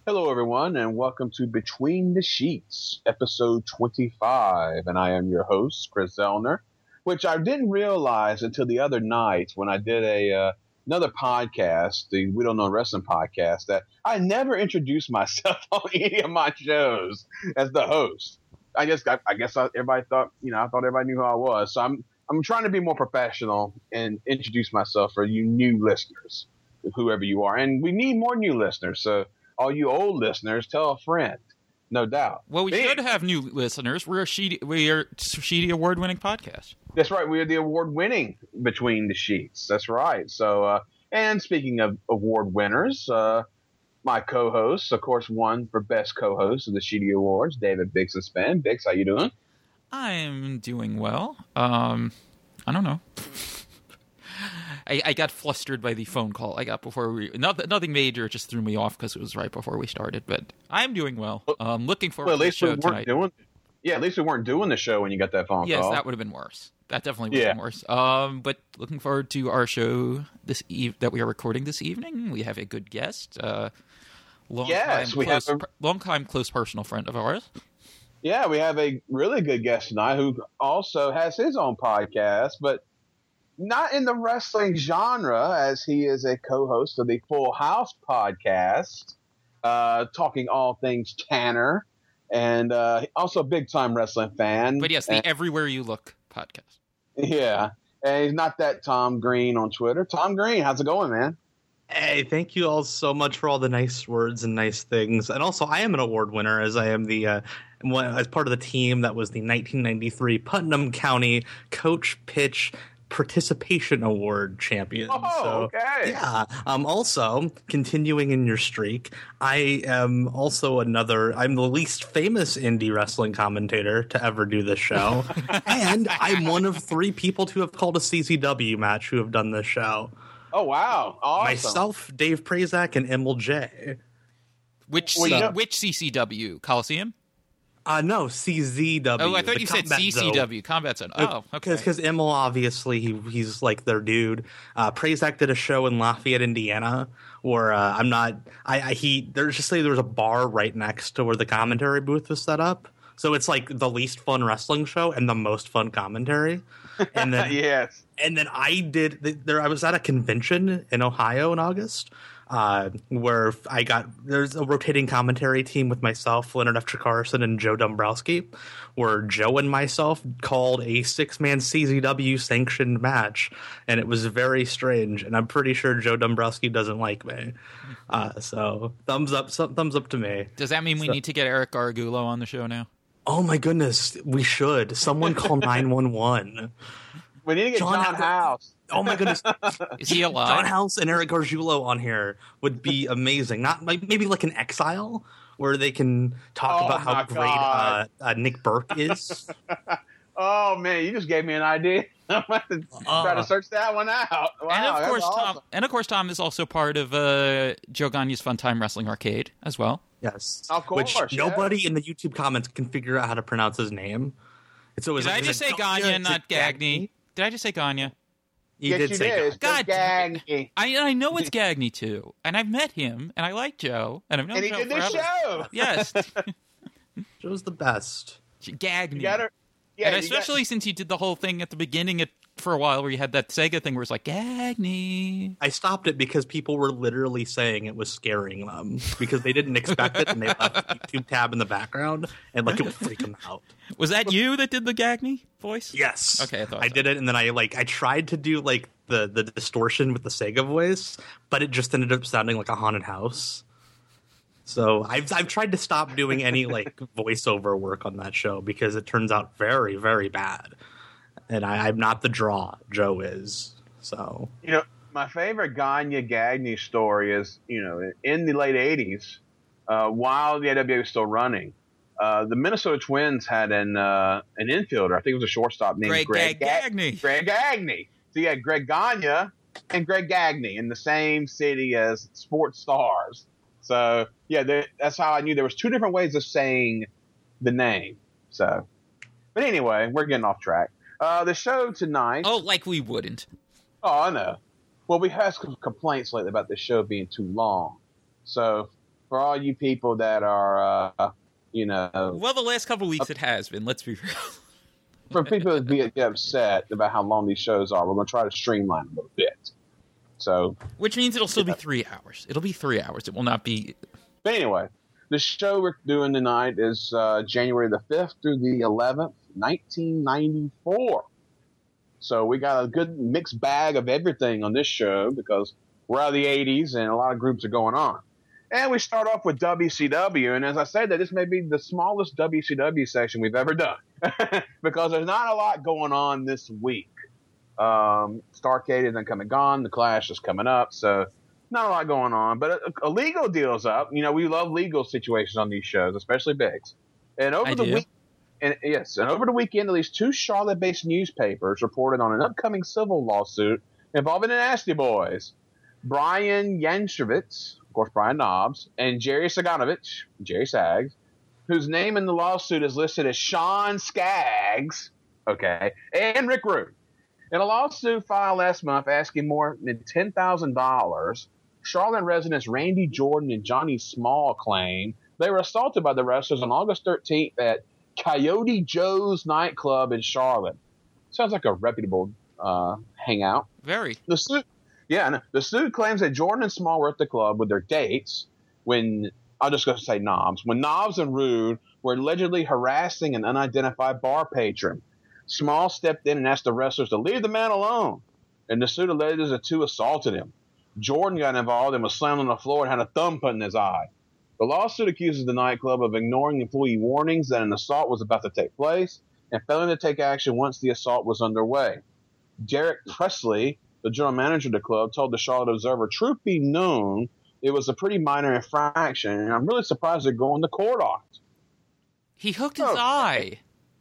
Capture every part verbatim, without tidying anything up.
Hello, everyone, and welcome to Between the Sheets, episode twenty-five. And I am your host, Chris Zellner, which I didn't realize until the other night when I did a uh, another podcast, the We Don't Know Wrestling podcast, that I never introduced myself on any of my shows as the host. I guess I, I guess I, everybody thought, you know, I thought everybody knew who I was. So I'm I'm trying to be more professional and introduce myself for you new listeners, whoever you are, and we need more new listeners. So. All you old listeners, tell a friend, no doubt. Well, we Me. should have new listeners. We're a Sheedy, we are Sheedy award-winning podcast. That's right. We are the award-winning Between the Sheets. That's right. So, uh, and speaking of award winners, uh, my co-host, of course, won for best co-host of the Sheedy Awards, David Biggs and Span. Biggs, how you doing? I'm doing well. Um, I don't know. I, I got flustered by the phone call I got before we... Not, nothing major, it just threw me off because it was right before we started. But I'm doing well. Um, looking forward well, at to the least we show weren't tonight. Doing, yeah, at least we weren't doing the show when you got that phone yes, call. Yes, that would have been worse. That definitely would have yeah. been worse. Um, but looking forward to our show this eve- that we are recording this evening. We have a good guest. Uh, long yes, time we close, have a... long time close personal friend of ours. Yeah, we have a really good guest tonight who also has his own podcast, but not in the wrestling genre, as he is a co-host of the Full House podcast, uh, talking all things Tanner, and uh, also a big-time wrestling fan. But yes, the and, Everywhere You Look podcast. Yeah, and he's not that Tom Green on Twitter. Tom Green, how's it going, man? Hey, thank you all so much for all the nice words and nice things. And also, I am an award winner, as I am the uh, one, as part of the team that was the nineteen ninety-three Putnam County Coach Pitch Participation Award champion. Oh, so, okay. Yeah. Um, also, continuing in your streak, I am also another, I'm the least famous indie wrestling commentator to ever do this show. And I'm one of three people to have called a C Z W match who have done this show. Oh, wow. Awesome. Myself, Dave Prazak, and Emil J. Which Well, C- yeah. which C C W? Coliseum? Uh, no, C Z W. Oh, I thought the you said Combat C C W, Zone. Combat Zone. Oh, okay. Because Emil, obviously, he, he's like their dude. Uh, Prazak did a show in Lafayette, Indiana, where uh, I'm not. I, I he there's just say there was a bar right next to where the commentary booth was set up. So it's like the least fun wrestling show and the most fun commentary. And then yes. And then I did there. I was at a convention in Ohio in August, uh, where I got there's a rotating commentary team with myself, Leonard F. Carson, and Joe Dombrowski, where Joe and myself called a six man C Z W sanctioned match, and it was very strange. And I'm pretty sure Joe Dombrowski doesn't like me, uh, so thumbs up, thumbs up to me. Does that mean we So- need to get Eric Gargulo on the show now? Oh my goodness, we should. Someone call nine one one. We need to get John John, Ho- House. Oh my goodness. Is he alive? John House and Eric Gargiulo on here would be amazing. Not like maybe like an Exile where they can talk Oh about how my great God. uh, uh, Nick Burke is. Oh, man, you just gave me an idea. I'm going to try to search that one out. Wow, and of that's course, awesome. Tom. And of course, Tom is also part of uh, Joe Gagne's Fun Time Wrestling Arcade as well. Yes, Of course, which yeah. nobody in the YouTube comments can figure out how to pronounce his name. It's always Did I is just it say Gagne? Gagne, Is not it Gagne? Did I just say Gagne? You yes, did you say did. Gagne. It's God, Gagne. I I know it's Gagne too, and I've met him, and I like Joe, and I've known And he Joe did this forever. show. Yes, Joe's the best. Gagne. You got her. Yeah, and you got- especially since he did the whole thing at the beginning at, for a while where you had that Sega thing where it's like, Gagne. I stopped it because people were literally saying it was scaring them because they didn't expect it and they left the YouTube tab in the background and like it would freak them out. Was that you that did the Gagne voice? Yes. Okay, I thought I so. did it and then I like I tried to do like the the distortion with the Sega voice, but it just ended up sounding like a haunted house. So I've I've tried to stop doing any like voiceover work on that show because it turns out very very bad, and I, I'm not the draw. Joe is. So You know, my favorite Gagne Gagne story is, you know, in the late eighties, uh, while the A W A was still running, uh, the Minnesota Twins had an uh, an infielder. I think it was a shortstop named Greg, Greg, Greg Ga- Gagne. Greg Gagne. So you had Greg Gagne and Greg Gagne in the same city as Sports Stars. So yeah, they, that's how I knew there was two different ways of saying the name. So, but anyway, we're getting off track. Uh, the show tonight. Oh, like we wouldn't. Oh, I know. Well, we had some complaints lately about the show being too long. So for all you people that are, uh, you know, Well, the last couple weeks it has been. Let's be real. for people that be, get upset about how long these shows are, we're going to try to streamline a little bit. So, Which means it'll still be three hours. It'll be three hours. It will not be. but anyway, the show we're doing tonight is uh, January the fifth through the eleventh, nineteen ninety-four. So we got a good mixed bag of everything on this show because we're out of the eighties and a lot of groups are going on. And we start off with W C W, and as I said, that this may be the smallest W C W section we've ever done because there's not a lot going on this week. Um, Starrcade isn't coming gone. The Clash is coming up, so not a lot going on. But a, a legal deal's up. You know, we love legal situations on these shows, especially Biggs. And over I the do. week, and yes, and over the weekend, at least two Charlotte-based newspapers reported on an upcoming civil lawsuit involving the Nasty Boys, Brian Yanchevitz, of course, Brian Knobs, and Jerry Saganovich, Jerry Sags, whose name in the lawsuit is listed as Sean Skaggs, okay, and Rick Rude. In a lawsuit filed last month asking more than ten thousand dollars, Charlotte residents Randy Jordan and Johnny Small claim they were assaulted by the wrestlers on August thirteenth at Coyote Joe's nightclub in Charlotte. Sounds like a reputable uh, hangout. Very. The suit, yeah, no, the suit claims that Jordan and Small were at the club with their dates when, I'll just go say Knobs, when Knobs and Rude were allegedly harassing an unidentified bar patron. Small stepped in and asked the wrestlers to leave the man alone, and the suit alleges the two assaulted him. Jordan got involved and was slammed on the floor and had a thumb put in his eye. The lawsuit accuses the nightclub of ignoring employee warnings that an assault was about to take place and failing to take action once the assault was underway. Derek Presley, the general manager of the club, told the Charlotte Observer, truth be known, it was a pretty minor infraction, and I'm really surprised they're going to court on it. He hooked his Oh. eye.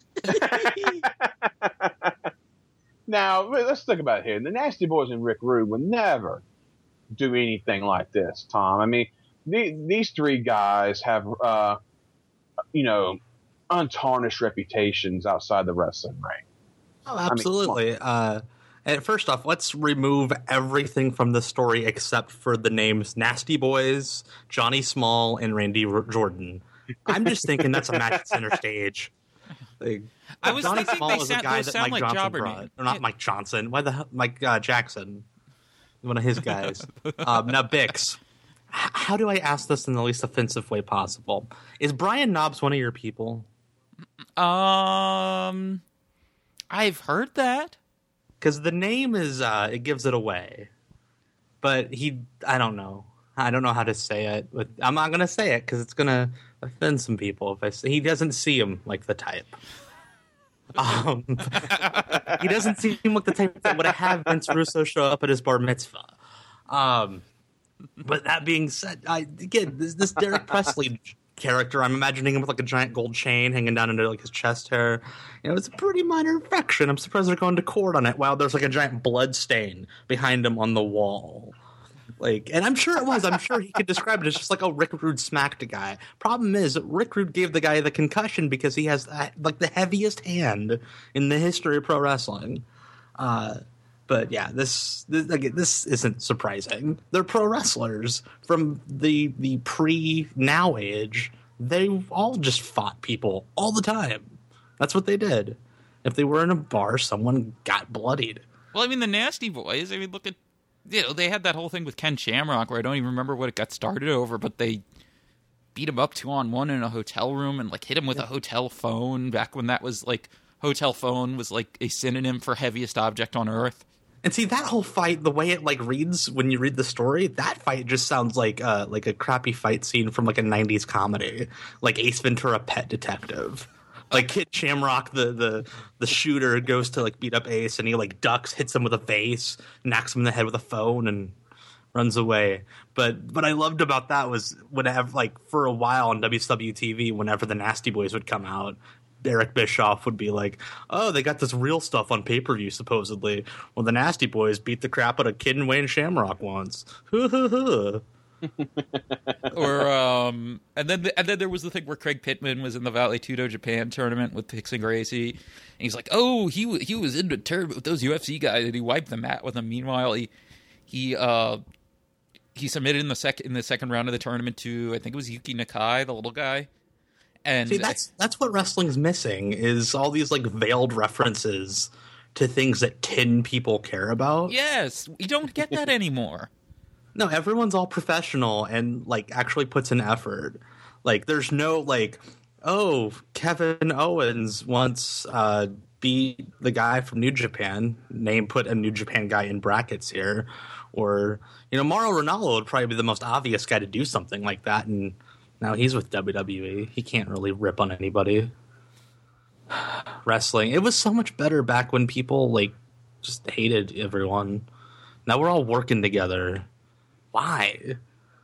Now, let's think about it here. The Nasty Boys and Rick Rude would never do anything like this, Tom. I mean, the, these three guys have, uh, you know, untarnished reputations outside the wrestling ring. Oh, absolutely. uh, and first off, let's remove everything from the story except for the names Nasty Boys, Johnny Small, and Randy R- Jordan. I'm just thinking that's a match at center stage. Like, I was Johnny thinking Small they is the sound- guy those that sound Mike like Johnson jobber brought. names. Or not Yeah. Mike Johnson. Why the hell? Mike uh, Jackson. One of his guys. um, now, Bix, h- how do I ask this in the least offensive way possible? Is Brian Knobs one of your people? Um, I've heard that. Because the name is, uh, it gives it away. But he, I don't know. I don't know how to say it. But I'm not going to say it because it's going to offend some people. If I say, he doesn't see him like the type. Um, he doesn't seem like the type that would have Vince Russo show up at his bar mitzvah. Um, but that being said, I, again, this, this Derek Presley character, I'm imagining him with like a giant gold chain hanging down into like his chest hair. You know, it's a pretty minor infraction. I'm surprised they're going to court on it. Wow, there's like a giant blood stain behind him on the wall. Like, and I'm sure it was. I'm sure he could describe it as just like, oh, Rick Rude smacked a guy. Problem is, Rick Rude gave the guy the concussion because he has uh, like the heaviest hand in the history of pro wrestling. Uh, but yeah, this this, like, this isn't surprising. They're pro wrestlers from the the pre now age. They all just fought people all the time. That's what they did. If they were in a bar, someone got bloodied. Well, I mean, the Nasty Boys, I mean, look at, you know, they had that whole thing with Ken Shamrock where I don't even remember what it got started over, but they beat him up two on one in a hotel room and, like, hit him with a hotel phone back when that was, like, hotel phone was, like, a synonym for heaviest object on earth. And see, that whole fight, the way it, like, reads when you read the story, that fight just sounds like uh, like a crappy fight scene from, like, a nineties comedy. Like Ace Ventura: Pet Detective. Like, Kid Shamrock, the, the, the shooter, goes to, like, beat up Ace, and he, like, ducks, hits him with a vase, knocks him in the head with a phone, and runs away. But what I loved about that was whenever, like, for a while on W C W T V, whenever the Nasty Boys would come out, Eric Bischoff would be like, oh, they got this real stuff on pay-per-view, supposedly. Well, the Nasty Boys beat the crap out of Kid and Wayne Shamrock once. Or um, and then the, and then there was the thing where Craig Pittman was in the Vale Tudo Japan tournament with Hickson Gracie, and he's like, "Oh, he w- he was in the tournament with those U F C guys, and he wiped the mat with them." Meanwhile, he he uh he submitted in the second in the second round of the tournament to I think it was Yuki Nakai, the little guy. And see, that's that's what wrestling's missing is all these like veiled references to things that ten people care about. Yes, you don't get that anymore. No, everyone's all professional and like actually puts in effort. Like, there's no like, oh, Kevin Owens once uh, beat the guy from New Japan. Name put a New Japan guy in brackets here, or you know, Mauro Ranallo would probably be the most obvious guy to do something like that, and now he's with W W E. He can't really rip on anybody. Wrestling, it was so much better back when people like just hated everyone. Now we're all working together. Why?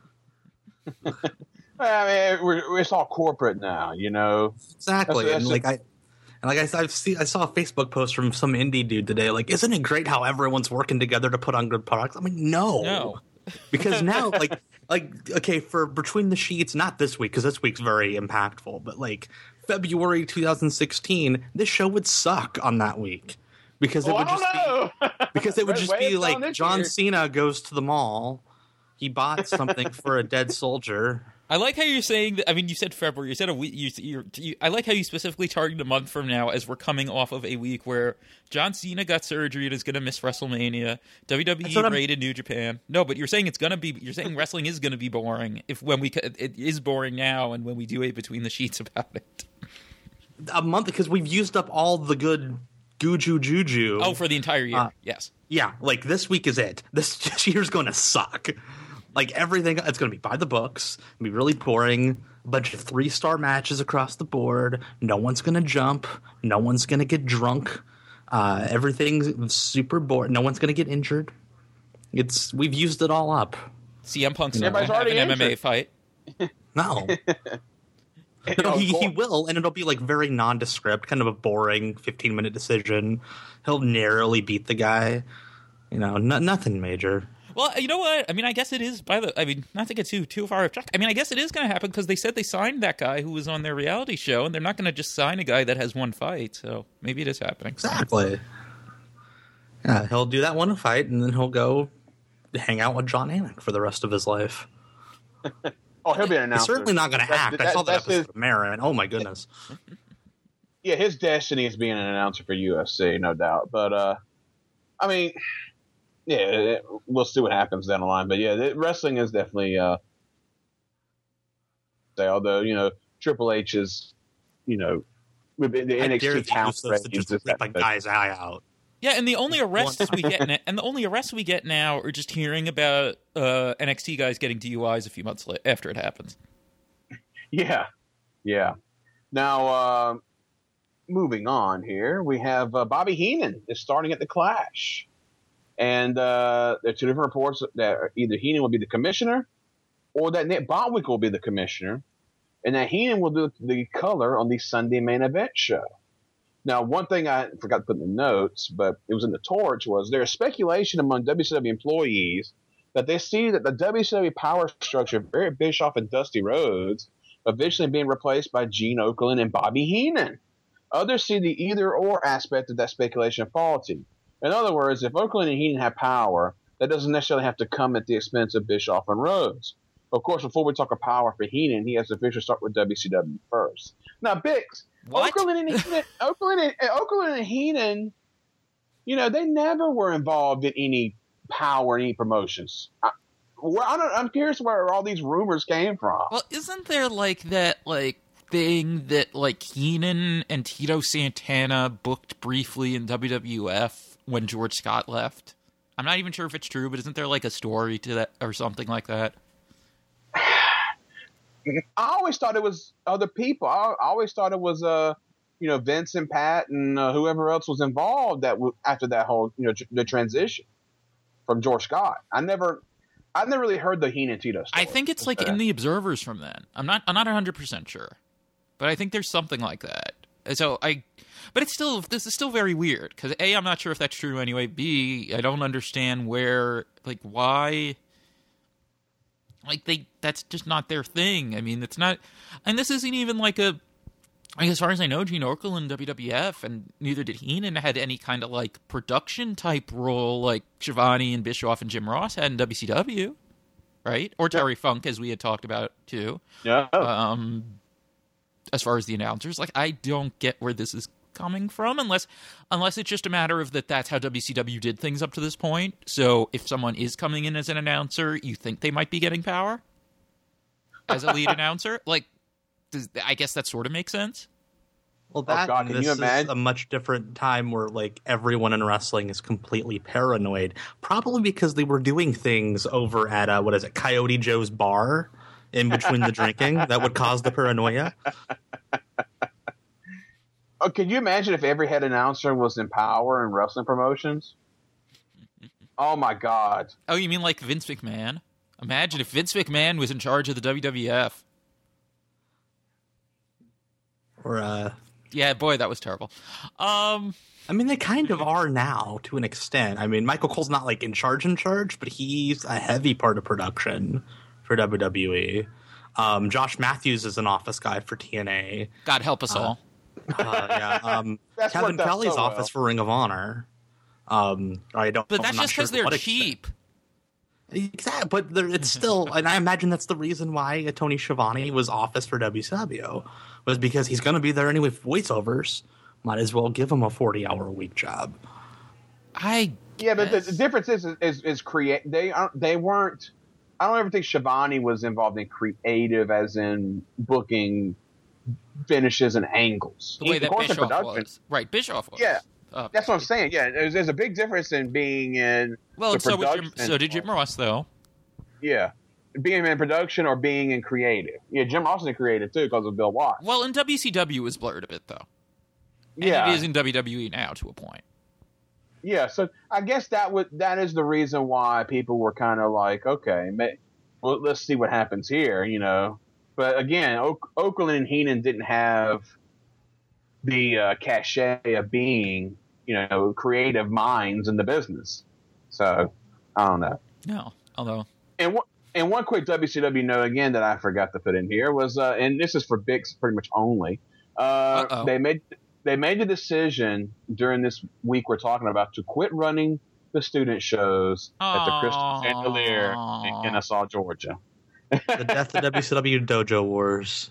I mean, we're, it's all corporate now, you know. Exactly, That's- and that's like I, and like I, I've seen, I saw a Facebook post from some indie dude today. Like, isn't it great how everyone's working together to put on good products? I'm like, no, No. because now, like, like okay, for Between the Sheets, not this week because this week's very impactful, but like February twenty sixteen, this show would suck on that week because it Well, would I just don't be know. because it would just Way be it's like on this John year. Cena goes to the mall, he bought something for a dead soldier. I like how you're saying that. I mean, you said February. You said a week. You, you're, you, I like how you specifically targeted a month from now, as we're coming off of a week where John Cena got surgery and is going to miss WrestleMania. W W That's E what I'm- raided New Japan. No, but you're saying it's going to be. You're saying wrestling is going to be boring if when we it is boring now, and when we do a Between the Sheets about it. A month because we've used up all the good Guju Juju. Oh, for the entire year. Uh, yes. Yeah, like this week is it. This year's going to suck. Like everything, it's going to be by the books. It'll be really boring. A bunch of three-star matches across the board. No one's going to jump. No one's going to get drunk. Uh, everything's super boring. No one's going to get injured. It's we've used it all up. C M Punk's not Everybody's going to have an already M M A injured. fight. No. No, he, he will, and it'll be like very nondescript, kind of a boring fifteen-minute decision. He'll narrowly beat the guy. You know, no, nothing major. Well, you know what? I mean, I guess it is by the. I mean, not to get too too far off track. I mean, I guess it is going to happen because they said they signed that guy who was on their reality show, and they're not going to just sign a guy that has one fight. So maybe it is happening. Exactly. Yeah, he'll do that one fight, and then he'll go hang out with John Anik for the rest of his life. Oh, he'll be an He's announcer. certainly not going to That's- act. I saw that that's episode his- of Marin. Oh my goodness. Yeah, his destiny is being an announcer for U F C, no doubt. But uh, I mean, yeah, it, we'll see what happens down the line. But yeah, it, wrestling is definitely. Uh, say, although you know, Triple H is, you know, with the I N X dare T the talent Usos to ratings just is rip that a good. guy's eye out. Yeah, and the only arrests we get, na- and the only arrests we get now are just hearing about uh, N X T guys getting D U Is a few months la- after it happens. Yeah, yeah. Now, uh, moving on here, we have uh, Bobby Heenan is starting at the Clash. And uh, there are two different reports that either Heenan will be the commissioner or that Nick Botwick will be the commissioner. And that Heenan will do the color on the Sunday main event show. Now, one thing I forgot to put in the notes, but it was in the torch, was there is speculation among W C W employees that they see that the W C W power structure of Eric Bischoff and Dusty Rhodes eventually being replaced by Gene Okerlund and Bobby Heenan. Others see the either-or aspect of that speculation faulty. In other words, if Okerlund and Heenan have power, that doesn't necessarily have to come at the expense of Bischoff and Rhodes. Of course, before we talk of power for Heenan, he has to officially start with W C W first. Now, Bix, What? Okerlund and Heenan, Okerlund and, Okerlund and Heenan, you know, they never were involved in any power in any promotions. I, well, I don't, I'm curious where all these rumors came from. Well, isn't there like that like thing that like Heenan and Tito Santana booked briefly in W W F when George Scott left? I'm not even sure if it's true, but isn't there like a story to that or something like that? I always thought it was other people. I, I always thought it was, uh, you know, Vince and Pat and uh, whoever else was involved that w- after that whole, you know, tr- the transition from George Scott. I never, I never really heard the Heenan Tito story. I think it's like in the Observers from then. I'm not. I'm not one hundred percent sure, but I think there's something like that. So I, but it's still. This is still very weird because A, I'm not sure if that's true anyway. B, I don't understand where, like, why. Like they, that's just not their thing. I mean, it's not, and this isn't even like a. I mean, as far as I know, Gene Okerlund in W W F, and neither did Heenan, had any kind of like production type role like Shivani and Bischoff and Jim Ross had in W C W, right? Or Terry Funk, as we had talked about too. Yeah. Um, as far as the announcers, like I don't get where this is coming from, unless unless it's just a matter of that that's how W C W did things up to this point. So if someone is coming in as an announcer, you think they might be getting power as a lead announcer. Like, does, I guess that sort of makes sense. Well, that oh God, can this you imagine? is a much different time where like everyone in wrestling is completely paranoid, probably because they were doing things over at uh, what is it, Coyote Joe's bar in between the drinking that would cause the paranoia. Oh, can you imagine if every head announcer was in power in wrestling promotions? Oh my God! Oh, you mean like Vince McMahon? Imagine if Vince McMahon was in charge of the W W F. Or uh, yeah, boy, that was terrible. Um, I mean, they kind of are now to an extent. I mean, Michael Cole's not like in charge, in charge, but he's a heavy part of production for W W E. Um, Josh Matthews is an office guy for T N A. God help us Uh, all. Uh, yeah, um, That's Kevin worked out Kelly's so office well. for Ring of Honor. Um, I don't. But I'm that's not just sure because to they're what extent. cheap. Exactly, but there, it's still, and I imagine that's the reason why Tony Schiavone was office for W C W, was because he's going to be there anyway for voiceovers. Might as well give him a forty-hour a week job. I Yeah, but the, guess. the difference is is, is create. They aren't. They weren't. I don't ever think Schiavone was involved in creative, as in booking finishes and angles. the way Of that course, in Bischoff production- was. Right, Bischoff was. Yeah. Uh, That's what I'm saying. Yeah, there's, there's a big difference in being in. well, the and so, was Jim, production- so did Jim Ross, though. Yeah, being in production or being in creative. Yeah, Jim Ross is in creative too because of Bill Watts. Well, in W C W, it was blurred a bit, though. And yeah, it is in W W E now, to a point. yeah. So I guess that would that is the reason why people were kind of like, okay, may, well, let's see what happens here, you know. But again, Oak, Oakland and Heenan didn't have the uh, cachet of being, you know, creative minds in the business. So I don't know. No, although... And one and one quick W C W note again that I forgot to put in here was, uh, and this is for Bix pretty much only. Uh, Uh-oh. they made they made the decision during this week we're talking about to quit running the student shows at the Crystal Aw. Chandelier in Kennesaw, Georgia. The death of W C W Dojo Wars.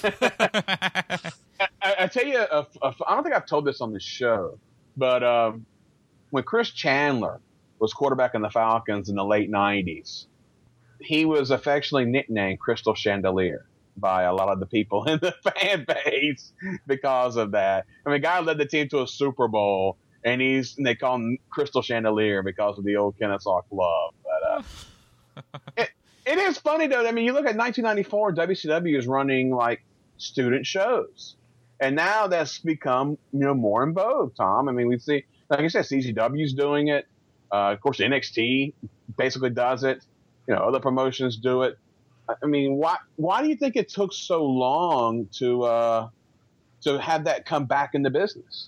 I, I tell you, a, a, I don't think I've told this on the show, but um, when Chris Chandler was quarterback in the Falcons in the late nineties, he was affectionately nicknamed Crystal Chandelier by a lot of the people in the fan base because of that. I mean, the guy led the team to a Super Bowl, and he's and they call him Crystal Chandelier because of the old Kennesaw club. But uh, it, it is funny though. I mean, you look at nineteen ninety-four, W C W is running like student shows, and now that's become you know more in vogue. Tom, I mean, we see, like I said, C Z W's doing it. Uh, of course, N X T basically does it. You know, other promotions do it. I mean, why why do you think it took so long to uh, to have that come back in the business?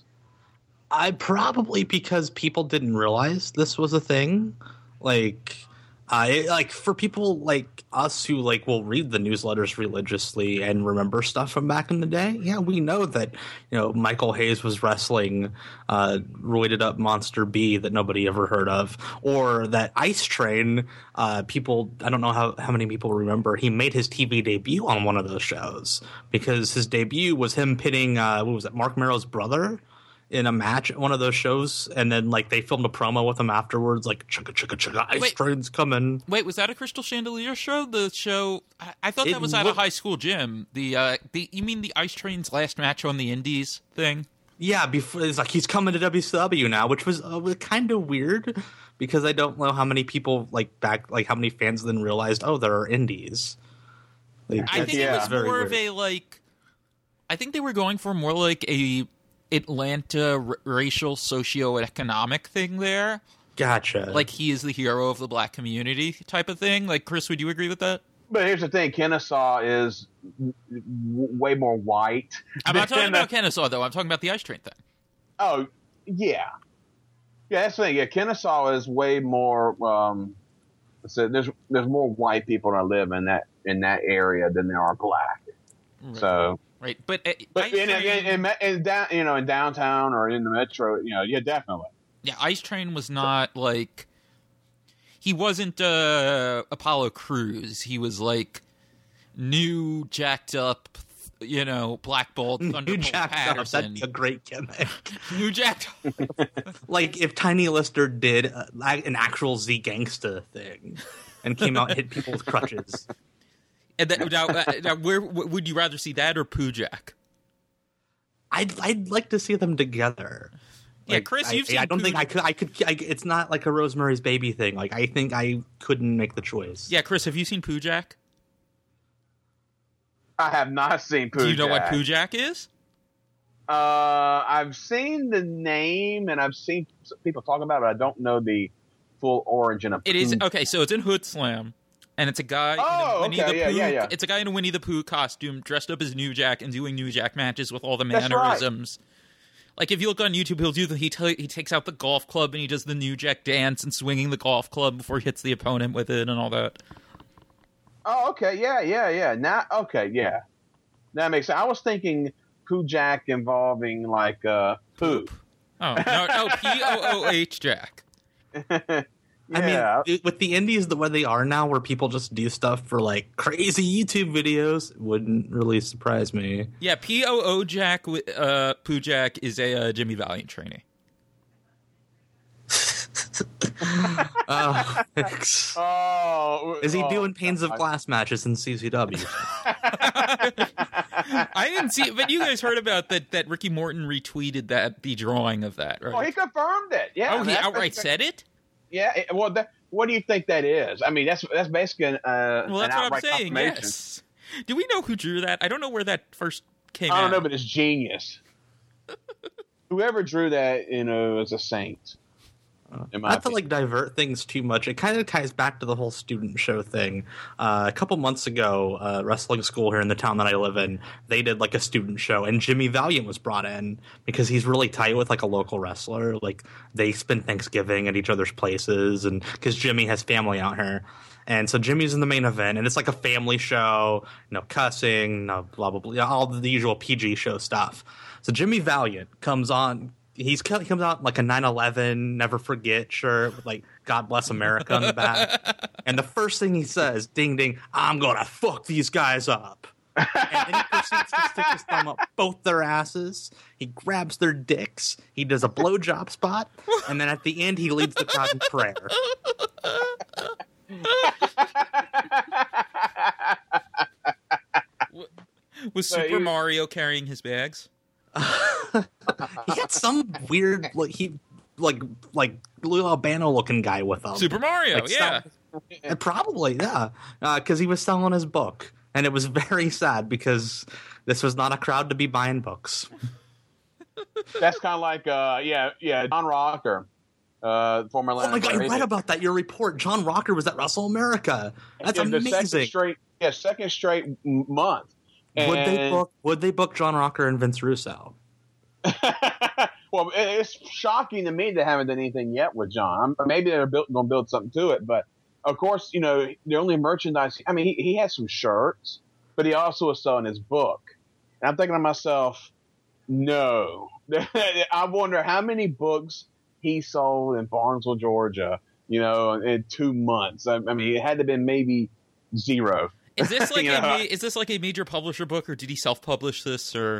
I probably because people didn't realize this was a thing. Like, I like for people like us who like will read the newsletters religiously and remember stuff from back in the day. Yeah, we know that you know Michael Hayes was wrestling uh, roided up Monster B that nobody ever heard of, or that Ice Train. Uh, people, I don't know how how many people remember he made his T V debut on one of those shows because his debut was him pitting uh, what was it, Mark Merrow's brother in a match at one of those shows, and then like they filmed a promo with him afterwards, like chugga chugga chugga, Ice Wait. Train's coming. Wait, was that a Crystal Chandelier show? The show I, I thought It that was at looked- a high school gym. The uh, the you mean the Ice Train's last match on the Indies thing? Yeah, before it's like he's coming to W C W now, which was uh, kind of weird because I don't know how many people like back, like how many fans then realized, oh, there are indies. Like, I that's think it was very more of weird. a like. I think they were going for more like a Atlanta r- racial socioeconomic thing there. Gotcha. Like he is the hero of the black community type of thing. Like Chris, would you agree with that? But here's the thing: Kennesaw is w- w- way more white. I'm not talking than, about Kennesaw though. I'm talking about the Ice Train thing. Oh, yeah, yeah. That's the thing. Yeah, Kennesaw is way more. Um, so there's there's more white people that live in that in that area than there are black. Right. So, Right, but, uh, but Ice in, Train, in, in, in, in down, you know, in downtown or in the metro, you know, yeah, definitely. yeah, Ice Train was not like he wasn't uh, Apollo Crews. He was like new, jacked up, you know, blackballed New Thunderbolt jacked up. Patterson. That'd be a great gimmick. New jacked up. Like if Tiny Lister did uh, an actual Z Gangsta thing and came out and hit people with crutches. And then, now, uh, now, where would you rather see that or Poojack? I'd I'd like to see them together. Yeah, Like, Chris, I, you've seen I don't Pooja- think I could. I could. I, it's not like a Rosemary's Baby thing. Like I think I couldn't make the choice. Yeah, Chris, have you seen Poojack? I have not seen Poojack. Do you know what Poojack is? Uh, I've seen the name and I've seen people talking about it, but I don't know the full origin of It is Poojack. okay. So it's in Hood Slam, and it's a guy. Oh, in a Winnie okay, the yeah, Pooh, yeah, yeah. It's a guy in a Winnie the Pooh costume, dressed up as New Jack, and doing New Jack matches with all the That's right. mannerisms. Like if you look on YouTube, he'll do the he t- he takes out the golf club and he does the New Jack dance and swinging the golf club before he hits the opponent with it and all that. Oh, okay, yeah, yeah, yeah. Now, okay, yeah, that makes sense. I was thinking Poojack involving like uh, Pooh. Oh no, no, P O O H Jack. Yeah. I mean, it- with the indies the way they are now, where people just do stuff for like crazy YouTube videos, it wouldn't really surprise me. Yeah, P O O Jack. Uh, Poojack is a uh, Jimmy Valiant trainee. Oh, thanks. oh, Is he oh, doing panes of God. glass matches in C C W? I didn't see it, but you guys heard about that. That Ricky Morton retweeted that the drawing of that, right? Oh, he confirmed it. Yeah. oh, he that's- outright that's- said it. Yeah. it- well, that, what do you think that is? I mean, that's that's basically an, uh, Well, an that's what I'm outright saying. confirmation. Yes. Do we know who drew that? I don't know where that first came I out. don't know, but it's genius. Whoever drew that, you know, is a saint. In my Not to opinion. like divert things too much, it kind of ties back to the whole student show thing. Uh, a couple months ago, uh, wrestling school here in the town that I live in, they did like a student show, and Jimmy Valiant was brought in because he's really tight with like a local wrestler. Like they spend Thanksgiving at each other's places, and because Jimmy has family out here. And so Jimmy's in the main event, and it's like a family show, no cussing, no blah, blah, blah, all the usual P G show stuff. So Jimmy Valiant comes on. He's he comes out in like a nine eleven Never Forget shirt with like God Bless America on the back. And the first thing he says, ding, ding, I'm going to fuck these guys up. And then he proceeds to stick his thumb up both their asses. He grabs their dicks. He does a blowjob spot. And then at the end, he leads the crowd in prayer. Was So Super you- Mario carrying his bags? He had some weird, like, he, like, like Lou Albano looking guy with him. Super Mario, Like, yeah. And probably, yeah, because he was selling his book, and it was very sad because this was not a crowd to be buying books. That's kind of like, uh, yeah, yeah, John Rocker, uh, former. Oh my god, I read about that. Your report, John Rocker was at Wrestle America. That's yeah, the second amazing. straight, yeah, second straight m- month. Would they And- book? Would they book John Rocker and Vince Russo? Well, it- it's shocking to me they haven't done anything yet with John. Maybe they're built, going to build something to it, but of course, you know, the only merchandise. I mean, he, he has some shirts, but he also is selling his book. And I'm thinking to myself, no. I wonder how many books he sold in Barnesville, Georgia. You know, in two months. I, I mean, it had to have been maybe zero. Is this like You a know? ma- is this like a major publisher book, or did he self-publish this, or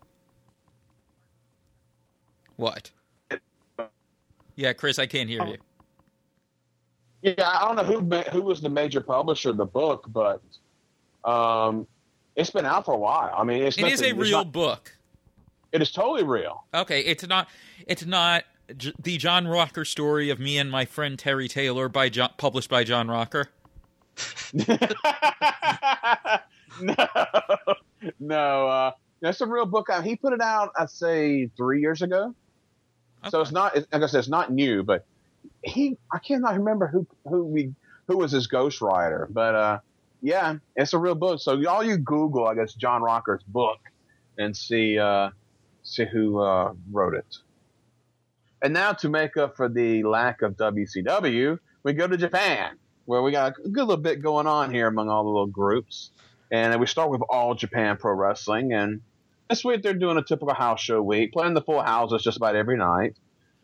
what? Yeah, Chris, I can't hear you. Yeah, I don't know who ma- who was the major publisher of the book, but um, it's been out for a while. I mean, it's It is a nothing- it's real not- book. It is totally real. Okay, it's not. It's not J- the John Rocker story of me and my friend Terry Taylor by John, published by John Rocker. no, no, uh, that's a real book. Uh, He put it out, I'd say, three years ago. So Okay. it's not, like I said, it's not new, but he, I cannot remember who, who we, who was his ghostwriter, but, uh, yeah, it's a real book. So all you Google, I guess, John Rocker's book and see, uh, see who, uh, wrote it. And now to make up for the lack of W C W, we go to Japan, where we got a good little bit going on here among all the little groups. And we start with All Japan Pro Wrestling. And this week they're doing a typical house show week, playing the full houses just about every night.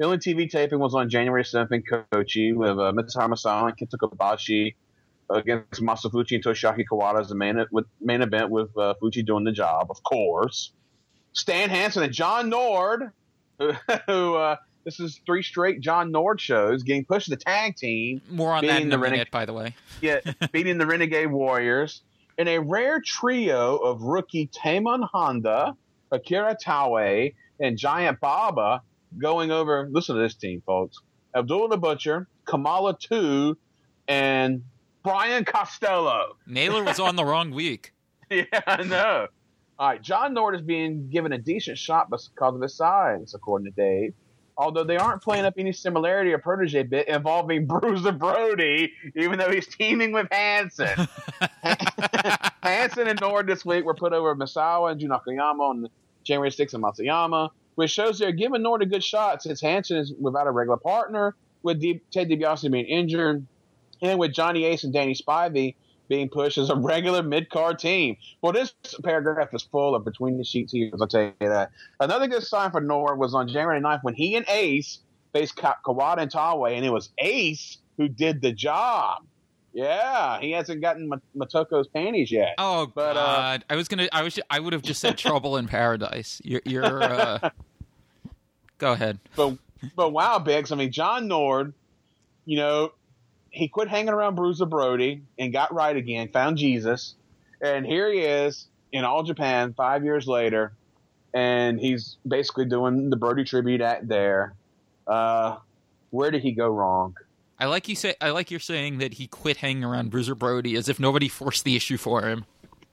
The only T V taping was on January seventh in Kochi with uh, Mitsuhara Masao and Kenta Kobashi against Masafuchi and Toshiaki Kawada as the main, with, main event with uh, Fuji doing the job, of course. Stan Hansen and John Nord, who, who uh, this is three straight John Nord shows, getting pushed to the tag team. More on that in a Rene- minute, by the way. Yeah, beating the Renegade Warriors. In a rare trio of rookie Tamon Honda, Akira Taue, and Giant Baba going over, listen to this team, folks, Abdullah the Butcher, Kamala two, and Brian Costello. Naylor was on the wrong week. Yeah, I know. All right, John Nord is being given a decent shot because of his size, according to Dave. Although they aren't playing up any similarity or protege bit involving Bruiser Brody, even though he's teaming with Hansen. Hansen and Nord this week were put over Misawa and Jun Akiyama on January sixth in Matsuyama, which shows they're giving Nord a good shot since Hansen is without a regular partner, with D- Ted DiBiase being injured, and with Johnny Ace and Danny Spivey being pushed as a regular mid-card team. Well, this paragraph is full of between the sheets here, I'll tell you that. Another good sign for Nord was on January ninth when he and Ace faced Ka- Kawada and Taue, and it was Ace who did the job. Yeah, he hasn't gotten M- Motoko's panties yet. Oh but, God! Uh, I was gonna. I was. I would have just said Trouble in Paradise. You're. you're uh... Go ahead. But but wow, Biggs. I mean, John Nord. You know, he quit hanging around Bruiser Brody and got right again. Found Jesus, and here he is in All Japan five years later, and he's basically doing the Brody tribute act there. Uh, where did he go wrong? I like you say. I like you're saying that he quit hanging around Bruiser Brody as if nobody forced the issue for him.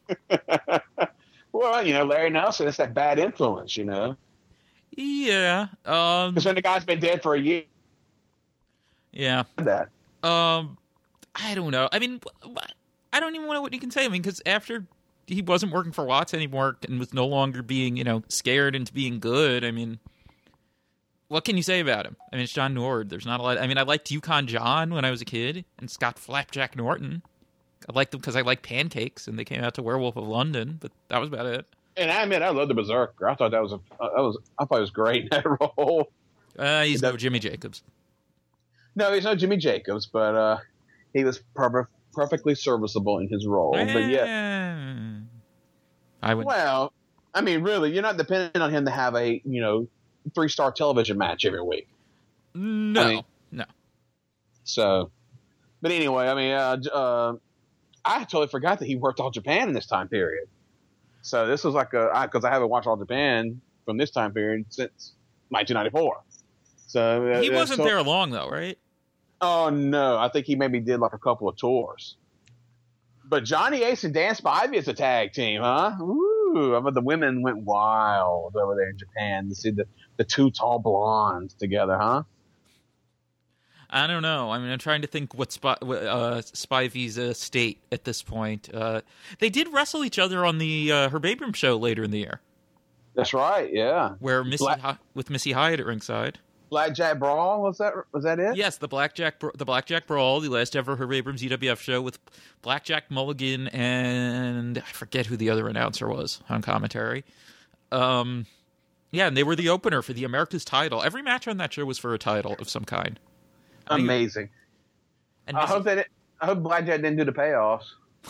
Well, you know, Larry Nelson, it's that bad influence, you know. Yeah. Um. Because when the guy's been dead for a year. Yeah. That. Um. I don't know. I mean, I don't even know what you can say. I mean, because after he wasn't working for Watts anymore and was no longer being, you know, scared into being good. I mean. What can you say about him? I mean, it's John Nord. There's not a lot. I mean, I liked Yukon John when I was a kid, and Scott Flapjack Norton. I liked them because I like pancakes, and they came out to Werewolf of London, but that was about it. And I admit, I love the Berserker. I thought that was a, that was, I thought it was great in that role. Uh, he's that, no Jimmy Jacobs. No, he's no Jimmy Jacobs, but uh, he was per- perfectly serviceable in his role. Eh, but yeah, I would. Well, I mean, really, you're not depending on him to have a you know. three-star television match every week. No, I mean, no. So, but anyway, I mean, uh, uh, I totally forgot that he worked All Japan in this time period. So this was like a because I, I haven't watched All Japan from this time period since nineteen ninety-four. So uh, he wasn't so, there long though, right? Oh no, I think he maybe did like a couple of tours. But Johnny Ace and Dan Spivey is a tag team, huh? Ooh, I mean, the women went wild over there in Japan to see the, the two tall blondes together, huh? I don't know. I mean, I'm trying to think what Spy, uh, Spivey's uh, state at this point. Uh, they did wrestle each other on the uh, Herb Abrams show later in the year. That's right, yeah. Where Missy Black- Hi- with Missy Hyatt at ringside. Blackjack Brawl, was that was that it? Yes, the Blackjack the Blackjack Brawl, the last ever Herb Abrams E W F show with Blackjack Mulligan and I forget who the other announcer was on commentary. Um, yeah, and they were the opener for the America's title. Every match on that show was for a title of some kind. Amazing. And I Missy- hope that it, I hope Blackjack didn't do the payoffs.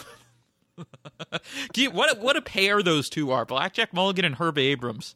Gee, what a, what a pair those two are, Blackjack Mulligan and Herb Abrams.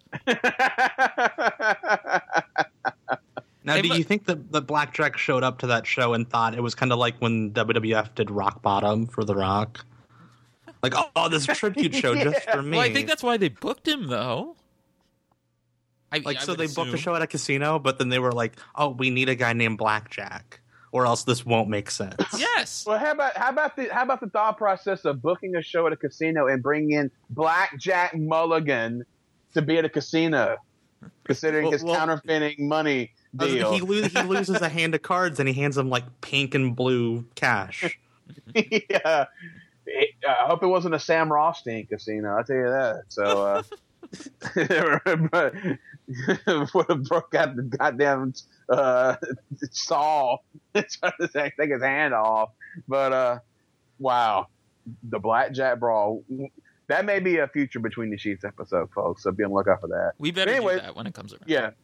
Now, They do mu- you think that, that Blackjack showed up to that show and thought it was kind of like when W W F did Rock Bottom for The Rock? Like, oh, oh this tribute show just for me. Well, I think that's why they booked him, though. I, like, I so would they booked assume. a show at a casino, but then they were like, oh, we need a guy named Blackjack, or else this won't make sense. Yes. Well, how about how about the how about the thought process of booking a show at a casino and bringing in Blackjack Mulligan to be at a casino, considering Well- his well- counterfeiting money I was- deal? He, lo- he loses a hand of cards and he hands them like pink and blue cash. Yeah, I hope it wasn't a Sam Rothstein casino. I'll tell you that. So, uh, but would have broke out the goddamn uh, saw trying to take, take his hand off. But uh, wow, the Blackjack Brawl. That may be a future Between the Sheets episode, folks. So be on the lookout for that. We better Anyway, do that when it comes around. Yeah.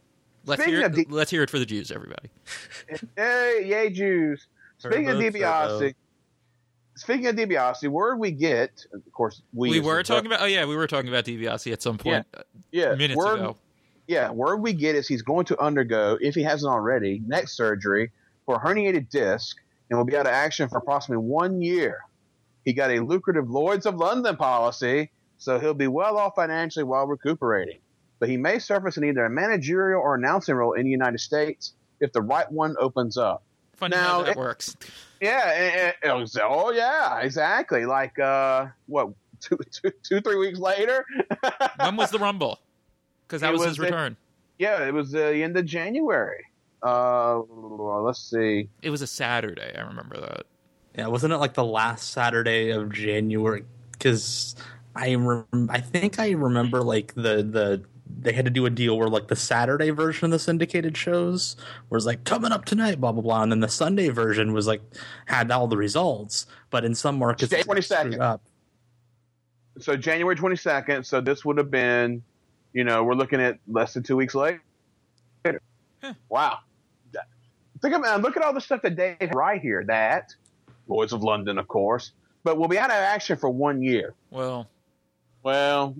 Let's Speaking hear, of D- let's hear it for the Jews, everybody. Hey, yay, Jews. Speaking Turbo, of DiBiase, turbo. speaking of DiBiase, word we get, of course, we, We as were the- talking about. Oh yeah, we were talking about DiBiase at some point uh, yeah, minutes word, ago. Yeah, word we get is he's going to undergo, if he hasn't already, neck surgery for a herniated disc and will be out of action for approximately one year. He got a lucrative Lloyd's of London policy, so he'll be well off financially while recuperating. But he may surface in either a managerial or announcing role in the United States if the right one opens up. Funny Now, how that it- works. Yeah, and- and- it was- oh yeah, exactly. Like uh, what, two, two, two, three weeks later? When was the Rumble? Because that It was, was his the- return. Yeah, it was the end of January. Uh, let's see. It was a Saturday. I remember that. Yeah, wasn't it like the last Saturday of January? Because I rem- I think I remember like the the they had to do a deal where like the Saturday version of the syndicated shows was like coming up tonight, blah blah blah, and then the Sunday version was like had all the results, but in some markets January it got screwed twenty-second. up. So January twenty-second. So this would have been, you know, we're looking at less than two weeks later. Huh. Wow. Think about look at all the stuff that Dave had right here. That Lloyd's of London, of course, but we'll be out of action for one year. Well, Well,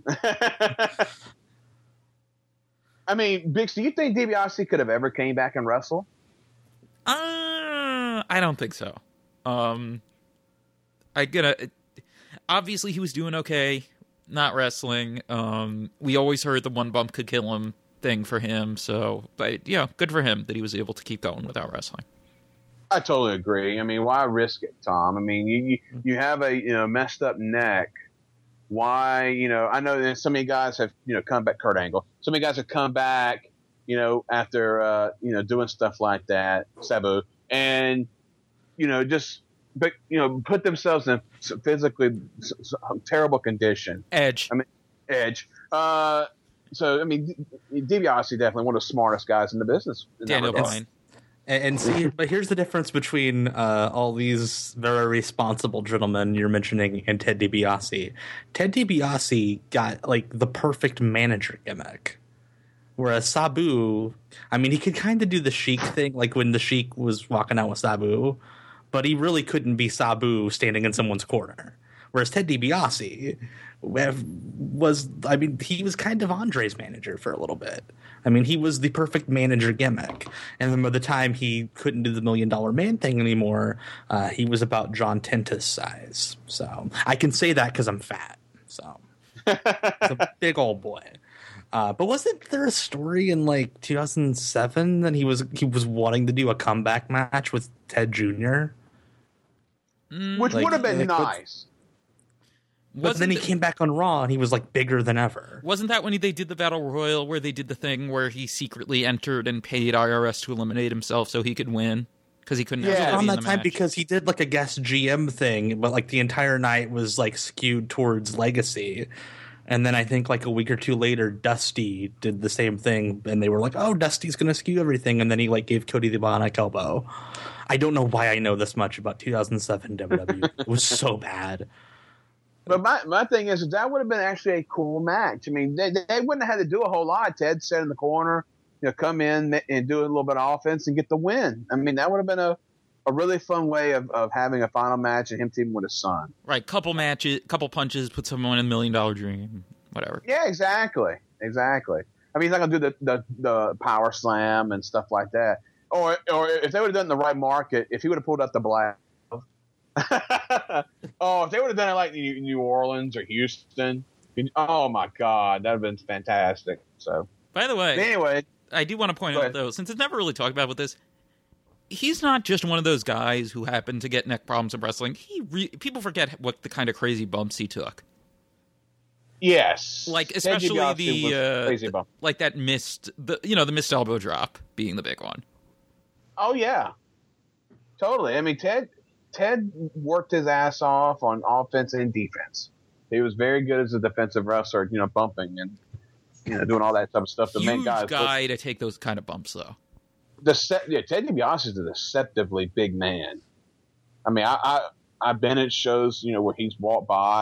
I mean, Bix, do you think DiBiase could have ever came back and wrestled? uh, I don't think so. Um, I gonna obviously he was doing okay, not wrestling. Um, we always heard the one bump could kill him thing for him. So, but yeah, good for him that he was able to keep going without wrestling. I totally agree. I mean, why risk it, Tom? I mean, you you, you have a you know messed up neck. Why, you know, I know that so many guys have, you know, come back, Kurt Angle. So many guys have come back, you know, after, uh, you know, doing stuff like that, Sabu, and, you know, just, but, you know, put themselves in physically terrible condition. Edge. I mean, Edge. Uh, so, I mean, DiBiase definitely one of the smartest guys in the business. In that Daniel regard. Bryan. And, and see, but here's the difference between uh, all these very responsible gentlemen you're mentioning and Ted DiBiase. Ted DiBiase got like the perfect manager gimmick, whereas Sabu, I mean, he could kind of do the Sheik thing, like when the Sheik was walking out with Sabu, but he really couldn't be Sabu standing in someone's corner. Whereas Ted DiBiase was, I mean, he was kind of Andre's manager for a little bit. I mean, he was the perfect manager gimmick. And then by the time he couldn't do the million dollar man thing anymore, uh, he was about John Tentis size. So I can say that because I'm fat. So he's a big old boy. Uh, but wasn't there a story in like two thousand seven that he was he was wanting to do a comeback match with Ted Junior? Which Like, would have been like, what's- nice. But Wasn't then he th- came back on Raw and he was like bigger than ever. Wasn't that when he, they did the Battle Royal where they did the thing where he secretly entered and paid I R S to eliminate himself so he could win? Because he couldn't Yeah. actually On be in that the time match. because he did like a guest G M thing, but like the entire night was like skewed towards Legacy. And then I think like a week or two later, Dusty did the same thing, and they were like, "Oh, Dusty's gonna skew everything," and then he like gave Cody the bionic elbow. I don't know why I know this much about two thousand seven W W E. It was so bad. But my, my thing is, that would have been actually a cool match. I mean, they, they wouldn't have had to do a whole lot. Ted sat in the corner, you know, come in and do a little bit of offense and get the win. I mean, that would have been a, a really fun way of, of having a final match and him teaming with his son. Right, couple matches, couple punches, put someone in a million dollar dream, whatever. Yeah, exactly. Exactly. I mean, he's not going to do the, the, the power slam and stuff like that. Or or if they would have done the right market, if he would have pulled up the black. Oh, if they would have done it like New New Orleans or Houston, oh my God, that would have been fantastic. So, By the way, anyway, I do want to point Go out, ahead. though, since it's never really talked about with this, he's not just one of those guys who happened to get neck problems in wrestling. He re- people forget what the kind of crazy bumps he took. yes, Like, Ted especially DiBiase the, was uh, crazy bump. like that missed, the you know, the missed elbow drop being the big one. Oh yeah, totally. I mean, Ted Ted worked his ass off on offense and defense. He was very good as a defensive wrestler, you know, bumping and you know doing all that type of stuff. The main Huge guy, guy to take those kind of bumps, though. the yeah, Ted DiBiase is a deceptively big man. I mean, I, I I've been at shows, you know, where he's walked by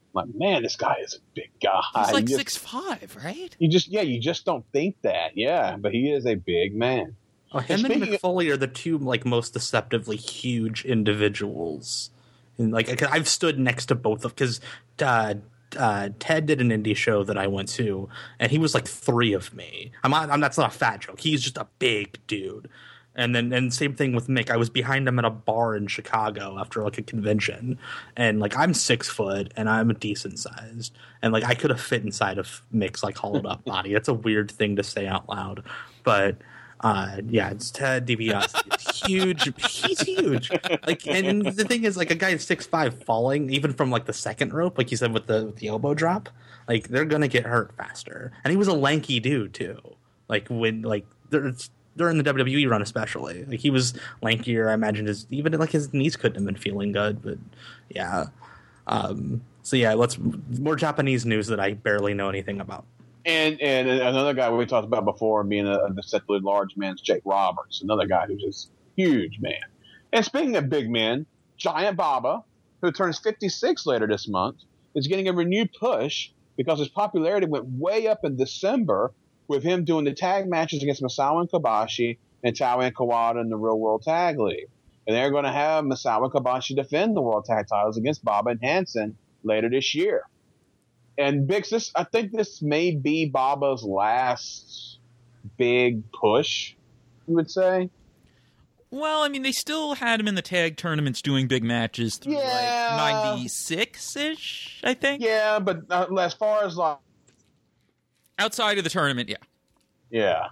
Like, man, this guy is a big guy. He's like you six five, right? You just yeah, you just don't think that. Yeah, but he is a big man. Oh, him and, and Mick Foley are the two like most deceptively huge individuals. And like I've stood next to both of because uh, uh, Ted did an indie show that I went to, and he was like three of me. I'm not. I'm, that's not a fat joke. He's just a big dude. And then and same thing with Mick. I was behind him at a bar in Chicago after like a convention, and like I'm six foot and I'm decent sized, and like I could have fit inside of Mick's like hollowed up body. That's a weird thing to say out loud, but. Uh, yeah, it's Ted DiBiase. It's huge. He's huge. Like, and the thing is, like, a guy six five falling, even from like the second rope, like you said with the with the elbow drop, like they're gonna get hurt faster. And he was a lanky dude too. Like when like there's during the W W E run, especially, like he was lankier. I imagine his even like his knees couldn't have been feeling good. But yeah, um, so yeah, let's more Japanese news that I barely know anything about. And and another guy we talked about before being a, a deceptively large man is Jake Roberts, another guy who's just huge man. And speaking of big men, Giant Baba, who turns fifty-six later this month, is getting a renewed push because his popularity went way up in December with him doing the tag matches against Misawa and Kobashi and Taue and Kawada in the Real World Tag League. And they're going to have Misawa and Kobashi defend the World Tag titles against Baba and Hansen later this year. And Bix, this I think this may be Baba's last big push, you would say. Well, I mean, they still had him in the tag tournaments doing big matches through yeah. like ninety-six-ish, I think. Yeah, but uh, as far as like outside of the tournament, yeah, yeah.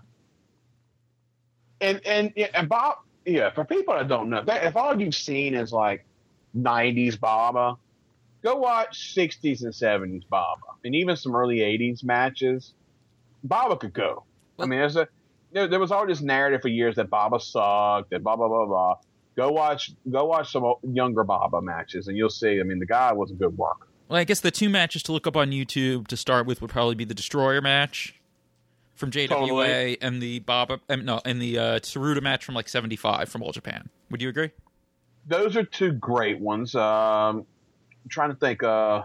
And and yeah, and Bob, yeah. For people that don't know, if all you've seen is like nineties Baba. Go watch sixties and seventies Baba, and even some early eighties matches. Baba could go. I mean, there's a there, there was all this narrative for years that Baba sucked, that blah blah blah blah. Go watch go watch some younger Baba matches, and you'll see. I mean, the guy was a good worker. Well, I guess the two matches to look up on YouTube to start with would probably be the Destroyer match from J W A totally. and the Baba, um, no, and the uh, Tsuruta match from like seventy-five from All Japan. Would you agree? Those are two great ones. Um, I'm trying to think. Uh,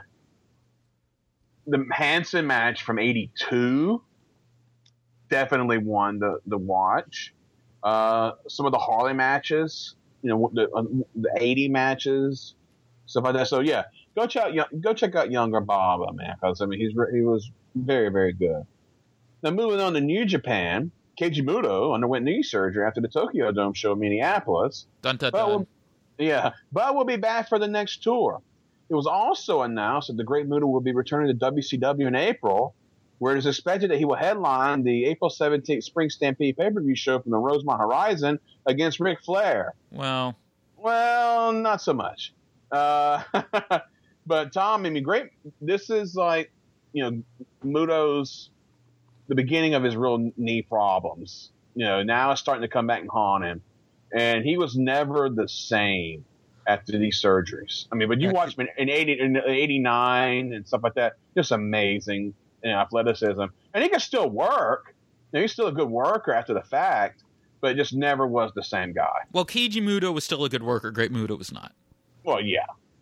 the Hansen match from eighty-two definitely won the the watch. Uh, some of the Harley matches, you know, the, uh, the eighty matches, stuff like that. So yeah, go check out go check out younger Baba, man, because I mean he's he was very very good. Now moving on to New Japan, Keiji Muto underwent knee surgery after the Tokyo Dome show in Minneapolis. Dun dun But dun. we'll, yeah, but we'll be back for the next tour. It was also announced that the Great Muta will be returning to W C W in April, where it is expected that he will headline the April seventeenth Spring Stampede pay-per-view show from the Rosemont Horizon against Ric Flair. Well, Well, not so much. Uh, but Tom, I mean, great. This is like, you know, Muto's the beginning of his real knee problems. You know, now it's starting to come back and haunt him. And he was never the same after these surgeries. I mean, but you watch him in, eighty, in eighty-nine and stuff like that, just amazing, you know, athleticism. And he can still work. You know, he's still a good worker after the fact, but it just never was the same guy. well, Keiji Muto was still a good worker. Great Muto was not. Well, yeah.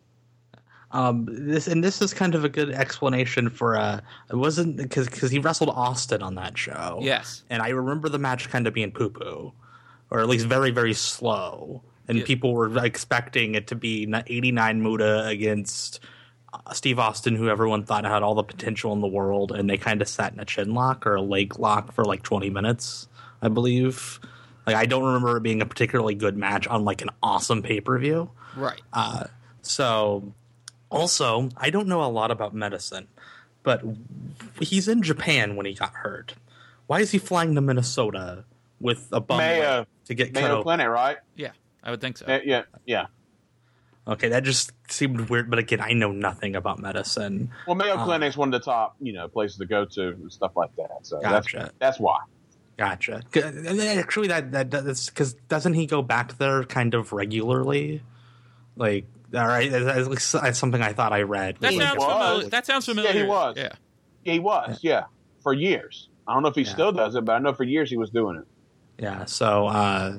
Um, this and this is kind of a good explanation for uh, it wasn't because because he wrestled Austin on that show. Yes. And I remember the match kind of being poo poo, or at least very very slow, and Yeah. people were expecting it to be eighty-nine Muta against uh, Steve Austin, who everyone thought had all the potential in the world, and they kind of sat in a chin lock or a leg lock for like twenty minutes, I believe. Like I don't remember it being a particularly good match on like an awesome pay per view. Right. Uh, so, also, I don't know a lot about medicine, but he's in Japan when he got hurt. Why is he flying to Minnesota with a bum Mayo, leg to get cut Mayo open? Clinic, right? Yeah, I would think so. Uh, yeah, yeah. Okay, that just seemed weird, but again, I know nothing about medicine. Well, Mayo Um, Clinic's one of the top, you know, places to go to and stuff like that. So Gotcha. that's that's why. Gotcha. Actually, that that that's because doesn't he go back there kind of regularly? Like, all right, that's, that's something I thought I read. That He sounds was. familiar. That sounds familiar. Yeah, he was. Yeah. Yeah, he was, yeah, for years. I don't know if he Yeah. still does it, but I know for years he was doing it. Yeah. So, uh,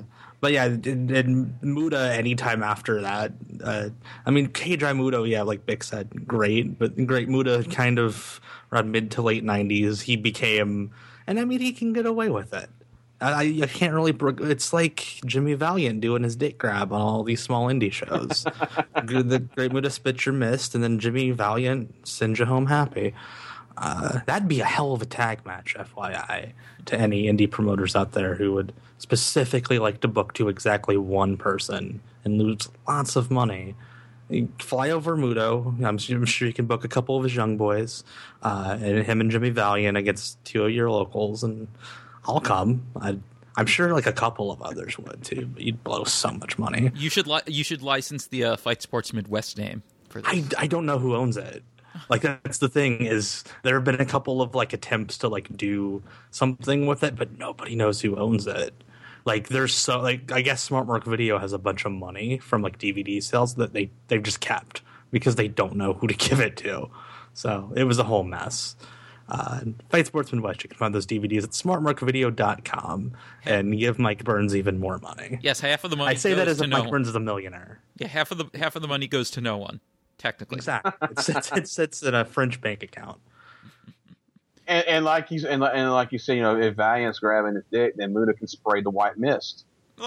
but yeah, and, and Muta anytime after that. Uh, I mean, Keiji Muto, yeah, like Bick said, great, but great Muta kind of around mid to late nineties, he became, and I mean, he can get away with it. I, I can't really. It's like Jimmy Valiant doing his dick grab on all these small indie shows. The Great Muta spit your mist, and then Jimmy Valiant sends you home happy. Uh, that'd be a hell of a tag match, F Y I, to any indie promoters out there who would specifically like to book to exactly one person and lose lots of money. You fly over Muto. I'm, I'm sure you can book a couple of his young boys, uh, and him and Jimmy Valiant against two of your locals, and I'll come. I'd, I'm sure like a couple of others would too, but you'd blow so much money. You should li- you should license the uh, Fight Sports Midwest name for this. I, I don't know who owns it. Like, that's the thing, is there have been a couple of like attempts to like do something with it, but nobody knows who owns it. Like, there's so like I guess Smart Mark Video has a bunch of money from like D V D sales that they they've just kept because they don't know who to give it to. So it was a whole mess. Uh, Fight Sports Midwest, you can find those D V Ds at smart mark video dot com and give Mike Burns even more money. Yes, half of the money. I say goes that as to if no Mike Burns is a millionaire. Yeah, half of the half of the money goes to no one, technically. Exactly. It's it's, it's, it's in a French bank account. And, and like you and, and like you said, you know, if Valiant's grabbing his dick, then Muta can spray the white mist.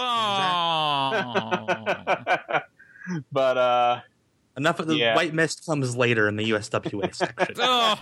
Oh. But uh, enough of the yeah. white mist comes later in the U S W A section. Oh.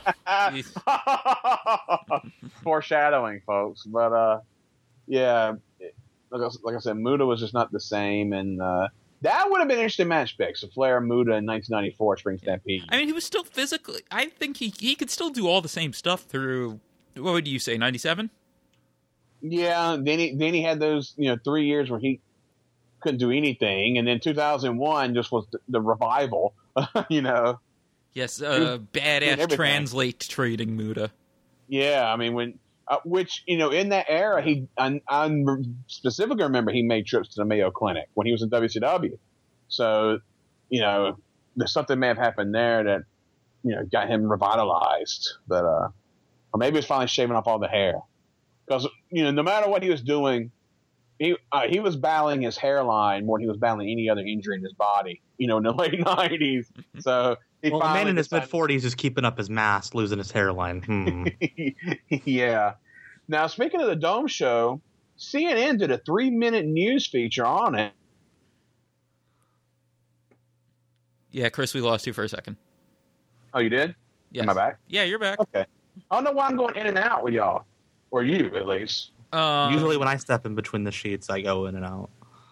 Foreshadowing, folks. But uh, yeah, like I, like I said, Muta was just not the same, and uh, that would have been an interesting match pick. So Flair and Muta in nineteen ninety-four Spring Stampede. I mean, he was still physically. I think he he could still do all the same stuff through. What would you say, ninety-seven? Yeah, then he then he had those you know three years where he couldn't do anything, and then two thousand one just was the, the revival. you know. Yes, uh, badass translate trading Muta. Yeah, I mean when. Uh, which, you know, in that era, he I, I specifically remember he made trips to the Mayo Clinic when he was in W C W. So, you know, there's something may have happened there that, you know, got him revitalized. But, uh, or maybe it's finally shaving off all the hair. Because, you know, no matter what he was doing, he uh, he was battling his hairline more than he was battling any other injury in his body, you know, in the late nineties. So, he well, a man in his decided- mid-forties is keeping up his mass, losing his hairline. Hmm. Yeah. Now, speaking of the Dome show, C N N did a three-minute news feature on it. Yeah, Chris, we lost you for a second. Oh, you did? Yes. Am I back? Yeah, you're back. Okay. I don't know why I'm going in and out with y'all. Or you, at least. Um, Usually when I step in between the sheets, I go in and out.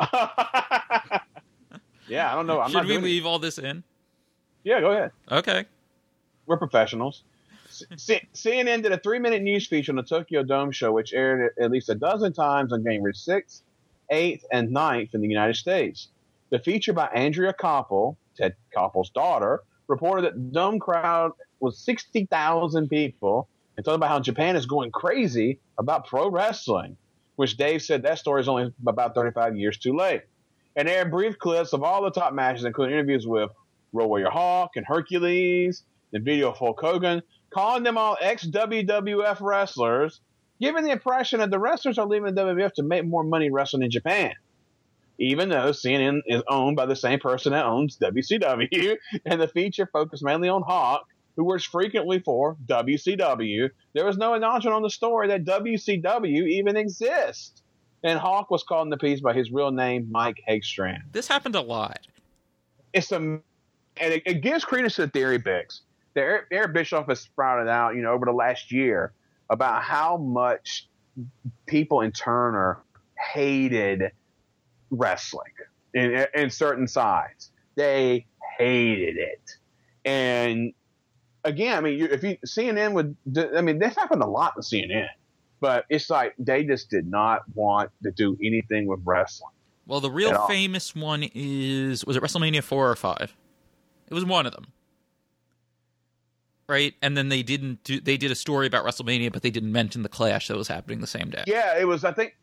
Yeah, I don't know. I'm should not we doing leave it. all this in? Yeah, go ahead. Okay. We're professionals. C- CNN did a three-minute news feature on the Tokyo Dome show, which aired at least a dozen times on January sixth, eighth, and ninth in the United States. The feature by Andrea Koppel, Ted Koppel's daughter, reported that the Dome crowd was sixty thousand people and talked about how Japan is going crazy about pro wrestling, which Dave said that story is only about thirty-five years too late. And aired brief clips of all the top matches, including interviews with Road Warrior Hawk and Hercules, the video of Hulk Hogan, calling them all ex-W W F wrestlers, giving the impression that the wrestlers are leaving the W W F to make more money wrestling in Japan. Even though C N N is owned by the same person that owns W C W, and the feature focused mainly on Hawk, who works frequently for W C W, there was no acknowledgement on the story that W C W even exists. And Hawk was called in the piece by his real name, Mike Hagstrand. This happened a lot. It's a, and it, it gives credence to the theory, Bix. The Eric, Eric Bischoff has sprouted out, you know, over the last year about how much people in Turner hated wrestling in, in certain sides. They hated it. And again, I mean, you, if you C N N would, I mean, this happened a lot with C N N, but it's like they just did not want to do anything with wrestling. Well, the real famous one is, was it WrestleMania four or five? It was one of them. Right? And then they didn't do, they did a story about WrestleMania, but they didn't mention the clash that was happening the same day. Yeah, it was, I think,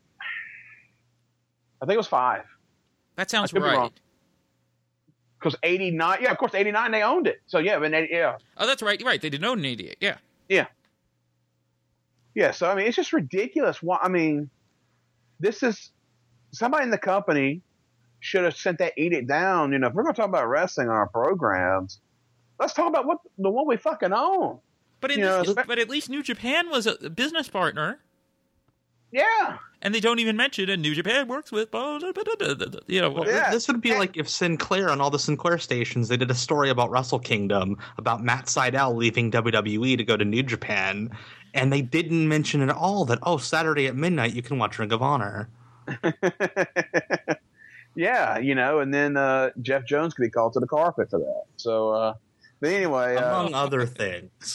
I think it was five. That sounds I could be right. wrong. Because eighty-nine, yeah, of course, eighty-nine, they owned it. So, yeah, but yeah. Oh, that's right. Right. They didn't own in eighty-eight. Yeah. Yeah. Yeah, so, I mean, it's just ridiculous. Why, I mean, this is, somebody in the company should have sent that edict down. You know, if we're going to talk about wrestling on our programs, let's talk about what the one we fucking own. But in You this, know, but at least New Japan was a business partner, Yeah. and they don't even mention it. New Japan works with, you know. Well, Yeah. this would be like if Sinclair on all the Sinclair stations, they did a story about Wrestle Kingdom, about Matt Sydal leaving W W E to go to New Japan, and they didn't mention at all that, oh, Saturday at midnight you can watch Ring of Honor. Yeah, you know, and then uh, Jeff Jones could be called to the carpet for that. So, uh, but anyway. Uh, Among other things.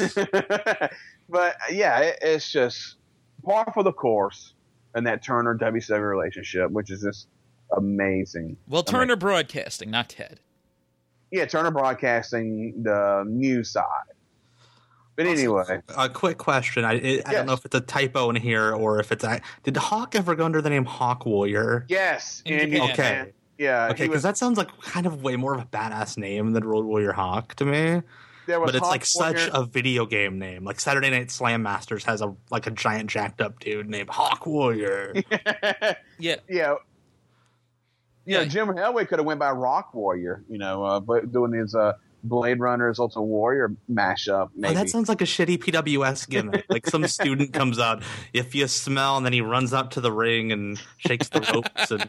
but yeah, it, it's just par for the course in that Turner W C W relationship, which is just amazing. Well, Turner Amazing. Broadcasting, not Ted. Yeah, Turner Broadcasting, the news side. But Also, anyway. a quick question. I, it, I Yes. don't know if it's a typo in here or if it's. I, did Hawk ever go under the name Hawk Warrior? Yes. In in Japan. Japan. Okay. Yeah. Okay, he because was, that sounds like kind of way more of a badass name than Road Warrior Hawk to me. there was But it's Hawk like such Warrior. a video game name. Like Saturday Night Slam Masters has a like a giant jacked up dude named Hawk Warrior. Yeah, yeah. You know, Yeah. Jim Hellway could have went by Rock Warrior, you know, uh, but doing his uh, Blade Runner's Ultimate Warrior mashup, Oh, maybe. that sounds like a shitty P W S gimmick. Like some student comes out, if you smell, and then he runs out to the ring and shakes the ropes. And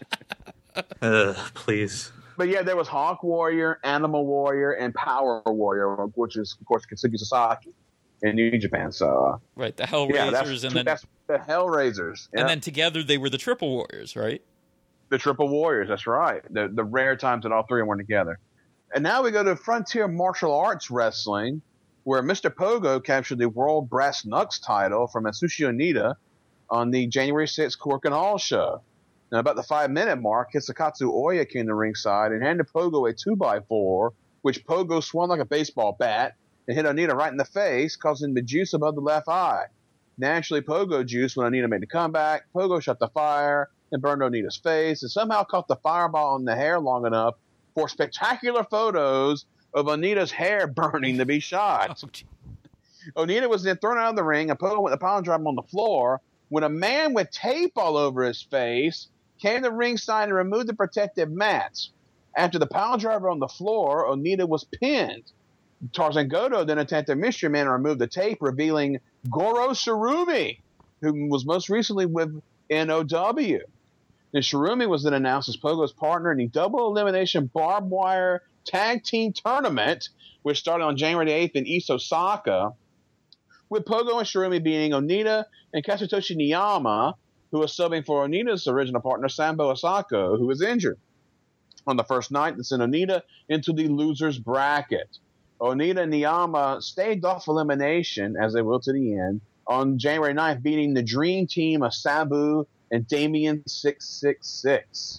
Ugh, please. But yeah, there was Hawk Warrior, Animal Warrior, and Power Warrior, which is, of course, Katsuki Sasaki in New Japan. So, uh, right. The yeah, Hellraisers, that's, and then that's the Hellraisers. Yeah. and then together they were the Triple Warriors, right? The Triple Warriors, that's right. The, the rare times that all three of them were together. And now we go to Frontier Martial Arts Wrestling, where Mister Pogo captured the World Brass Knucks title from Atsushi Onita on the January sixth Korakuen Hall show. Now, about the five-minute mark, Hisakatsu Oya came to ringside and handed Pogo a two by four, which Pogo swung like a baseball bat and hit Onita right in the face, causing the juice above the left eye. Naturally, Pogo juiced when Onita made the comeback. Pogo shot the fire and burned Onita's face and somehow caught the fireball on the hair long enough for spectacular photos of Onita's hair burning to be shot. Oh, gee. Onita was then thrown out of the ring and Pogo went to pound drive him on the floor when a man with tape all over his face came to ringside and removed the protective mats. After the pound driver on the floor, Onita was pinned. Tarzan Goto then attempted Mystery Man and removed the tape, revealing Goro Surumi, who was most recently with N O W. And Shirumi was then announced as Pogo's partner in the double elimination barbed wire tag team tournament, which started on January eighth in East Osaka, with Pogo and Shirumi beating Onita and Katsutoshi Niyama, who was subbing for Onita's original partner, Sambo Osako, who was injured. On the first night, they sent Onita into the loser's bracket. Onita and Niyama staved off elimination, as they will to the end, on January ninth, beating the dream team of Sabu and Damien six six six.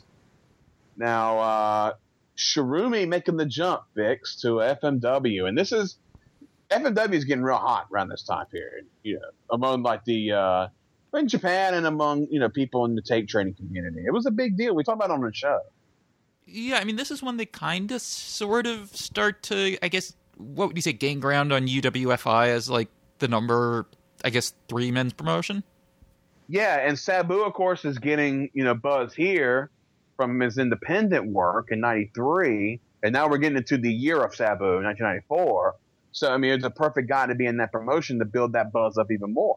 Now, uh, Shirumi making the jump, Vix, to F M W. And this is, F M W is getting real hot around this time period, you know, among like the, uh, in Japan and among, you know, people in the tape trading community. It was a big deal. We talked about it on the show. Yeah, I mean, this is when they kind of, sort of start to, I guess, what would you say, gain ground on U W F I as like the number, I guess, three men's promotion? Yeah, and Sabu, of course, is getting, you know, buzz here from his independent work in ninety-three, and now we're getting into the year of Sabu, nineteen ninety-four. So, I mean, it's a perfect guy to be in that promotion to build that buzz up even more.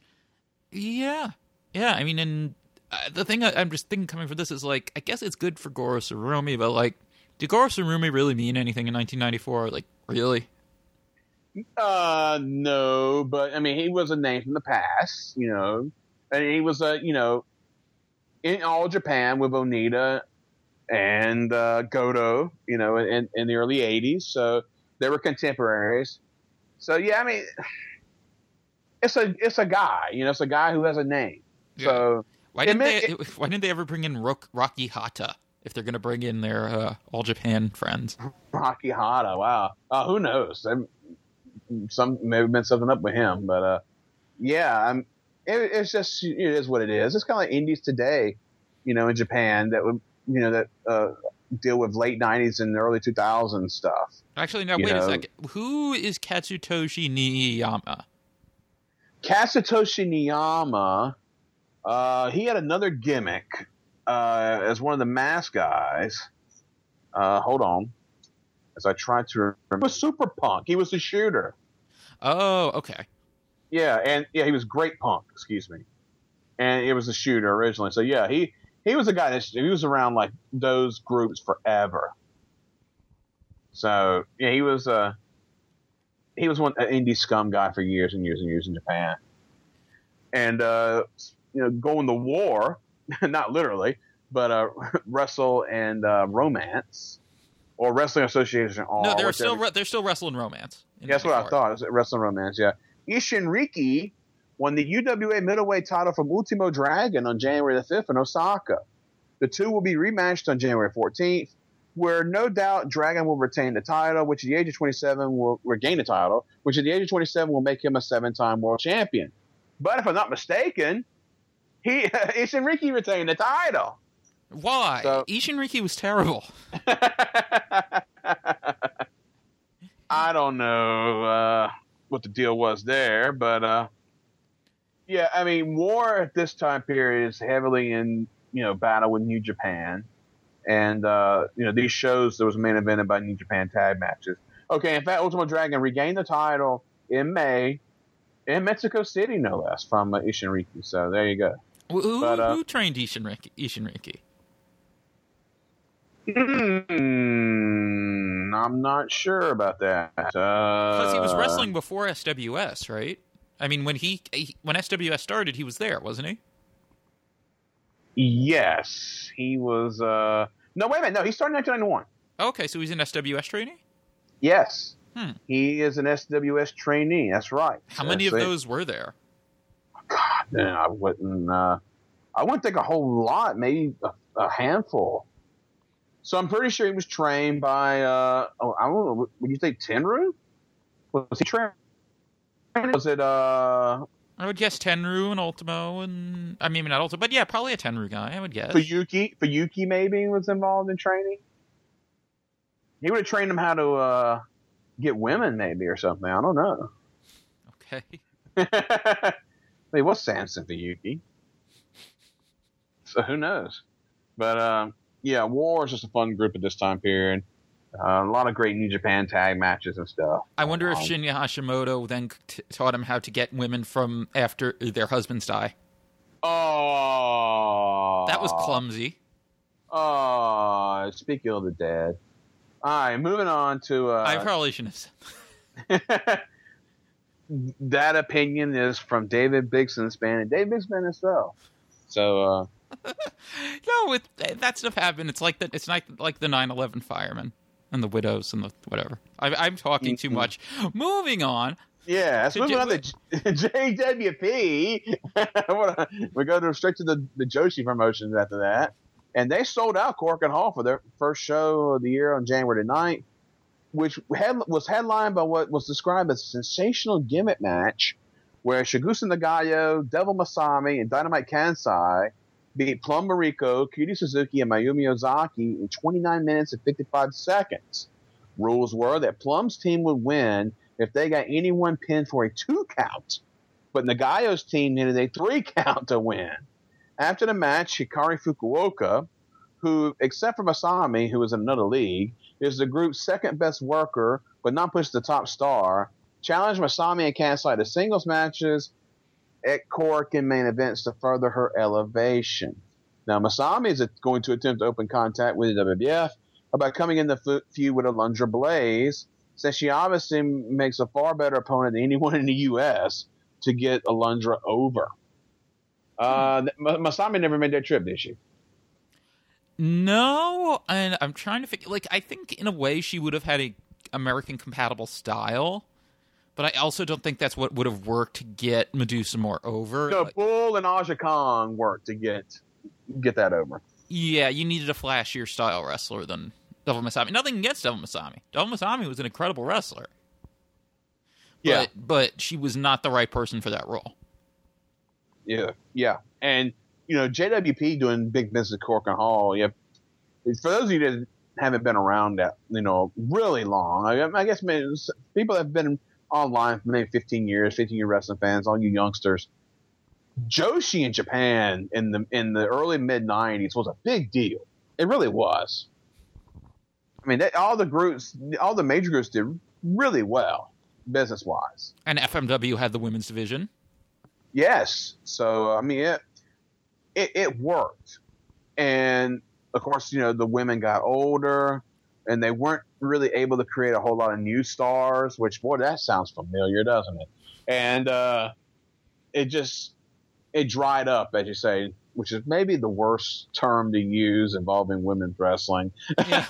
Yeah. Yeah, I mean, and uh, the thing I, I'm just thinking coming from this is, like, I guess it's good for Goro Surumi, but, like, did Goro Surumi really mean anything in nineteen ninety-four? Like, really? Uh, no, but, I mean, he was a name from the past, you know, and he was, a, you know, in All Japan with Onita and uh, Goto, you know, in, in the early eighties, so they were contemporaries. So, yeah, I mean, it's a it's a guy, you know, it's a guy who has a name. Yeah. So Why it didn't meant- they? Why didn't they ever bring in Rock, Rocky Hata if they're going to bring in their uh, All Japan friends? Rocky Hata, wow. Uh, who knows? I'm, some maybe been something up with him, but uh, yeah, I'm. It, it's just it is what it is. It's kind of like indies today, you know, in Japan that would you know that uh, deal with late nineties and early two thousands stuff. Actually, now You wait know. a second. Who is Katsutoshi Niyama? Katsutoshi Niyama, uh, he had another gimmick uh, as one of the mask guys. Uh, hold on. As I try to remember. He was Super Punk. He was the shooter. Oh, okay. Yeah, and yeah, he was Great Punk, excuse me. And it was the shooter originally. So yeah, he, he was a guy that he was around like those groups forever. So yeah, he was uh he was one an indie scum guy for years and years and years in Japan. And uh you know, going to war, not literally, but uh wrestle and uh romance. Or Wrestling Association. All, no, they're still re- they're still wrestling romance. Yeah, that's what I thought. It was Wrestling Romance, yeah. Ishinriki won the U W A middleweight title from Ultimo Dragon on January the fifth in Osaka. The two will be rematched on January fourteenth, where no doubt Dragon will retain the title, which at the age of twenty-seven will regain the title, which at the age of twenty-seven will make him a seven-time world champion. But if I'm not mistaken, he Ishinriki retained the title. Why? So, Ishinriki was terrible. I don't know uh, what the deal was there, but uh, yeah, I mean, War at this time period is heavily in, you know, battle with New Japan. And, uh, you know, these shows, there was main evented by New Japan tag matches. Okay, in fact, Ultimo Dragon regained the title in May in Mexico City, no less, from uh, Ishinriki. So there you go. Who, but, uh, who trained Ishinriki? Ishinriki? Hmm, I'm not sure about that. Because uh, he was wrestling before S W S, right? I mean, when he, he when S W S started, he was there, wasn't he? Yes, he was. Uh... No, wait a minute. No, he started in nineteen ninety-one. Okay, so he's an S W S trainee? Yes. Hmm. He is an S W S trainee. That's right. How many That's of it. those were there? God, man, I wouldn't. Uh, I wouldn't think a whole lot. Maybe a, a handful. So I'm pretty sure he was trained by. Uh, oh, I don't know. Would you say Tenryu? Was he trained? Was it? Uh, I would guess Tenryu and Ultimo, and I mean not Ultimo, but yeah, probably a Tenryu guy. I would guess. Fuyuki, Fuyuki maybe was involved in training. He would have trained him how to uh, get women, maybe or something. I don't know. Okay. He was Samson Fuyuki, so who knows? But um, yeah, War is just a fun group at this time period. Uh, a lot of great New Japan tag matches and stuff. I wonder um, if Shinya Hashimoto then t- taught him how to get women from after their husbands die. Oh, that was clumsy. Oh, speaking of the dead. All right, moving on to. Uh, I probably shouldn't have said that. That opinion is from David Bixenspan and David Bixenspan himself. So, uh, no, it, that stuff happened. It's like the it's like like the nine eleven firemen and the widows and the whatever. I, I'm talking too much. Moving on. Yeah, let's move J- on to J W P. We go to straight to the, the Joshi promotions after that. And they sold out Cork and Hall for their first show of the year on January ninth, which had, was headlined by what was described as a sensational gimmick match where Shigusa Nagayo, Devil Masami, and Dynamite Kansai beat Plum Mariko, Kyuji Suzuki, and Mayumi Ozaki in twenty-nine minutes and fifty-five seconds. Rules were that Plum's team would win if they got anyone pinned for a two count, but Nagayo's team needed a three count to win. After the match, Hikari Fukuoka, who, except for Masami, who is in another league, is the group's second best worker, but not pushed the top star, challenged Masami and Kansai to singles matches at Cork and main events to further her elevation. Now, Masami is going to attempt to open contact with the W W F about coming in the feud with Alundra Blaze, since she obviously makes a far better opponent than anyone in the U S to get Alundra over. Uh, Masami never made that trip, did she? No, and I'm trying to figure. Like, I think in a way she would have had a American compatible style, but I also don't think that's what would have worked to get Medusa more over. So like, Bull and Aja Kong worked to get get that over. Yeah, you needed a flashier style wrestler than Devil Masami. Nothing against Devil Masami. Devil Masami was an incredible wrestler. Yeah, but, but she was not the right person for that role. Yeah, yeah, and you know J W P doing big business at Cork and Hall. Yeah, for those of you that haven't been around that you know really long, I, I guess maybe people that have been online for maybe fifteen years, fifteen year wrestling fans, all you youngsters. Joshi in Japan in the in the early mid nineties was a big deal. It really was. I mean, they, all the groups, all the major groups did really well business wise. And F M W had the women's division. Yes, so I mean it, it it worked, and of course you know the women got older, and they weren't really able to create a whole lot of new stars. Which boy, that sounds familiar, doesn't it? And uh, it just it dried up, as you say, which is maybe the worst term to use involving women's wrestling. Yeah.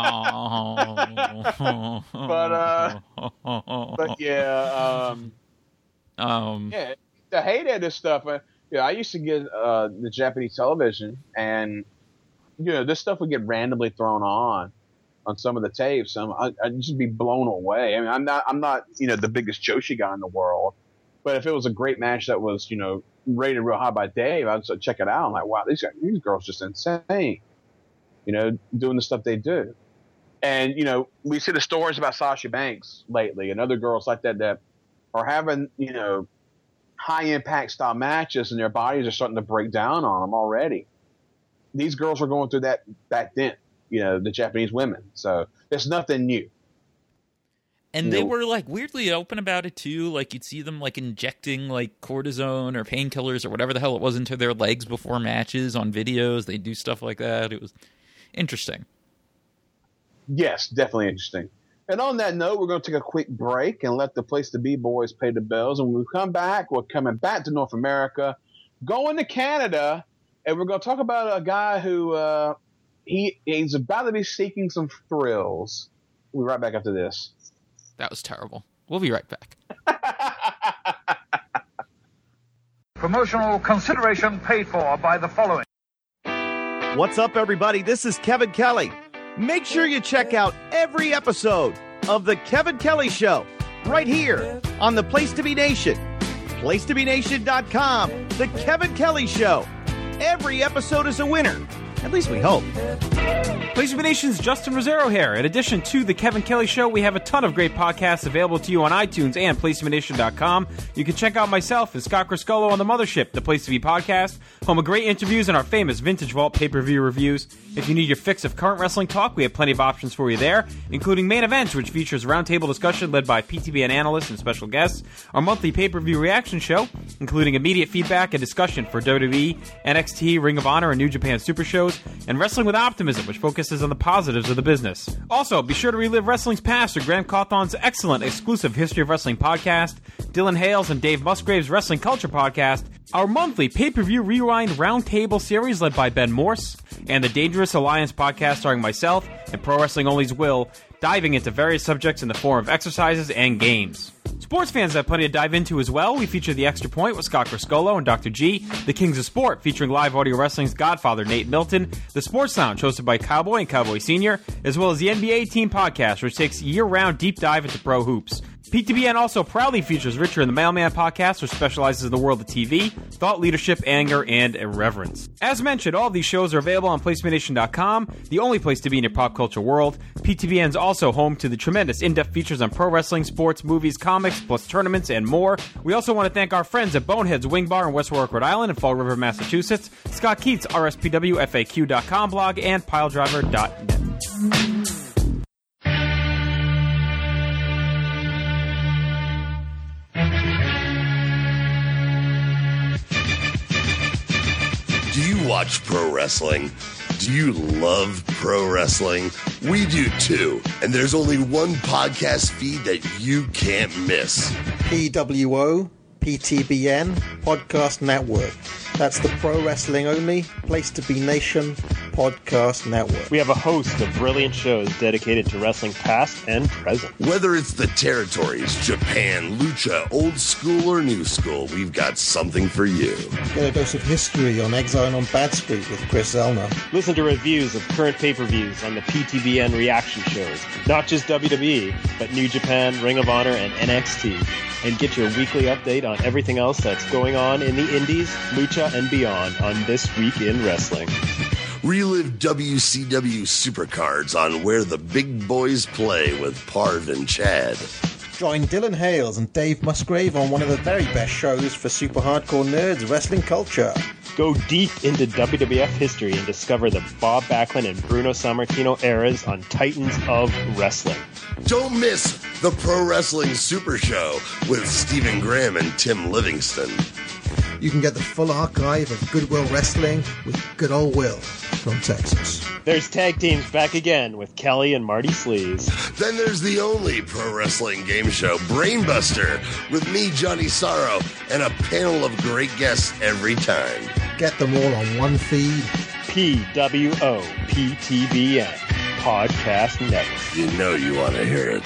but uh, but yeah, um, um, yeah. The hate of this stuff. Uh, yeah, I used to get uh, the Japanese television, and you know this stuff would get randomly thrown on on some of the tapes. And I, I'd just be blown away. I mean, I'm not, I'm not, you know, the biggest Joshi guy in the world, but if it was a great match that was, you know, rated real high by Dave, I'd check it out. I'm like, wow, these guys, these girls just insane, you know, doing the stuff they do. And you know, we see the stories about Sasha Banks lately, and other girls like that that are having, you know, high impact style matches, and their bodies are starting to break down on them already. These girls were going through that back then, you know, the Japanese women. So it's nothing new. And they were like weirdly open about it too. Like you'd see them like injecting like cortisone or painkillers or whatever the hell it was into their legs before matches on videos. They do stuff like that. It was interesting. Yes, definitely interesting. And on that note, we're going to take a quick break and let the Place to Be boys pay the bills. And when we come back, we're coming back to North America, going to Canada, and we're going to talk about a guy who uh, he he's about to be seeking some thrills. We'll be right back after this. That was terrible. We'll be right back. Promotional consideration paid for by the following. What's up, everybody? This is Kevin Kelly. Make sure you check out every episode of The Kevin Kelly Show right here on the Place to Be Nation. place to be nation dot com. The Kevin Kelly Show. Every episode is a winner. At least we hope. Place to Be Nation's Justin Rosero here. In addition to The Kevin Kelly Show, we have a ton of great podcasts available to you on iTunes and place to be nation dot com. You can check out myself and Scott Criscolo on The Mothership, the Place to Be podcast, home of great interviews and our famous Vintage Vault pay-per-view reviews. If you need your fix of current wrestling talk, we have plenty of options for you there, including Main Events, which features roundtable discussion led by P T B N analysts and special guests, our monthly pay-per-view reaction show, including immediate feedback and discussion for W W E, N X T, Ring of Honor, and New Japan Super Shows, and Wrestling with Optimism, which focuses on the positives of the business. Also, be sure to relive wrestling's past with Grant Cawthon's excellent exclusive History of Wrestling podcast, Dylan Hales and Dave Musgrave's Wrestling Culture podcast, our monthly pay-per-view rewind roundtable series led by Ben Morse, and the Dangerous Alliance podcast starring myself and Pro Wrestling Only's Will, diving into various subjects in the form of exercises and games. Sports fans have plenty to dive into as well. We feature The Extra Point with Scott Criscolo and Doctor G, The Kings of Sport featuring live audio wrestling's godfather Nate Milton, The Sports Lounge hosted by Cowboy and Cowboy Senior, as well as the N B A Team Podcast, which takes a year-round deep dive into pro hoops. P T B N also proudly features Richard and the Mailman podcast, which specializes in the world of T V, thought leadership, anger, and irreverence. As mentioned, all of these shows are available on place to be nation dot com, the only place to be in your pop culture world. P T B N is also home to the tremendous in-depth features on pro wrestling, sports, movies, comics, plus tournaments, and more. We also want to thank our friends at Bonehead's Wing Bar in West Warwick, Rhode Island, and Fall River, Massachusetts, Scott Keats, R S P W F A Q dot com blog, and Piledriver dot net. Do you watch pro wrestling? Do you love pro wrestling? We do too. And there's only one podcast feed that you can't miss. P W O, P T B N, Podcast Network. That's the Pro Wrestling Only, Place to Be Nation Podcast Network. We have a host of brilliant shows dedicated to wrestling past and present. Whether it's the territories, Japan, Lucha, old school or new school, we've got something for you. Get a dose of history on Exile on Bad Street with Chris Zellner. Listen to reviews of current pay-per-views on the P T B N reaction shows. Not just W W E, but New Japan, Ring of Honor, and N X T. And get your weekly update on everything else that's going on in the indies, Lucha, and beyond on This Week in Wrestling. Relive W C W Supercards on Where the Big Boys Play with Parv and Chad. Join Dylan Hales and Dave Musgrave on one of the very best shows for super hardcore nerds, wrestling culture. Go deep into W W F history and discover the Bob Backlund and Bruno Sammartino eras on Titans of Wrestling. Don't miss the Pro Wrestling Super Show with Stephen Graham and Tim Livingston. You can get the full archive of Goodwill Wrestling with Good Old Will from Texas. There's tag teams back again with Kelly and Marty Sleaze. Then there's the only pro wrestling game show, Brainbuster, with me, Johnny Sorrow, and a panel of great guests every time. Get them all on one feed. P W O P T B N Podcast Network. You know you want to hear it.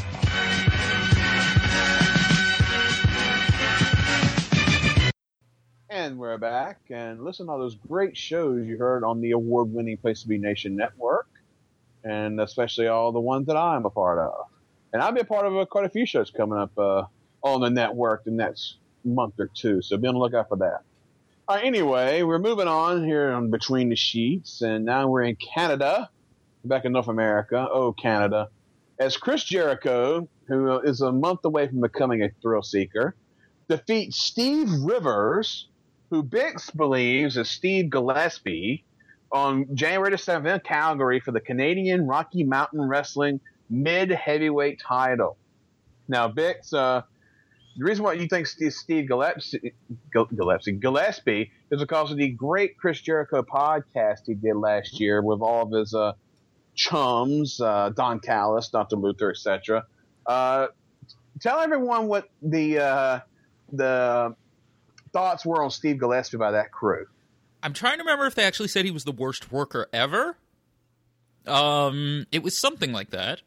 And we're back, and listen to all those great shows you heard on the award-winning Place to Be Nation Network, and especially all the ones that I'm a part of. And I'll be a part of uh, quite a few shows coming up uh, on the network the next month or two, so be on the lookout for that. All right, anyway, we're moving on here on Between the Sheets, and now we're in Canada, back in North America. Oh, Canada. As Chris Jericho, who is a month away from becoming a thrill seeker, defeats Steve Rivers, who Bix believes is Steve Gillespie, on January the seventh in Calgary for the Canadian Rocky Mountain Wrestling mid-heavyweight title. Now, Bix, uh, the reason why you think Steve, Steve Gillespie, Gillespie, Gillespie is because of the great Chris Jericho podcast he did last year with all of his uh, chums, uh, Don Callis, Doctor Luther, et cetera. Uh, tell everyone what the uh, the thoughts were on Steve Gillespie by that crew. I'm trying to remember if they actually said he was the worst worker ever. Um, it was something like that.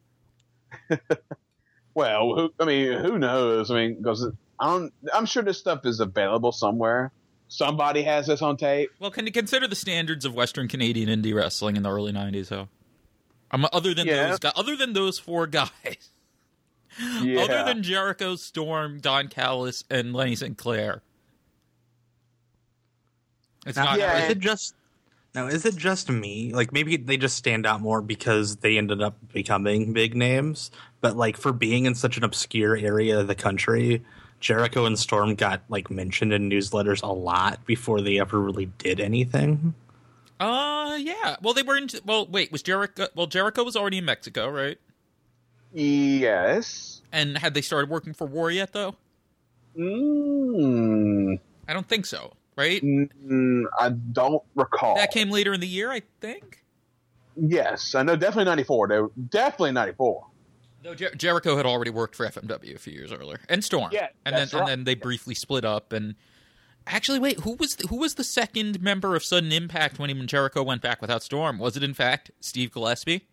Well, who, I mean, who knows? I mean, because I'm, I'm sure this stuff is available somewhere. Somebody has this on tape. Well, can you consider the standards of Western Canadian indie wrestling in the early nineties, though? Um, other than Yeah. those guys, other than those four guys, Yeah. other than Jericho, Storm, Don Callis, and Lenny Sinclair. It's Now, not. Yeah. is it just now? Is it just me? Like maybe they just stand out more because they ended up becoming big names. But like for being in such an obscure area of the country, Jericho and Storm got like mentioned in newsletters a lot before they ever really did anything. Uh, yeah. Well, they were in. Well, wait. Was Jericho? Well, Jericho was already in Mexico, right? Yes. And had they started working for War yet, though? Mm, I don't think so. Right? mm, I don't recall. That came later in the year, I think. Yes, I know. Definitely ninety-four. They were definitely ninety-four. No, Jer- Jericho had already worked for F M W a few years earlier, and Storm. Yeah, and then that's and right. then they briefly split up. And actually, wait, who was the, who was the second member of Sudden Impact when even Jericho went back without Storm? Was it in fact Steve Gillespie?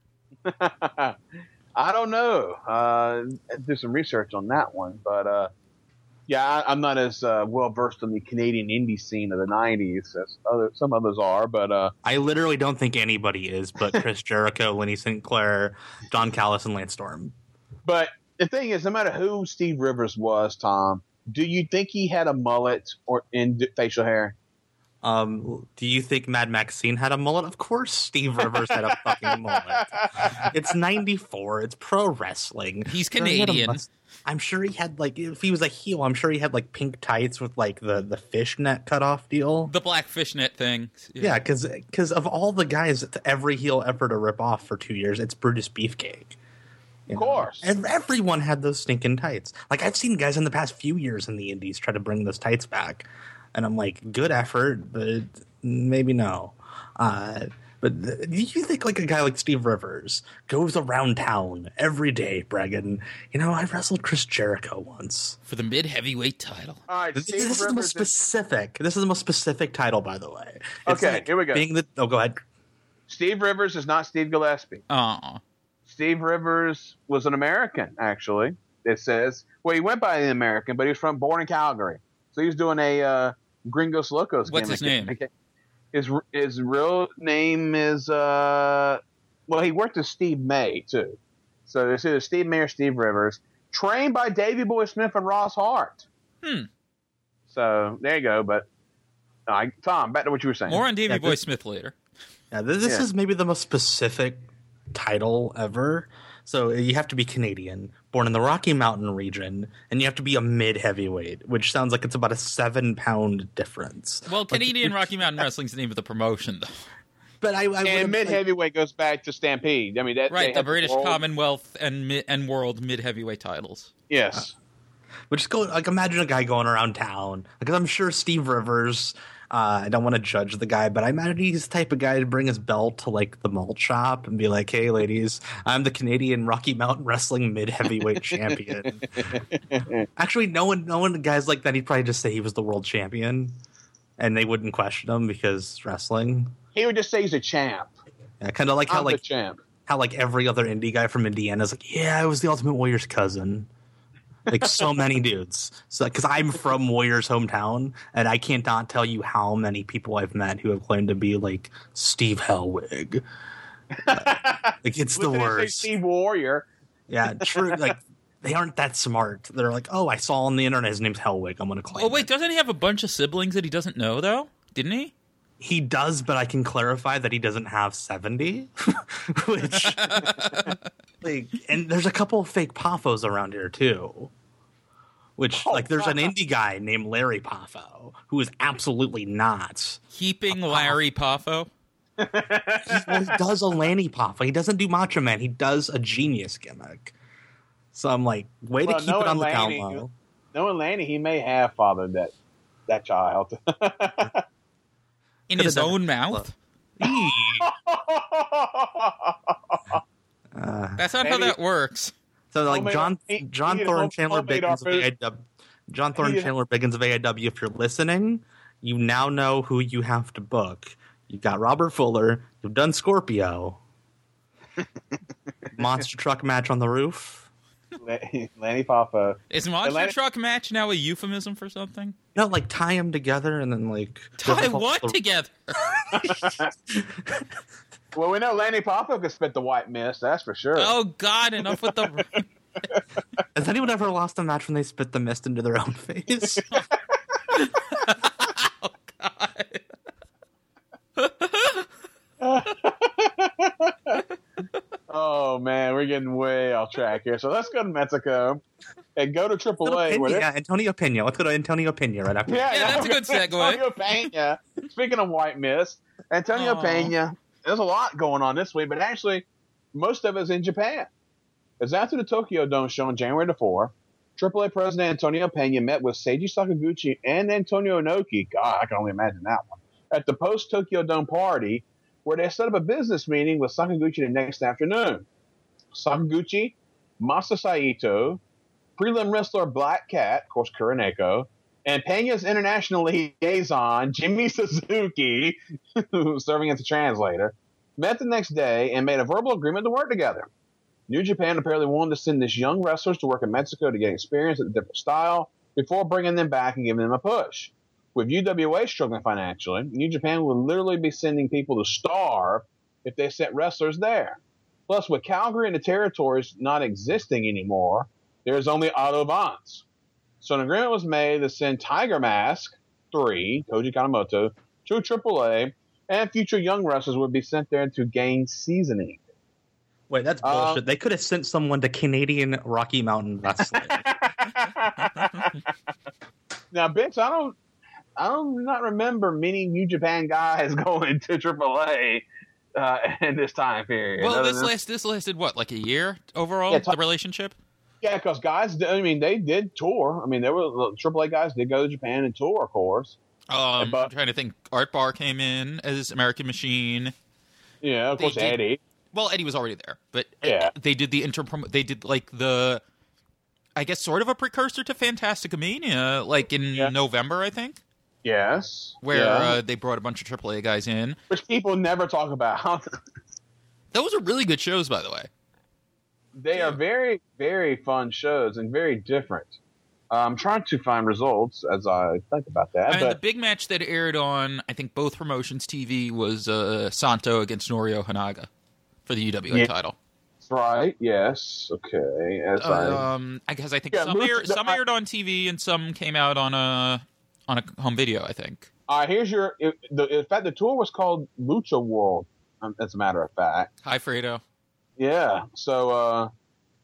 I don't know. Uh, do some research on that one, but uh, yeah, I, I'm not as uh, well versed in the Canadian indie scene of the nineties as other some others are. But uh, I literally don't think anybody is, but Chris Jericho, Lenny Sinclair, Don Callis, and Lance Storm. but the thing is, no matter who Steve Rivers was, Tom, do you think he had a mullet or in d- facial hair? Um, do you think Mad Maxine had a mullet? Of course, Steve Rivers had a fucking mullet. It's ninety-four. It's pro wrestling. He's Sure, he had a Canadian. must- I'm sure he had like if he was a heel, I'm sure he had like pink tights with like the the fishnet cut off deal. The black fishnet thing. Yeah, because because of all the guys, that every heel ever to rip off for two years, it's Brutus Beefcake. You Of know? course. And everyone had those stinking tights. Like I've seen guys in the past few years in the indies try to bring those tights back, and I'm like, good effort, but maybe no. Uh, but th- do you think like a guy like Steve Rivers goes around town every day bragging, you know, I wrestled Chris Jericho once. For the mid heavyweight title. All right, This, Steve this is the Rivers most is- specific. This is the most specific title, by the way. It's Okay, like here we go. Being the oh, go ahead. Steve Rivers is not Steve Gillespie. Uh Steve Rivers was an American, actually. It says, well, he went by an American, but he was from born in Calgary, so he was doing a uh, Gringos Locos. What's his gimmick. name? Okay. His his real name is uh, well, he worked with Steve May too. So it's either Steve May or Steve Rivers. Trained by Davey Boy Smith and Ross Hart. Hmm. So there you go. But uh, Tom, back to what you were saying. More on Davey Yeah, Boy this- Smith later. Yeah, this, this Yeah. is maybe the most specific title ever. So you have to be Canadian, born in the Rocky Mountain region, and you have to be a mid-heavyweight, which sounds like it's about a seven-pound difference. Well, Canadian like, Rocky Mountain Wrestling's the name of the promotion, though. But I, I and mid heavyweight like, goes back to Stampede. I mean, that right, the British world. Commonwealth and mi- and World mid heavyweight titles. Yes, uh, but just go like imagine a guy going around town because I'm sure Steve Rivers. Uh, I don't want to judge the guy, but I imagine he's the type of guy to bring his belt to like the malt shop and be like, "Hey, ladies, I'm the Canadian Rocky Mountain Wrestling mid heavyweight champion." Actually, no one, no one guys like that. He'd probably just say he was the world champion, and they wouldn't question him because wrestling. He would just say he's a champ. Yeah, kind of like how I'm like champ. how like every other indie guy from Indiana is like, yeah, I was the Ultimate Warrior's cousin. Like so many dudes. So because I'm from Warrior's hometown, and I can't not tell you how many people I've met who have claimed to be like Steve Hellwig. Uh, like it's the worst. Steve Warrior. Yeah, true. Like they aren't that smart. They're like, oh, I saw on the internet his name's Hellwig. I'm gonna claim. Oh wait, it. doesn't he have a bunch of siblings that he doesn't know though? Didn't he? He does, but I can clarify that he doesn't have seventy. Which, like, and there's a couple of fake Poffos around here too. Which, oh, like, there's an indie guy named Larry Poffo who is absolutely not keeping Larry Poffo. he, well, he does a Lanny Poffo. He doesn't do Macho Man. He does a genius gimmick. So I'm like, way well, to keep it on Lanny, the down low. Knowing Lanny, he may have fathered that that child. In his own mouth? uh, That's not how that works. So, like, John John Thorne Chandler Biggins of A I W, John Thorne Chandler Biggins of A I W, if you're listening, you now know who you have to book. You've got Robert Fuller. You've done Scorpio. Monster truck match on the roof. Lanny Poffo. Is monster Lanny- truck match now a euphemism for something? No, like tie them together and then like tie what the- together? Well, we know Lanny Poffo could spit the white mist. That's for sure. Oh God! Enough with the. Has anyone ever lost a match when they spit the mist into their own face? Oh God. Oh man, we're getting way off track here. So let's go to Mexico and go to Triple A. Pena, yeah, Antonio Pena. Let's go to Antonio Pena right after. Yeah, yeah that's a good segue. Antonio Pena. Speaking of white mist, Antonio Aww. Pena. There's a lot going on this week, but actually, most of it's in Japan. It's after the Tokyo Dome show on January the fourth. Triple A President Antonio Pena met with Seiji Sakaguchi and Antonio Inoki. God, I can only imagine that one. At the post-Tokyo Dome party, where they set up a business meeting with Sakaguchi the next afternoon. Sakaguchi, Masa Saito, prelim wrestler Black Cat, of course, Kuroneko, and Pena's international liaison, Jimmy Suzuki, who was serving as a translator, met the next day and made a verbal agreement to work together. New Japan apparently wanted to send these young wrestlers to work in Mexico to get experience at a different style before bringing them back and giving them a push. With U W A struggling financially, New Japan would literally be sending people to starve if they sent wrestlers there. Plus, with Calgary and the territories not existing anymore, there's only Otto Vance. So an agreement was made to send Tiger Mask three, Koji Kanemoto, to Triple A, and future young wrestlers would be sent there to gain seasoning. Wait, that's bullshit. Uh, they could have sent someone to Canadian Rocky Mountain Wrestling. Now, Bix, I don't, I don't not remember many New Japan guys going to Triple A uh, in this time period. Well, this last this lasted what, like a year overall? Yeah, t- the relationship. Yeah, because guys, I mean, they did tour. I mean, there were Triple A guys did go to Japan and tour, of course. Um, but, I'm trying to think. Art Barr came in as American Machine. Yeah, of they course, did, Eddie. Well, Eddie was already there, but yeah. they did the inter. They did like the, I guess, sort of a precursor to Fantastica Mania, like in yeah. November, I think. Yes, where yeah. uh, they brought a bunch of Triple A guys in, which people never talk about. Those are really good shows, by the way. They yeah. are very, very fun shows and very different. I'm trying to find results as I think about that. I mean, but... the big match that aired on, I think, both promotions' T V was uh, Santo against Norio Hanaga for the U W A yeah. title. Right, yes, okay. As uh, I... Um, I guess I think yeah, some, Lucha, aired, some I... aired on T V and some came out on a on a home video, I think. All right, here's your... The, in fact, the tour was called Lucha World, um, as a matter of fact. Hi, Fredo. Yeah, so... Uh,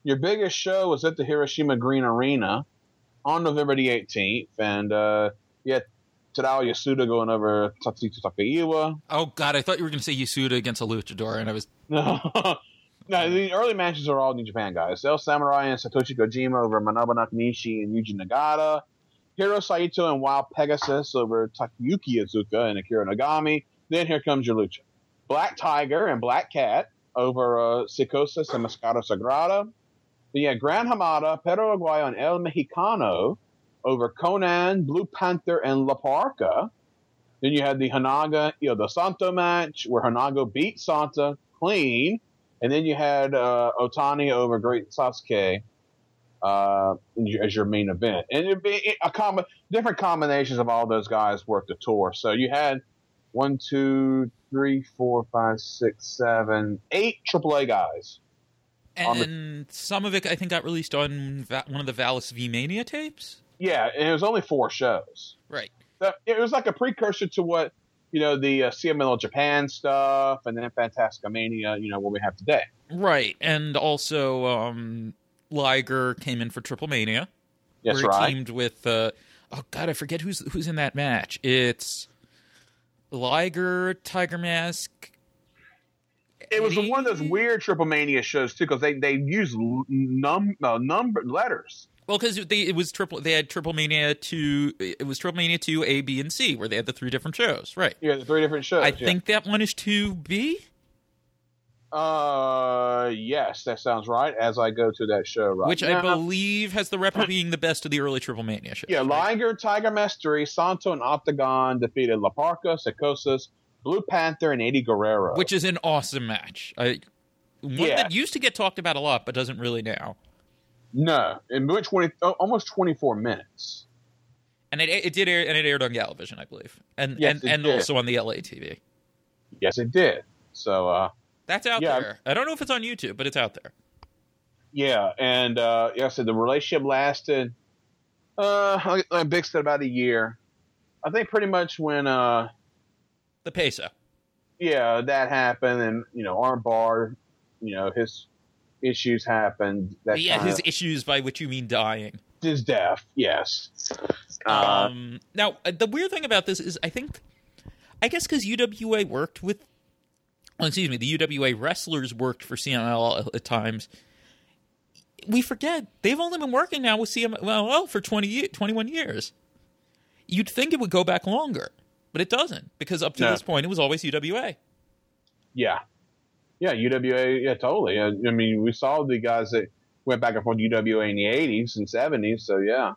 your biggest show was at the Hiroshima Green Arena on November the eighteenth, and uh, you had Tadao Yasuda going over Tatsuya Takaiwa. Oh, God, I thought you were going to say Yasuda against a luchador, and I was... No, no, the early matches are all New Japan guys. El Samurai and Satoshi Kojima over Manabu Nakanishi and Yuji Nagata. Hiro Saito and Wild Pegasus over Takayuki Iizuka and Akira Nagami. Then here comes your lucha. Black Tiger and Black Cat over uh, Psicosis and Mascaro Sagrada. Then you had Gran Hamada, Pedro Aguayo, and El Mexicano over Conan, Blue Panther, and La Parca. Then you had the Hanaga Io del Santo match where Hanago beat Santa clean. And then you had uh, Otani over Great Sasuke uh, as your main event. And it'd be a com- different combinations of all those guys worked the tour. So you had one, two, three, four, five, six, seven, eight triple A guys. And the- some of it, I think, got released on Va- one of the Valis V Mania tapes? Yeah, and it was only four shows. Right. So it was like a precursor to what, you know, the uh, C M L Japan stuff, and then Fantastica Mania, you know, what we have today. Right, and also um, Liger came in for Triple Mania. Yes, where right. he teamed with, uh, oh God, I forget who's who's in that match. It's Liger, Tiger Mask. It was one of those weird Triple Mania shows, too, because they, they used num, uh, number letters. Well, because it was triple. They had Triple Mania two. It was Triple Mania two A, B, and C, where they had the three different shows. Right. Yeah, the three different shows. I yeah. think that one is two B. Uh, yes, that sounds right. As I go to that show, right, which now, I believe has the rep of being the best of the early Triple Mania shows. Yeah, right? Liger, Tiger Mask three, Santo, and Octagon defeated La Parca, Psicosis, Blue Panther, and Eddie Guerrero, which is an awesome match. I, one yeah. that used to get talked about a lot, but doesn't really now. No, it went twenty, almost twenty-four minutes, and it it did air, and it aired on Galavision, I believe, and yes, and, it and did. also on the L A T V. Yes, it did. So uh, that's out yeah. there. I don't know if it's on YouTube, but it's out there. Yeah, and uh, yeah, so the relationship lasted. Uh, like Big said, about a year. I think pretty much when uh, the peso. Yeah, that happened, and you know, Armbar, you know, his issues happened. That yeah, kinda, his issues, by which you mean dying. His death, yes. Uh, um, now, the weird thing about this is, I think, I guess because U W A worked with, well, excuse me, the U W A wrestlers worked for C M L at times. We forget they've only been working now with C M L for twenty, twenty-one years. You'd think it would go back longer, but it doesn't, because up to no. this point, it was always U W A. Yeah. Yeah, U W A, yeah, totally. I, I mean, we saw the guys that went back and forth to U W A in the eighties and seventies, so yeah.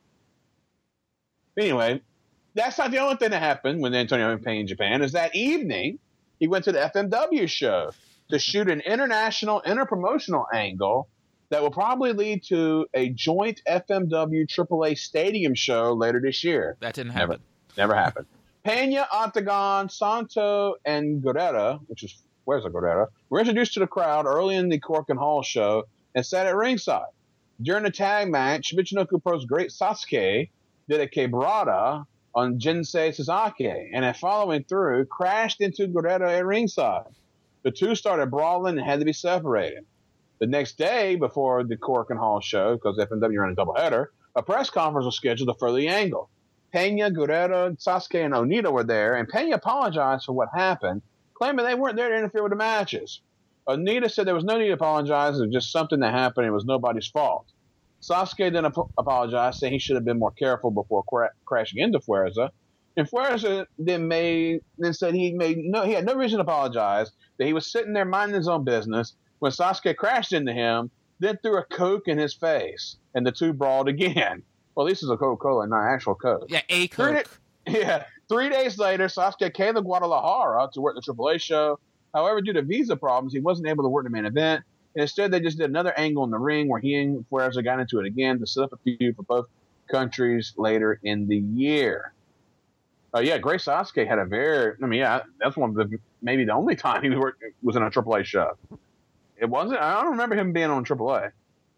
Anyway, that's not the only thing that happened when Antonio was playing in Japan. Is that evening, he went to the F M W show to shoot an international, interpromotional angle that will probably lead to a joint F M W Triple A Stadium show later this year. That didn't happen. Never, never happened. Pena, Octagon, Santo, and Guerrera, which is where's the Guerrera, were introduced to the crowd early in the Cork and Hall show and sat at ringside. During the tag match, Michinoku Pro's Great Sasuke did a quebrada on Jinsei Sasaki, and then following through, crashed into Guerrero at ringside. The two started brawling and had to be separated. The next day, before the Cork and Hall show, because F M W ran a doubleheader, a press conference was scheduled to further the angle. Pena, Guerrero, Sasuke, and Onita were there, and Pena apologized for what happened, claiming they weren't there to interfere with the matches. Onita said there was no need to apologize, it was just something that happened, and it was nobody's fault. Sasuke then ap- apologized, saying he should have been more careful before cra- crashing into Fuerza. And Fuerza then made then said he made no he had no reason to apologize, that he was sitting there minding his own business when Sasuke crashed into him, then threw a Coke in his face, and the two brawled again. Well, this is a Coca-Cola, not actual Coke. Yeah, a Coke. Three, yeah. Three days later, Sasuke came to Guadalajara to work the Triple A show. However, due to visa problems, he wasn't able to work the main event. And instead, they just did another angle in the ring where he and Fuerza got into it again to set up a feud for both countries later in the year. Uh, yeah, Great Sasuke had a very, I mean, yeah, that's one of the, maybe the only time he worked, was in a Triple A show. It wasn't, I don't remember him being on Triple A.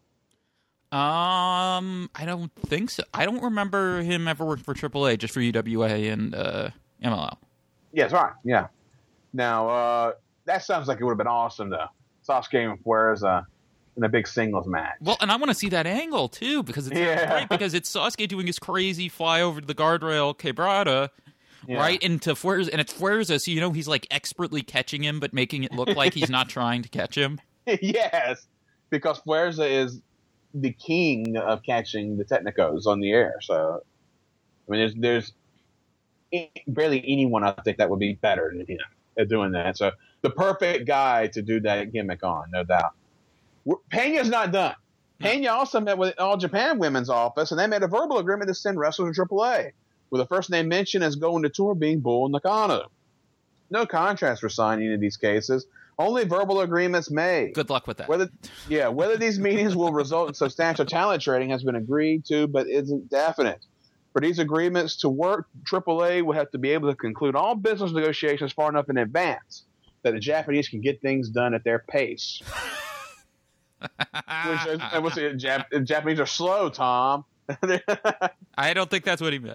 Um, I don't think so. I don't remember him ever working for Triple A, just for U W A and uh, M L L. Yeah, that's right. Yeah. Now, uh, that sounds like it would have been awesome, though. Sasuke and Fuerza. in a big singles match. Well, and I want to see that angle too, because it's Yeah. right, because it's Sasuke doing his crazy fly over the guardrail quebrada, Yeah. right into Fuerza, and it's Fuerza, so you know he's like expertly catching him, but making it look like he's not trying to catch him. Yes, because Fuerza is the king of catching the technicos on the air. So, I mean, there's there's barely anyone I think that would be better than him at doing that. So, the perfect guy to do that gimmick on, no doubt. Pena's not done. Pena also met with All Japan Women's Office, and they made a verbal agreement to send wrestlers to triple A, with the first name mentioned as going to tour being Bull Nakano. No contracts were signed in any of these cases. Only verbal agreements made. Good luck with that. Whether, yeah, whether these meetings will result in substantial talent trading has been agreed to, but isn't definite. For these agreements to work, triple A will have to be able to conclude all business negotiations far enough in advance that the Japanese can get things done at their pace. Which is, I would say Jap- Japanese are slow, Tom. I don't think that's what he meant.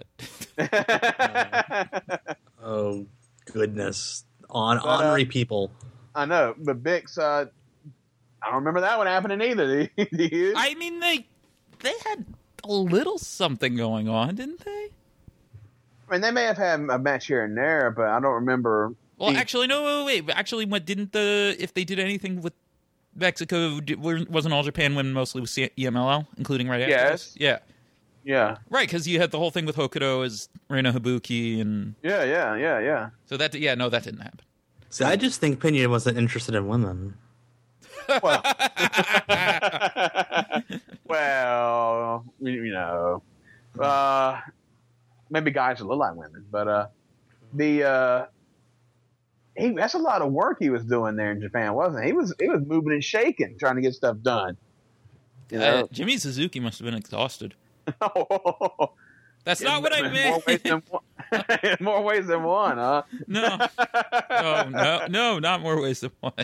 Oh, goodness. On But, uh, ornery people. I know, but Bix, uh, I don't remember that one happening either. Do you? I mean, they they had a little something going on, didn't they? I mean, they may have had a match here and there, but I don't remember. Well, He- actually, no, wait, wait. Actually, what didn't the if they did anything with Mexico, did, wasn't All Japan Women mostly with E M L L, including right after Yes. this? Yeah. Yeah, Right, because you had the whole thing with Hokuto as Reina Habuki, and yeah, yeah, yeah, yeah. so that, yeah, no, that didn't happen. See, I just think Pena wasn't interested in women. Well, well, you you know, uh, maybe guys look like women, but uh, the uh, he, that's a lot of work he was doing there in Japan, wasn't he? He was he was moving and shaking trying to get stuff done. You Uh, know, Jimmy Suzuki must have been exhausted. oh, That's not what I More meant. ways than one, more ways than one, huh? No. Oh, no, no, not more ways than one.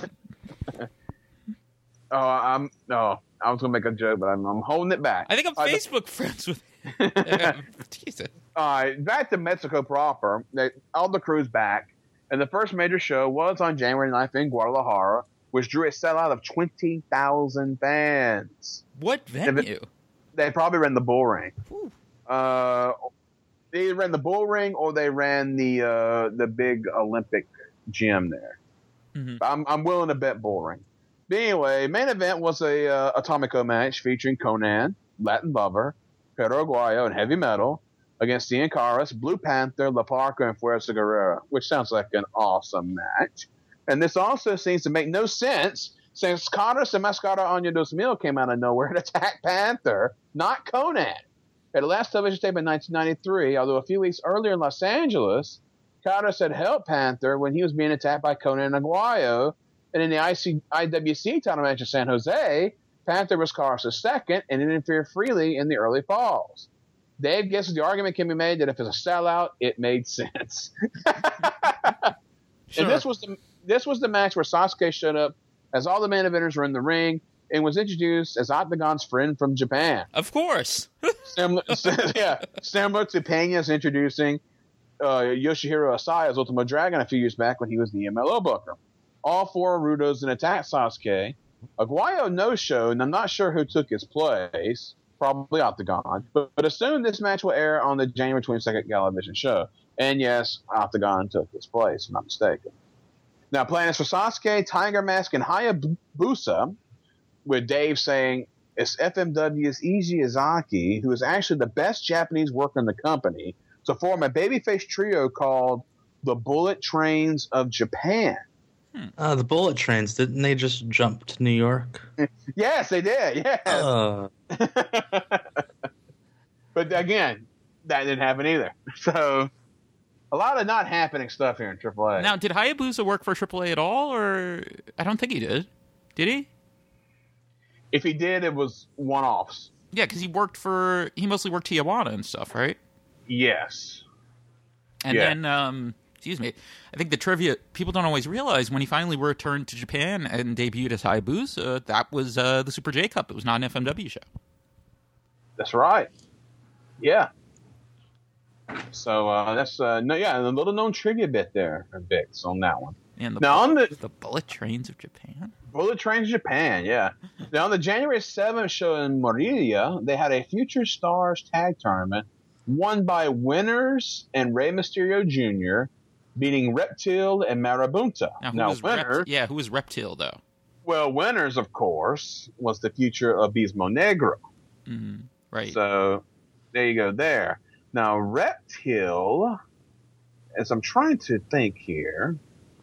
Oh, I'm no. I was gonna make a joke, but I'm, I'm holding it back. I think I'm Uh, the- Facebook friends with him. Jesus. All right, back to Mexico proper. They, all the crew's back, and the first major show was on January ninth in Guadalajara, which drew a sellout of twenty thousand fans. What venue? They probably ran the Bull Ring. Whew. Uh, they either ran the Bull Ring or they ran the uh, the big Olympic gym there. Mhm. I'm I'm willing to bet Bull Ring. But anyway, main event was a uh, Atomico match featuring Conan, Latin Lover, Pedro Aguayo, and Heavy Metal against Ian Caras, Blue Panther, La Parca, and Fuerza Guerrera, which sounds like an awesome match. And this also seems to make no sense since Caras and Mascara Año dos Mil came out of nowhere and attacked Panther, not Conan. At the last television tape in nineteen ninety-three, although a few weeks earlier in Los Angeles, Caras had helped Panther when he was being attacked by Conan and Aguayo. And in the I C, I W C title match in San Jose, Panther was Caras' second and interfered freely in the early falls. Dave guesses the argument can be made that if it's a sellout, it made sense. Sure. And this was the this was the match where Sasuke showed up as all the main eventers were in the ring and was introduced as Octagon's friend from Japan. Of course. Similar, yeah, similar to Pena's introducing uh, Yoshihiro Asai as Ultimo Dragon a few years back when he was the M L O booker. All four Rudos then attacked Sasuke. Aguayo no-showed, and I'm not sure who took his place. Probably Octagon. But, but assume this match will air on the January twenty-second Galavision show. And yes, Octagon took his place, if I'm not mistaken. Now, plans for Sasuke, Tiger Mask, and Hayabusa, with Dave saying it's F M W's Eiji Izaki, who is actually the best Japanese worker in the company, to form a babyface trio called the Bullet Trains of Japan. Uh, the bullet trains, didn't they just jump to New York? Yes, they did. Yes. Uh, But again, that didn't happen either. So, a lot of not happening stuff here in triple A. Now, did Hayabusa work for triple A at all, or I don't think he did. Did he? If he did, it was one-offs. Yeah, because he worked for he mostly worked Tijuana and stuff, right? Yes. And Yeah. then, um, excuse me, I think the trivia people don't always realize when he finally returned to Japan and debuted as Hayabusa, that was uh, the Super J Cup. It was not an F M W show. That's right. Yeah. So uh, that's uh, no, yeah, a little known trivia bit there, Bix, on that one. And the, now on the the Bullet Trains of Japan. Bullet Trains Japan, yeah. Now on the January seventh show in Moriya, they had a Future Stars tag tournament won by Winners and Rey Mysterio Junior beating Reptile and Marabunta. Now, who now was Winner, Rept- yeah, who was Reptile though? well, Winners, of course, was the future of Abismo Negro. Mm-hmm. Right. So there you go there. Now Reptile, as I'm trying to think here,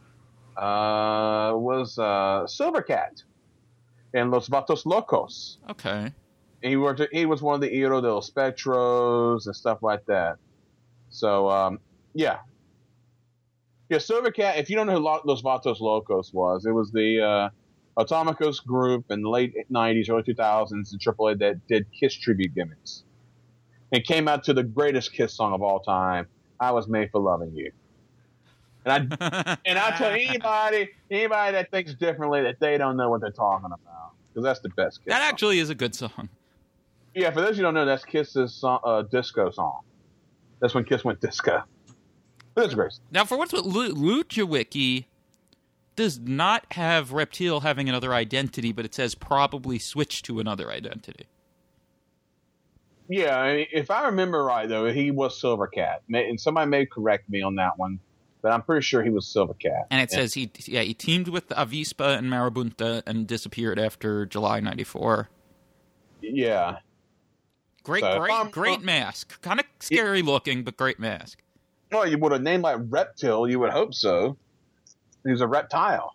uh, was uh, Silvercat in Los Vatos Locos. Okay. He worked. He was one of the Hero de los Spectros and stuff like that. So um, yeah, yeah. Silvercat. If you don't know who Lo- Los Vatos Locos was, it was the uh, Atomicos group in the late nineties, early two thousands in triple A that did Kiss tribute gimmicks. It came out to the greatest Kiss song of all time, "I Was Made for Loving You." And I and I tell anybody anybody that thinks differently that they don't know what they're talking about, because that's the best Kiss That song. actually is a good song. Yeah, for those who don't know, that's Kiss's song, uh, disco song. That's when Kiss went disco. But it's great. Now, for what's what, Lu- Lucha Wiki does not have Reptile having another identity, but it says probably switch to another identity. Yeah, I mean, if I remember right, though, he was Silvercat. May- And somebody may correct me on that one, but I'm pretty sure he was Silvercat. And it says he yeah he teamed with Avispa and Marabunta and disappeared after July ninety-four. Yeah. Great, So, great, um, great uh, mask. Kind of scary looking, but great mask. Well, you would have named like Reptile, you would hope so. He was a reptile.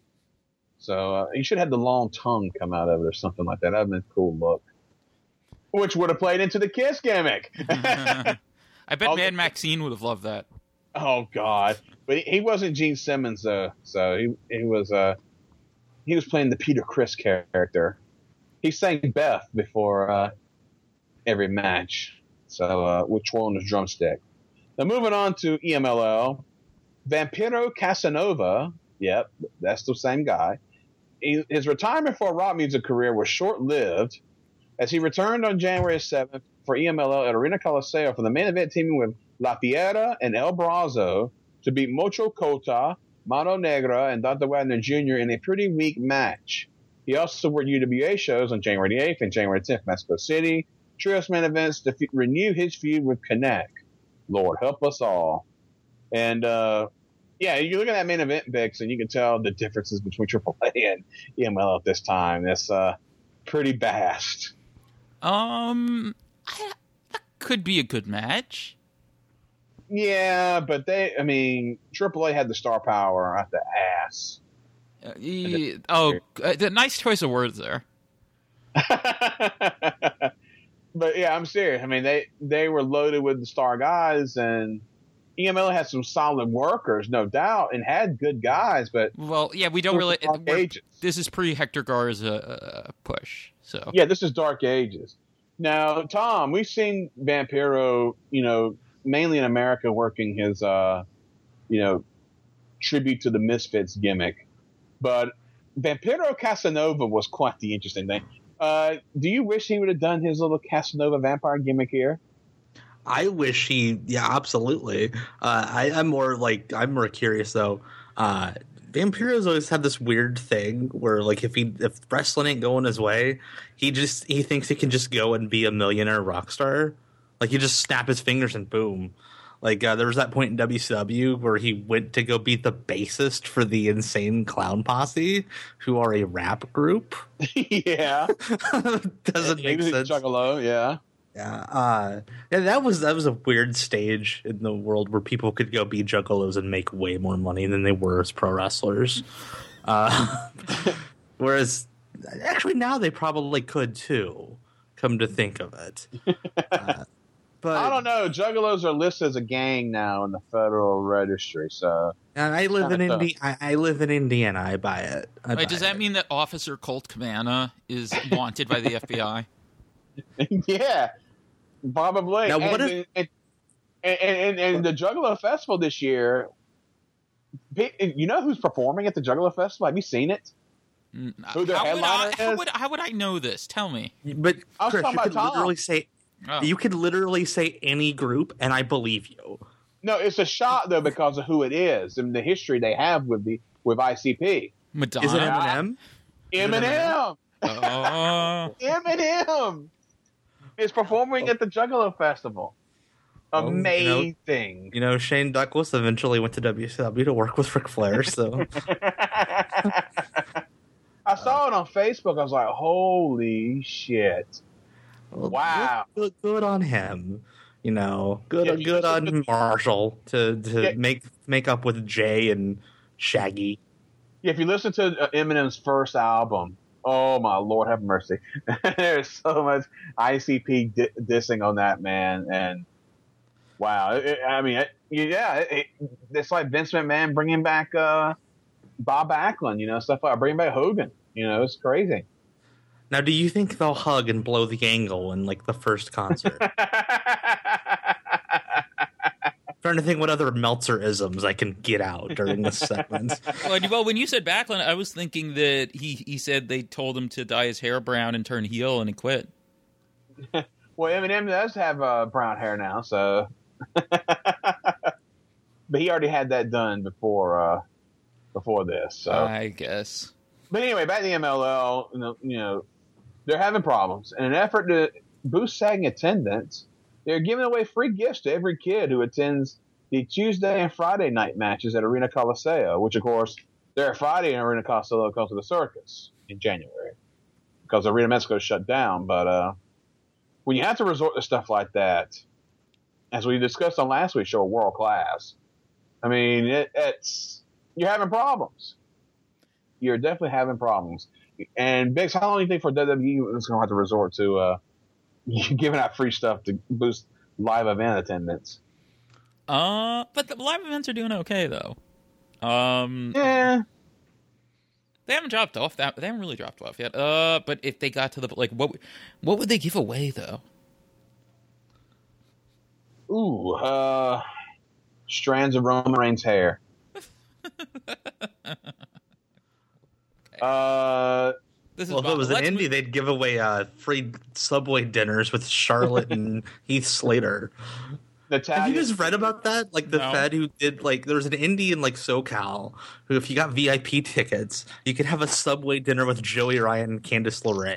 So uh, he should have the long tongue come out of it or something like that. That would have been a cool look. Which would have played into the Kiss gimmick. I bet I'll- Mad Maxine would have loved that. Oh God! But he, he wasn't Gene Simmons though, so he he was uh he was playing the Peter Criss character. He sang Beth before uh, every match, so uh, with twirling his drumstick. Now moving on to E M L L, Vampiro Casanova. Yep, that's the same guy. He, his retirement for a rock music career was short-lived, as he returned on January seventh for E M L L at Arena Coliseo for the main event, teaming with La Fiera and El Brazo to beat Mocho Cota, Mano Negra, and Dante Wagner Junior in a pretty weak match. He also worked U W A shows on January eighth and January tenth in Mexico City, Trios main events to f- renew his feud with Connect. Lord help us all. And, uh, yeah, you look at that main event, Bix, and you can tell the differences between triple A and E M L L at this time. It's uh, pretty vast. Um, I, that could be a good match. Yeah, but they, I mean, triple A had the star power at the ass. Uh, he- oh, uh, the nice choice of words there. But yeah, I'm serious. I mean, they, they were loaded with the star guys, and E M L had some solid workers, no doubt, and had good guys, but Well, yeah, we don't really. Dark we're- Ages. This is pre Hector Garza uh, push, so Yeah, this is Dark Ages. Now, Tom, we've seen Vampiro, you know, mainly in America, working his, uh, you know, tribute to the Misfits gimmick. But Vampiro Casanova was quite the interesting thing. Uh, do you wish he would have done his little Casanova vampire gimmick here? I wish he, yeah, absolutely. Uh, I, I'm more like, I'm more curious though. Uh, Vampiro's always had this weird thing where, like, if he if wrestling ain't going his way, he just he thinks he can just go and be a millionaire rock star. Like, you just snap his fingers and boom. Like, uh, there was that point in W C W where he went to go beat the bassist for the Insane Clown Posse, who are a rap group. Yeah. Doesn't He make was a sense. Juggalo, yeah. Yeah, uh, yeah, that was that was a weird stage in the world where people could go be juggalos and make way more money than they were as pro wrestlers. Uh, whereas, actually, now they probably could too. Come to think of it, uh, but I don't know. Juggalos are listed as a gang now in the Federal Registry, so And I live in Kinda Indi- I, I live in Indiana. I buy it. I Wait, buy does that it. mean that Officer Colt Cabana is wanted by the F B I? yeah, probably. Now, what and, if- and, and, and, and the Juggalo Festival this year, you know who's performing at the Juggalo Festival? Have you seen it? Who the how, would I, headliner how, is? would, how would I know this? Tell me. But I was Chris, talking you about could Tom. literally say Oh. you could literally say any group, and I believe you. No, it's a shot though because of who it is and the history they have with the with I C P. Madonna. Is it Eminem? Eminem. Oh. Eminem is performing at the Juggalo Festival. Well, Amazing. You know, you know, Shane Douglas eventually went to W C W to work with Ric Flair, so. I saw it on Facebook. I was like, holy shit. Well, Wow. Good, good on him. You know, good, Yeah, good on you- Marshall to, to Yeah. make make up with Jay and Shaggy. Yeah, if you listen to uh, Eminem's first album, oh my Lord, have mercy. There's so much I C P di- dissing on that, man. And wow, it, I mean, it, yeah, it, it, it's like Vince McMahon bringing back uh, Bob Backlund, you know, stuff like bringing back Hogan. You know, it's crazy. Now, do you think they'll hug and blow the angle in like the first concert? Trying to think what other Meltzer-isms I can get out during this segment. Well, well, when you said Backlund, I was thinking that he, he said they told him to dye his hair brown and turn heel and he quit. Well, Eminem does have uh, brown hair now, so. But he already had that done before uh, before this. So. I guess. But anyway, back to the M L L, you know, you know, they're having problems. In an effort to boost SAG attendance, they're giving away free gifts to every kid who attends the Tuesday and Friday night matches at Arena Coliseo, which, of course, they're Friday in Arena Coliseo comes to the circus in January because Arena Mexico is shut down. But uh, when you have to resort to stuff like that, as we discussed on last week's show, World Class, I mean, it, it's you're having problems. You're definitely having problems. And Biggs, how long do you think for W W E is going to have to resort to uh, giving out free stuff to boost live event attendance? Uh, but the live events are doing okay though. Um, yeah, they haven't dropped off. That they haven't really dropped off yet. Uh, but if they got to the like, what what would they give away though? Ooh, uh, strands of Roman Reigns' hair. Uh, this is well, if it was an indie, they'd give away uh, free Subway dinners with Charlotte and Heath Slater. Natalia. Have you guys read about that? Like the No. Fed who did like there was an indie in like SoCal who, if you got V I P tickets, you could have a Subway dinner with Joey Ryan and Candice LeRae.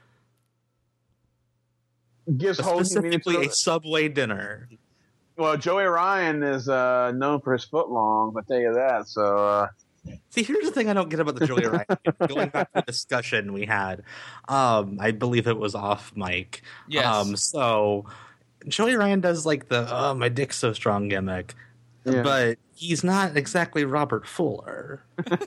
gives Hogan meaning Specifically, to a Subway dinner. Well, Joey Ryan is uh, known for his foot long, I'll tell you that. So, uh, See, here's the thing I don't get about the Joey Ryan. Going back to the discussion we had, um, I believe it was off mic. Yes. Um, so Joey Ryan does like the "oh, my dick's so strong" gimmick, Yeah. but he's not exactly Robert Fuller.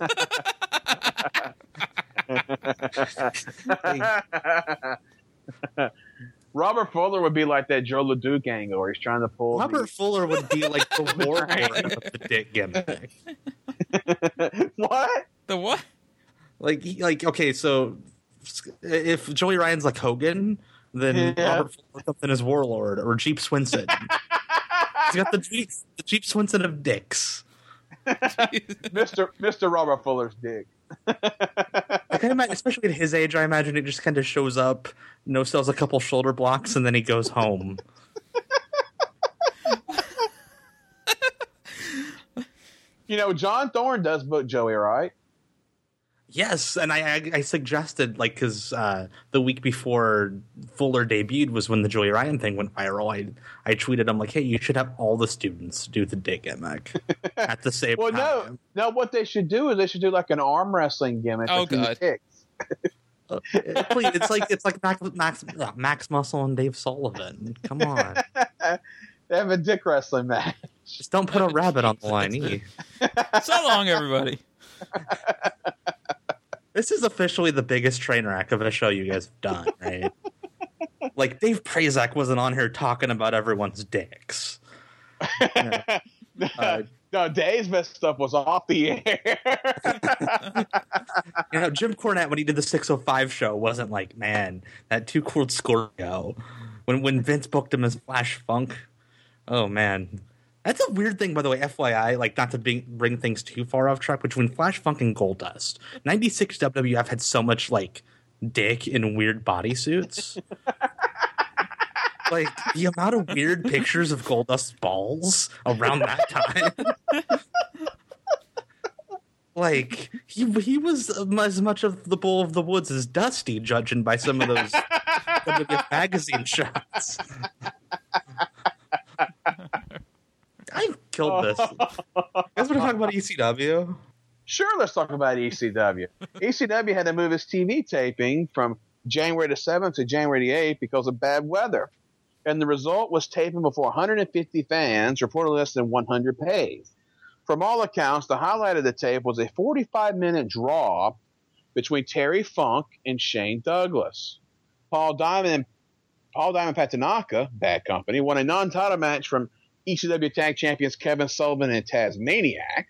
Robert Fuller would be like that Joe LeDuc angle where he's trying to pull. Robert the- Fuller would be like the warlord of the dick gimmick. What? The what? Like, he, like okay, so if Joey Ryan's like Hogan, then Yeah. Robert Fuller comes in as warlord or Jeep Swinson. He's got the Jeep, the Jeep Swinson of dicks. Mister Mister Robert Fuller's dick. I can imagine, especially at his age, I imagine it just kind of shows up, no sells a couple shoulder blocks, and then he goes home. You know, John Thorne does book Joey, right? Yes, and I I, I suggested, like, because uh, the week before Fuller debuted was when the Joey Ryan thing went viral. I I tweeted him like, hey, you should have all the students do the dick gimmick at the same Well, time. no, no. What they should do is they should do like an arm wrestling gimmick. Oh, between God. the dicks. Please, it's like it's like Max Max, uh, Max Muscle and Dave Sullivan. Come on, They have a dick wrestling match. just don't put a rabbit on the line. E. So long, everybody. This is officially the biggest train wreck of a show you guys have done, right? Like, Dave Prazak wasn't on here talking about everyone's dicks. Yeah. Uh, No, Dave's best stuff was off the air. You know, Jim Cornette, when he did the six oh five show, wasn't like, man, that Too Cool Scorpio. When when Vince booked him as Flash Funk, oh, man. That's a weird thing, by the way, F Y I, like, not to bring, bring things too far off track, between Flash Funk and Goldust. ninety-six W W F had so much, like, dick in weird bodysuits. Like, the amount of weird pictures of Goldust's balls around that time. like he he was as much of the bull of the woods as Dusty, judging by some of those W W F magazine shots. I killed this. You guys want to talk about E C W? Sure, let's talk about E C W. E C W had to move its T V taping from January the seventh to January the eighth because of bad weather. And the result was taping before one hundred fifty fans, reported less than one hundred paid. From all accounts, the highlight of the tape was a forty-five minute draw between Terry Funk and Shane Douglas. Paul Diamond and Paul Diamond Pat Tanaka, Bad Company, won a non-title match from E C W Tag Champions Kevin Sullivan and Tasmaniac.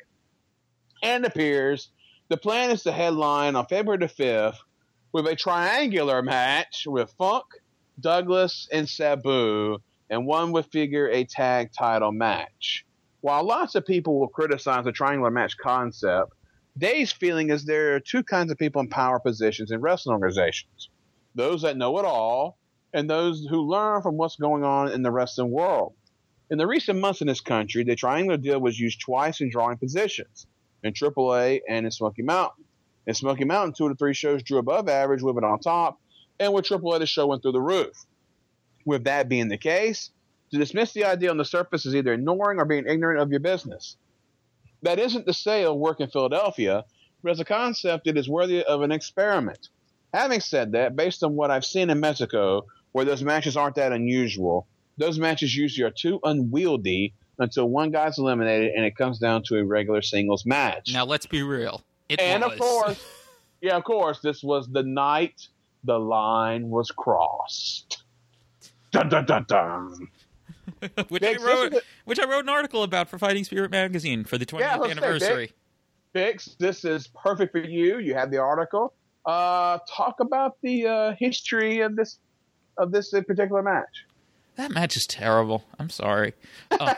And it appears the plan is to headline on February the fifth with a triangular match with Funk, Douglas, and Sabu, and one would figure a tag title match. While lots of people will criticize the triangular match concept, Dave's feeling is there are two kinds of people in power positions in wrestling organizations. Those that know it all, and those who learn from what's going on in the wrestling world. In the recent months in this country, the triangular deal was used twice in drawing positions, in triple A and in Smoky Mountain. In Smoky Mountain, two to three shows drew above average with it on top, and with triple A, the show went through the roof. With that being the case, to dismiss the idea on the surface is either ignoring or being ignorant of your business. That isn't to say it'll work in Philadelphia, but as a concept, it is worthy of an experiment. Having said that, based on what I've seen in Mexico, where those matches aren't that unusual, those matches usually are too unwieldy until one guy's eliminated and it comes down to a regular singles match. Now, let's be real. It and was. of course, yeah, of course, this was the night the line was crossed. Dun, dun, dun, dun. which, Bix, I wrote, a, which I wrote an article about for Fighting Spirit magazine for the twentieth yeah, anniversary. Say, Bix, this is perfect for you. You have the article. Uh, talk about the uh, history of this of this particular match. That match is terrible. I'm sorry. Uh,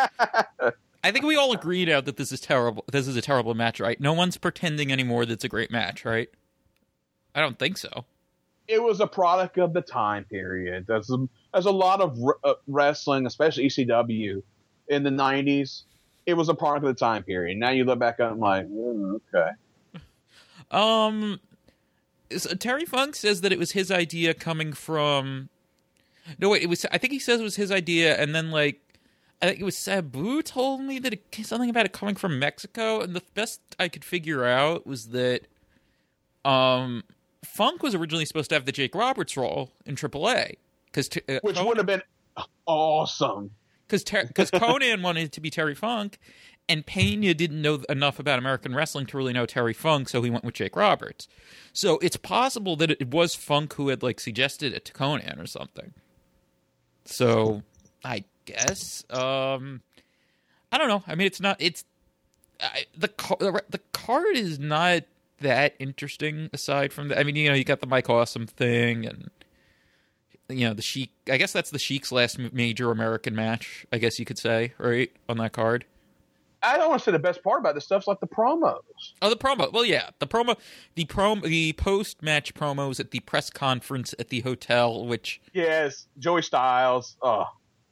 I think we all agree now that this is terrible. This is a terrible match, right? No one's pretending anymore that it's a great match, right? I don't think so. It was a product of the time period. There's a, there's a lot of uh, wrestling, especially E C W, in the nineties. It was a product of the time period. Now you look back at it and like, mm, okay. Um, so Terry Funk says that it was his idea coming from. No, wait. It was. I think he says it was his idea, and then like, I think it was Sabu told me that it, something about it coming from Mexico, and the best I could figure out was that, um. Funk was originally supposed to have the Jake Roberts role in triple A, because uh, which Conan, would have been awesome. Because because ter- Conan wanted it to be Terry Funk, and Pena didn't know enough about American wrestling to really know Terry Funk, so he went with Jake Roberts. So it's possible that it was Funk who had like suggested it to Conan or something. So I guess um, I don't know. I mean, it's not. It's I, the the card is not that interesting aside from that. I mean, you know, you got the Mike Awesome thing, and you know the Sheik. I guess that's the Sheik's last major American match, I guess you could say, right, on that card. I don't want to say the best part about this stuff's like the promos. Oh, the promo. Well, yeah, the promo, the prom, the post-match promos at the press conference at the hotel, which yes, Joey Styles. Oh,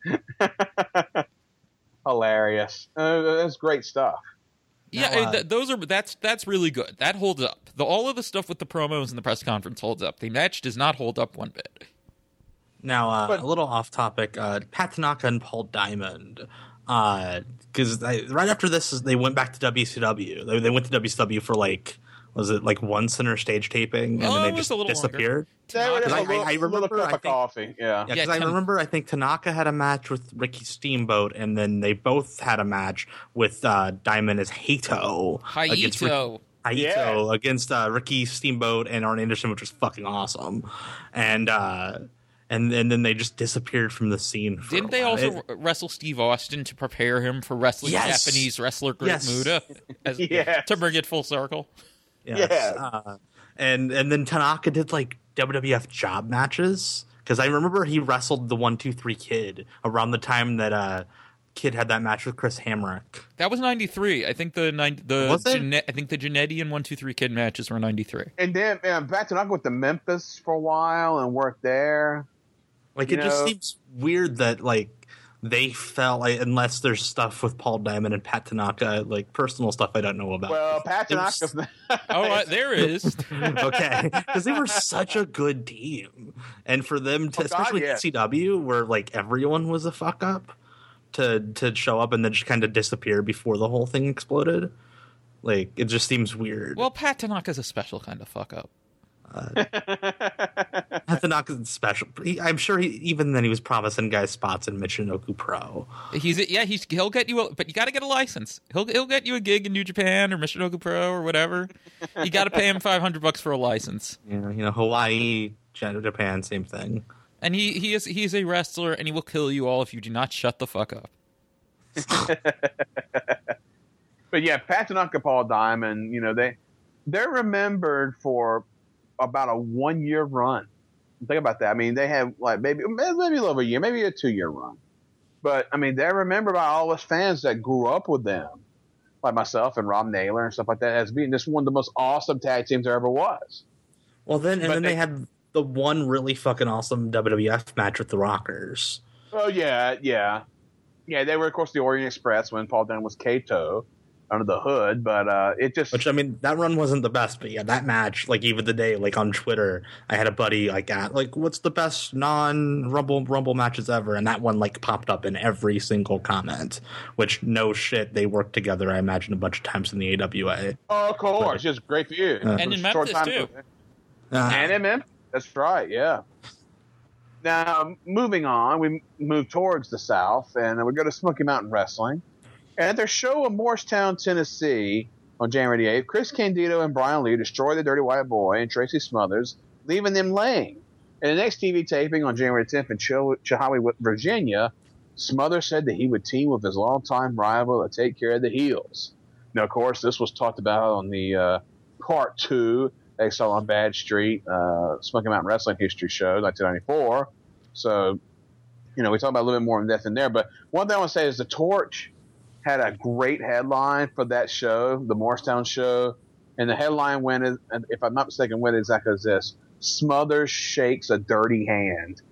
hilarious! Uh, that's great stuff. Yeah, Now, uh, th- those are that's that's really good. That holds up. The all of the stuff with the promos and the press conference holds up. The match does not hold up one bit. Now, uh, But- a little off topic. Uh, Pat Tanaka and Paul Diamond, because uh, right after this, they went back to W C W. They, they went to W C W for like, was it like one center stage taping, and Oh, then it they was just a little disappeared. They were just I- a little, I- I little remember, cup I of think- coffee. Yeah. Yeah, Yeah, because I Tan- remember I think Tanaka had a match with Ricky Steamboat, and then they both had a match with uh, Diamond as Hato against Ricky, Haito. Haito Yeah. against uh, Ricky Steamboat and Arn Anderson, which was fucking awesome. And uh, and and then they just disappeared from the scene. For Didn't a they while. also It- wrestle Steve Austin to prepare him for wrestling Yes. Japanese wrestler Great Yes. Muta? As, Yes. To bring it full circle. Yes. Yeah. Uh, and and then Tanaka did like W W F job matches, because I remember he wrestled the one two three Kid around the time that uh, Kid had that match with Chris Hamrick. That was ninety-three. I think the nine, the Was it? Gene- I think the Jannetty and one two three Kid matches were ninety-three. And then um, Pat Tanaka went to Memphis for a while and worked there. Like You it just know- seems weird that like they felt like, unless there's stuff with Paul Diamond and Pat Tanaka, like personal stuff I don't know about. Well, Pat Tanaka's. oh, uh, there is. Okay, because they were such a good team, and for them to, Oh, God, especially yeah. C W, where like everyone was a fuck up, to to show up and then just kind of disappear before the whole thing exploded, like it just seems weird. Well, Pat Tanaka's a special kind of fuck up. Uh, Pat Tanaka's special. He, I'm sure he, even then he was promising guys spots in Michinoku Pro. He's yeah, he's he'll get you, a, but you got to get a license. He'll he'll get you a gig in New Japan or Michinoku Pro or whatever. You got to pay him five hundred bucks for a license. You know, you know, Hawaii, Japan, same thing. And he he is he's a wrestler, and he will kill you all if you do not shut the fuck up. But yeah, Pat Tanaka, Paul Diamond, you know, they they're remembered for about a one year run. Think about that. I mean, they have like maybe maybe a little over a year, maybe a two year run. But I mean, they're remembered by all us fans that grew up with them, like myself and Rob Naylor and stuff like that, as being just one of the most awesome tag teams there ever was. Well, then and But then they- they had the one really fucking awesome W W F match with the Rockers. Oh yeah, yeah, yeah. They were of course the Orient Express when Paul Diamond was Kato under the hood, but uh, it just Which, I mean, that run wasn't the best, but yeah, that match, like, even the day, like, on Twitter, I had a buddy, like, at, like, what's the best non-Rumble Rumble matches ever? And that one, like, popped up in every single comment, which, no shit, they worked together, I imagine, a bunch of times in the A W A. oh, of course, just great feud. Uh, And in Short Memphis time- too. Uh, And in Memphis, that's right, yeah. Now, moving on, we move towards the South, and we go to Smoky Mountain Wrestling. And at their show in Morristown, Tennessee, on January eighth, Chris Candido and Brian Lee destroy the Dirty White Boy and Tracy Smothers, leaving them laying. In the next T V taping on January tenth in Chil- Chilhowee, Virginia, Smothers said that he would team with his longtime rival to take care of the heels. Now, of course, this was talked about on the uh, part two they saw on Bad Street, uh, Smoky Mountain Wrestling History Show, nineteen ninety-four. So, you know, we talk about a little bit more in depth in there. But one thing I want to say is the Torch had a great headline for that show, the Morristown show. And the headline went, is- and if I'm not mistaken, went exactly as this: Smothers shakes a dirty hand.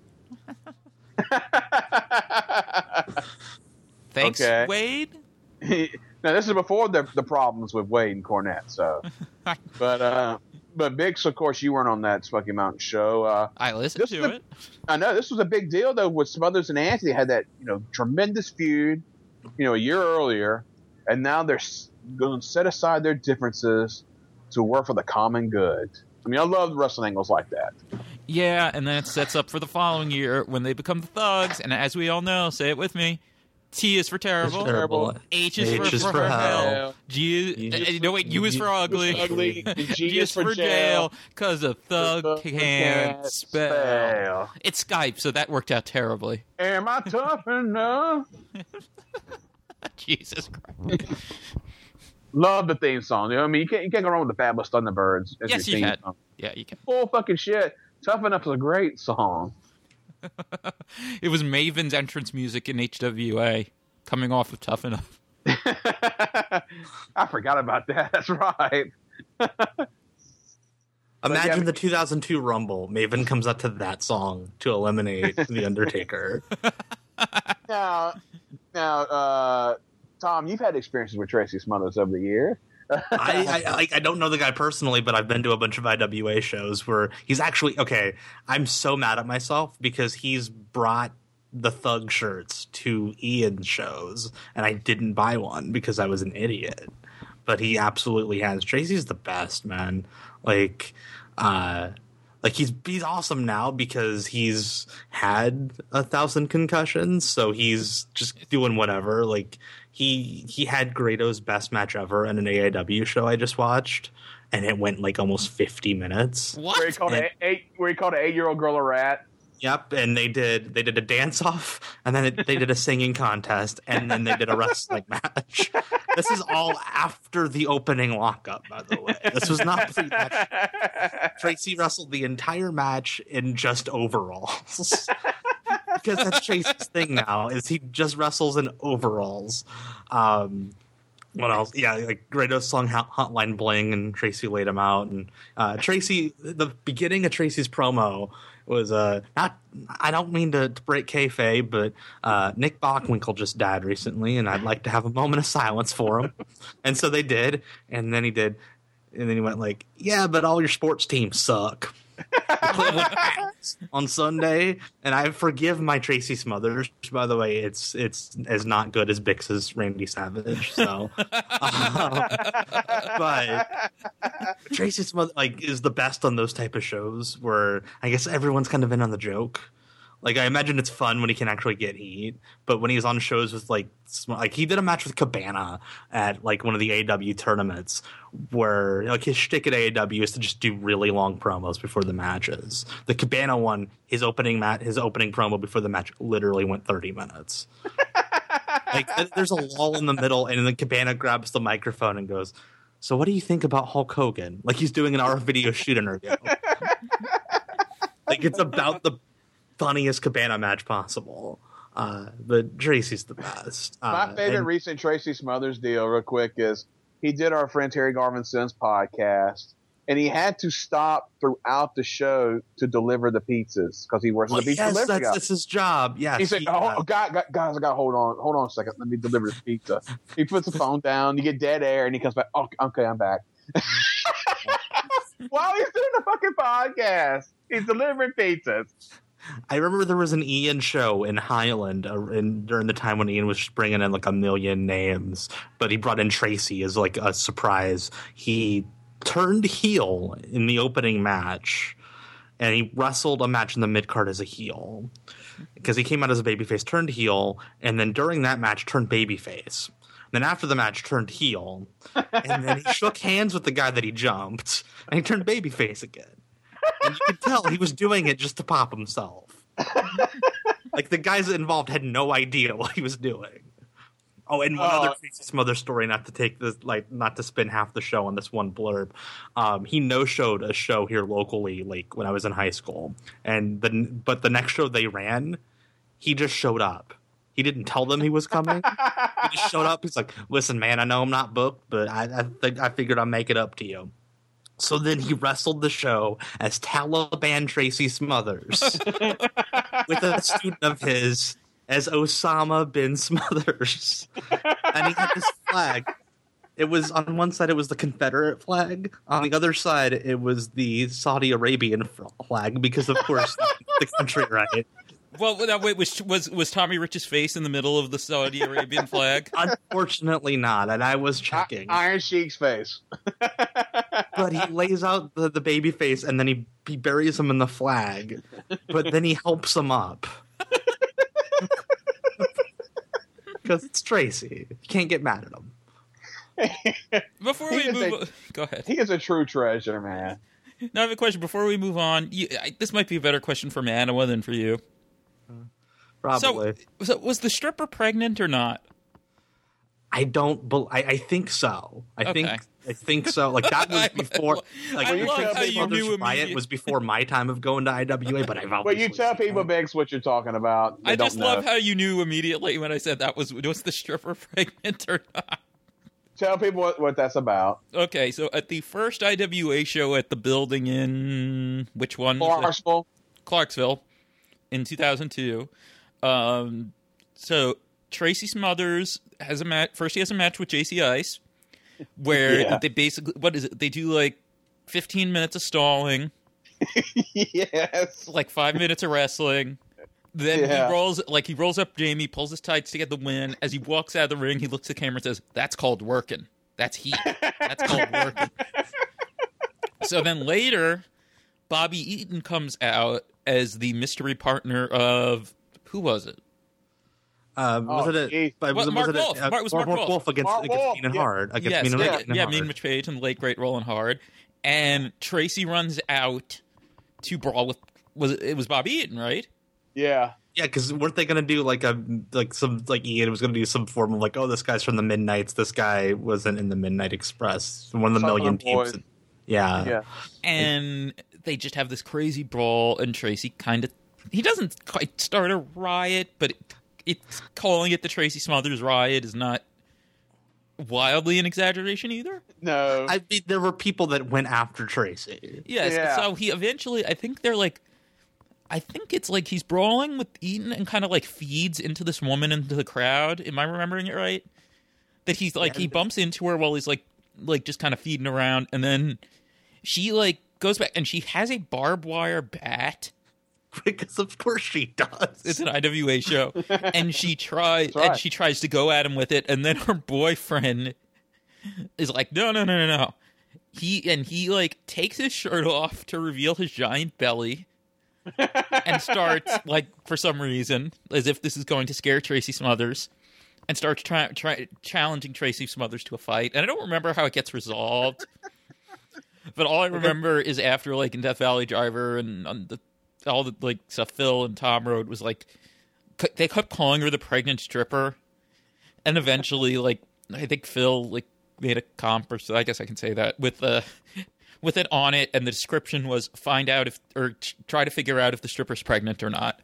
Thanks, Okay. Wade. Now, this is before the, the problems with Wade and Cornette. So, but uh, but Bix, of course, you weren't on that Smoky Mountain show. Uh, I listened This to is a- it. I know this was a big deal though with Smothers and Anthony had that you know tremendous feud, you know, a year earlier, and now they're s- going to set aside their differences to work for the common good. I mean, I love wrestling angles like that. Yeah, and then it sets up for the following year when they become the Thugs. And as we all know, say it with me: T is for terrible. terrible. H is H for, is for, for hell. hell. G is, uh, no wait, U is for ugly. Ugly. And G is for jail because a thug can't spell. It's Skype, so that worked out terribly. Am I tough enough? Jesus Christ. Love the theme song. You know, what I mean, you can't you can't go wrong with the Fabulous Thunderbirds. as Yes, your you theme can. song. Yeah, you can. Full fucking shit. Tough Enough is a great song. It was Maven's entrance music in H W A, coming off of Tough Enough. I forgot about that. That's right. Imagine yeah, the two thousand two Rumble. Maven comes up to that song to eliminate The Undertaker. Now, now, uh, Tom, you've had experiences with Tracy Smothers over the years. I, I I don't know the guy personally, but I've been to a bunch of I W A shows where he's actually okay. I'm so mad at myself because he's brought the Thug shirts to Ian's shows, and I didn't buy one because I was an idiot. But he absolutely has. Tracy's the best, man. Like, uh, like he's he's awesome now because he's had a thousand concussions, so he's just doing whatever. Like he he had Grado's best match ever in an A I W show I just watched, and it went like almost fifty minutes. Where he What? called And- a eight, where he called an eight-year-old girl a rat. Yep, and they did they did a dance off, and then it, they did a singing contest, and then they did a wrestling match. This is all after the opening lockup, by the way. This was not pre-match. Tracy wrestled the entire match in just overalls. Because that's Tracy's thing now, is he just wrestles in overalls. Um, what else? Yeah, like Grado's song Hot- Hotline Bling, and Tracy laid him out. And uh, Tracy, the beginning of Tracy's promo was uh not. I don't mean to, to break kayfabe, but uh, Nick Bockwinkel just died recently, and I'd like to have a moment of silence for him. And so they did, and then he did, and then he went like, "Yeah, but all your sports teams suck." On Sunday, and I forgive my Tracy Smothers. By the way, it's it's as not good as Bix's Randy Savage. So, um, but Tracy Smothers like is the best on those type of shows where I guess everyone's kind of in on the joke. Like I imagine it's fun when he can actually get heat, but when he's on shows with like like he did a match with Cabana at like one of the A E W tournaments where like his shtick at A E W is to just do really long promos before the matches. The Cabana one, his opening mat, his opening promo before the match literally went thirty minutes. Like there's a lull in the middle, and then Cabana grabs the microphone and goes, "So what do you think about Hulk Hogan?" Like he's doing an R video shoot interview. Like it's about the funniest Cabana match possible. Uh, but Tracy's the best. Uh, My favorite and, recent Tracy Smothers deal, real quick, is he did our friend Terry Garvin Sims podcast, and he had to stop throughout the show to deliver the pizzas because he works well, at the pizza yes, delivery that's, guy. that's his job. Yes, He said, he, oh, uh, God, God, guys, I got to hold on. Hold on a second. Let me deliver this pizza. He puts the phone down. You get dead air, and he comes back. Oh, okay, I'm back. While he's doing the fucking podcast, he's delivering pizzas. I remember there was an Ian show in Highland uh, in, during the time when Ian was bringing in like a million names, but he brought in Tracy as like a surprise. He turned heel in the opening match, and he wrestled a match in the mid-card as a heel because he came out as a babyface, turned heel, and then during that match turned babyface. Then after the match turned heel, and then he shook hands with the guy that he jumped, and he turned babyface again. And you could tell he was doing it just to pop himself. Like the guys involved had no idea what he was doing. Oh, and one Oh. other some other story, not to take this, like not to spend half the show on this one blurb. Um, he no-showed a show here locally, like when I was in high school, and the but the next show they ran, he just showed up. He didn't tell them he was coming. He just showed up. He's like, "Listen, man, I know I'm not booked, but I I, think, I figured I'd make it up to you." So then he wrestled the show as Taliban Tracy Smothers with a student of his as Osama bin Smothers. And he had this flag. It was on one side, it was the Confederate flag. On the other side, it was the Saudi Arabian flag because, of course, the country, right? Well, now, wait, was, was was Tommy Rich's face in the middle of the Saudi Arabian flag? Unfortunately not, and I was checking. I- Iron Sheik's face. But he lays out the, the baby face, and then he, he buries him in the flag. But then he helps him up. Because it's Tracy. You can't get mad at him. Before He we is move a- on, go ahead. He is a true treasure, man. Now I have a question. Before we move on, you, I, this might be a better question for Manawa than for you. Probably. So, so was the stripper pregnant or not? I don't. Bel I, I think so. I Okay. think. I think so. Like that was I- before. Like I you love tell how you people knew this riot immediate- was before my time of going to I W A, but I've But obviously you tell seen people, it. Biggs, what you're talking about. They I just don't love know. how you knew immediately when I said that was was the stripper pregnant or not. Tell people what, what that's about. Okay, so at the first I W A show at the building in which one? was it? Clarksville. Clarksville in two thousand two. Um, so Tracy Smothers has a match. First, he has a match with J C Ice, where Yeah. they basically what is it? They do like fifteen minutes of stalling, Yes. like five minutes of wrestling. Then Yeah. he rolls like he rolls up Jamie, pulls his tights to get the win. As he walks out of the ring, he looks at the camera and says, "That's called working. That's heat. That's called working." So then later, Bobby Eaton comes out as the mystery partner of who was it? Uh, was Oh, it? A, geez. but was, Well, it- Mark was it? Wolf. A, uh, Mark- it was Mark Wolf. against Mark against Wolf, Mean and yeah. Hard against yes, Mean and yeah, Hard. yeah, Mean Mitch Page and the late great Roland Hard, and Tracy runs out to brawl with was it, it was Bobby Eaton, right? Yeah. Yeah, because weren't they going to do like a like some like Ian was going to do some form of like, oh, this guy's from the Midnights. This guy wasn't in the Midnight Express. One of the Southern million Boys. teams. Yeah. Yeah. And they just have this crazy brawl, and Tracy kind of he doesn't quite start a riot, but it, it's calling it the Tracy Smothers riot is not wildly an exaggeration either. No. I mean, there were people that went after Tracy. Yes, Yeah. so he eventually, I think they're like, I think it's like he's brawling with Eaton and kind of like feeds into this woman into the crowd. Am I remembering it right? That he's like yeah, he bumps into her while he's like like just kind of feeding around, and then she like goes back and she has a barbed wire bat. Because of course she does. It's an I W A show, and she tries right. and she tries to go at him with it, and then her boyfriend is like, no, no, no, no, no. He and he like takes his shirt off to reveal his giant belly, and starts like for some reason, as if this is going to scare Tracy Smothers, and starts trying try, challenging Tracy Smothers to a fight. And I don't remember how it gets resolved, but all I remember is after like in Death Valley Driver and on the. all the like stuff Phil and Tom wrote was like they kept calling her the pregnant stripper, and eventually like I think Phil like made a comp or so I guess I can say that with uh with it on it, and the description was find out if or t- try to figure out if the stripper's pregnant or not.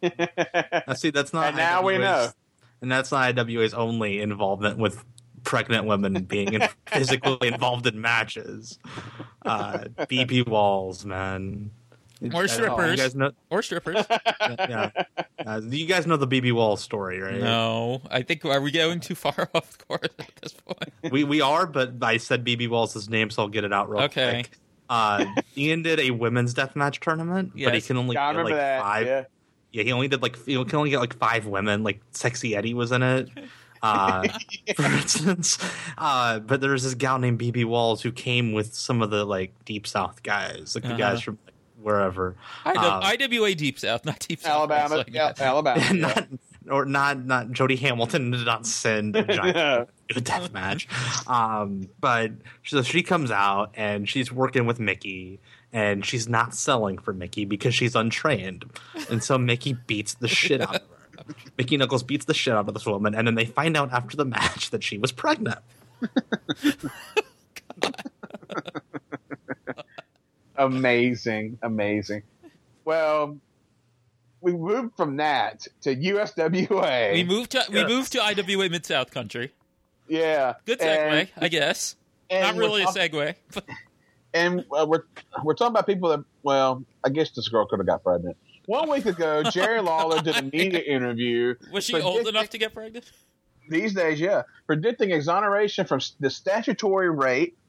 Now, see, that's not and now we know, and that's not I W A's only involvement with pregnant women being in, physically involved in matches. Uh, B B Walls, man. Or strippers. You guys know- or strippers. yeah. Uh, you guys know the B B Wall story, right? No. I think, are we going too far off course at this point? We we are, but I said B B Walls' name, so I'll get it out real okay. quick. Uh, Ian did a women's deathmatch tournament, yes. but he can only yeah, get like that. five. Yeah. yeah, he only did like, he can only get like five women, like Sexy Eddie was in it. Uh, for instance, uh, but there was this gal named B B Walls who came with some of the like Deep South guys, like uh-huh. the guys from wherever. I, um, I W A Deep South, not Deep South. Alabama. Yeah, Alabama. not, or not, not Jody Hamilton did not send a giant a death match. Um, but so she comes out and she's working with Mickey, and she's not selling for Mickey because she's untrained. And so Mickey beats the shit out of her. Mickey Knuckles beats the shit out of this woman, and then they find out after the match that she was pregnant. Amazing, amazing. Well, we moved from that to U S W A. We moved to we yes. moved to I W A Mid South Country. Yeah, good segue, and, I guess. Not really talk- a segue. and uh, we're we're talking about people that. Well, I guess this girl could have got pregnant. One week ago, Jerry Lawler did a media interview. Was she old enough to get pregnant? These days, yeah, predicting exoneration from the statutory rape,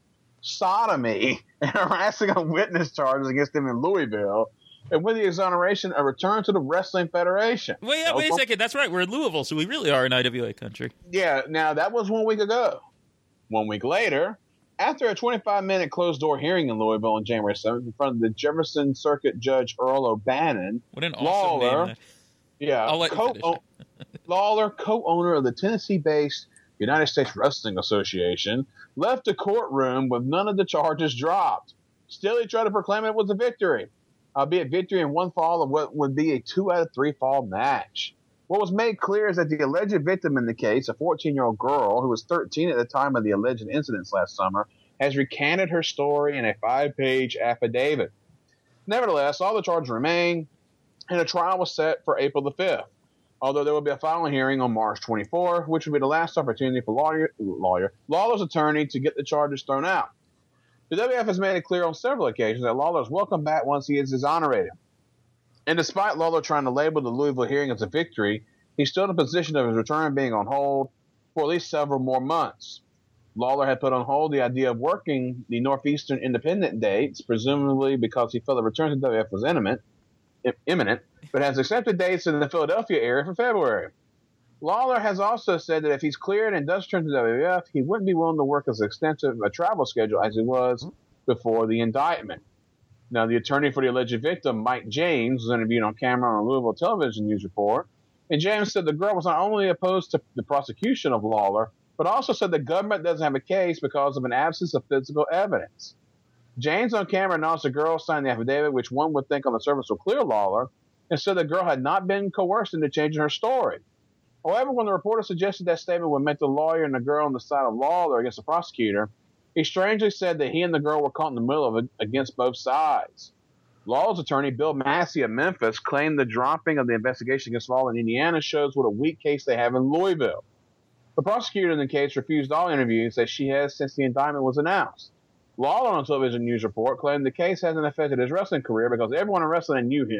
sodomy, and harassing on witness charges against him in Louisville, and with the exoneration, a return to the Wrestling Federation. Wait, yeah, wait a second. That's right. We're in Louisville, so we really are in I W A country. Yeah. Now that was one week ago. One week later, after a twenty-five minute closed-door hearing in Louisville on January seventh in front of the Jefferson Circuit Judge Earl O'Bannon, what an awesome Lawler, name! Yeah, I'll let co- you Lawler, co-owner of the Tennessee-based United States Wrestling Association, left the courtroom with none of the charges dropped. Still, he tried to proclaim it was a victory, albeit victory in one fall of what would be a two out of three fall match. What was made clear is that the alleged victim in the case, a fourteen-year-old girl who was thirteen at the time of the alleged incidents last summer, has recanted her story in a five-page affidavit. Nevertheless, all the charges remain, and a trial was set for April the fifth, although there will be a final hearing on March twenty-fourth, which will be the last opportunity for lawyer, lawyer Lawler's attorney to get the charges thrown out. The W W F has made it clear on several occasions that Lawler is welcome back once he is exonerated. And despite Lawler trying to label the Louisville hearing as a victory, he's still in a position of his return being on hold for at least several more months. Lawler had put on hold the idea of working the Northeastern Independent dates, presumably because he felt the return to the W W F was imminent, imminent, but has accepted dates in the Philadelphia area for February. Lawler has also said that if he's cleared and does return to the W W F, he wouldn't be willing to work as extensive a travel schedule as he was before the indictment. Now, the attorney for the alleged victim, Mike James, was interviewed on camera on a Louisville television news report, and James said the girl was not only opposed to the prosecution of Lawler, but also said the government doesn't have a case because of an absence of physical evidence. James on camera announced the girl signed the affidavit, which one would think on the surface will clear Lawler, and said the girl had not been coerced into changing her story. However, when the reporter suggested that statement would make the lawyer and the girl on the side of Lawler against the prosecutor, he strangely said that he and the girl were caught in the middle of it against both sides. Lawler's attorney, Bill Massey of Memphis, claimed the dropping of the investigation against Lawler in Indiana shows what a weak case they have in Louisville. The prosecutor in the case refused all interviews that she has since the indictment was announced. Lawler on a television news report claimed the case hasn't affected his wrestling career because everyone in wrestling knew him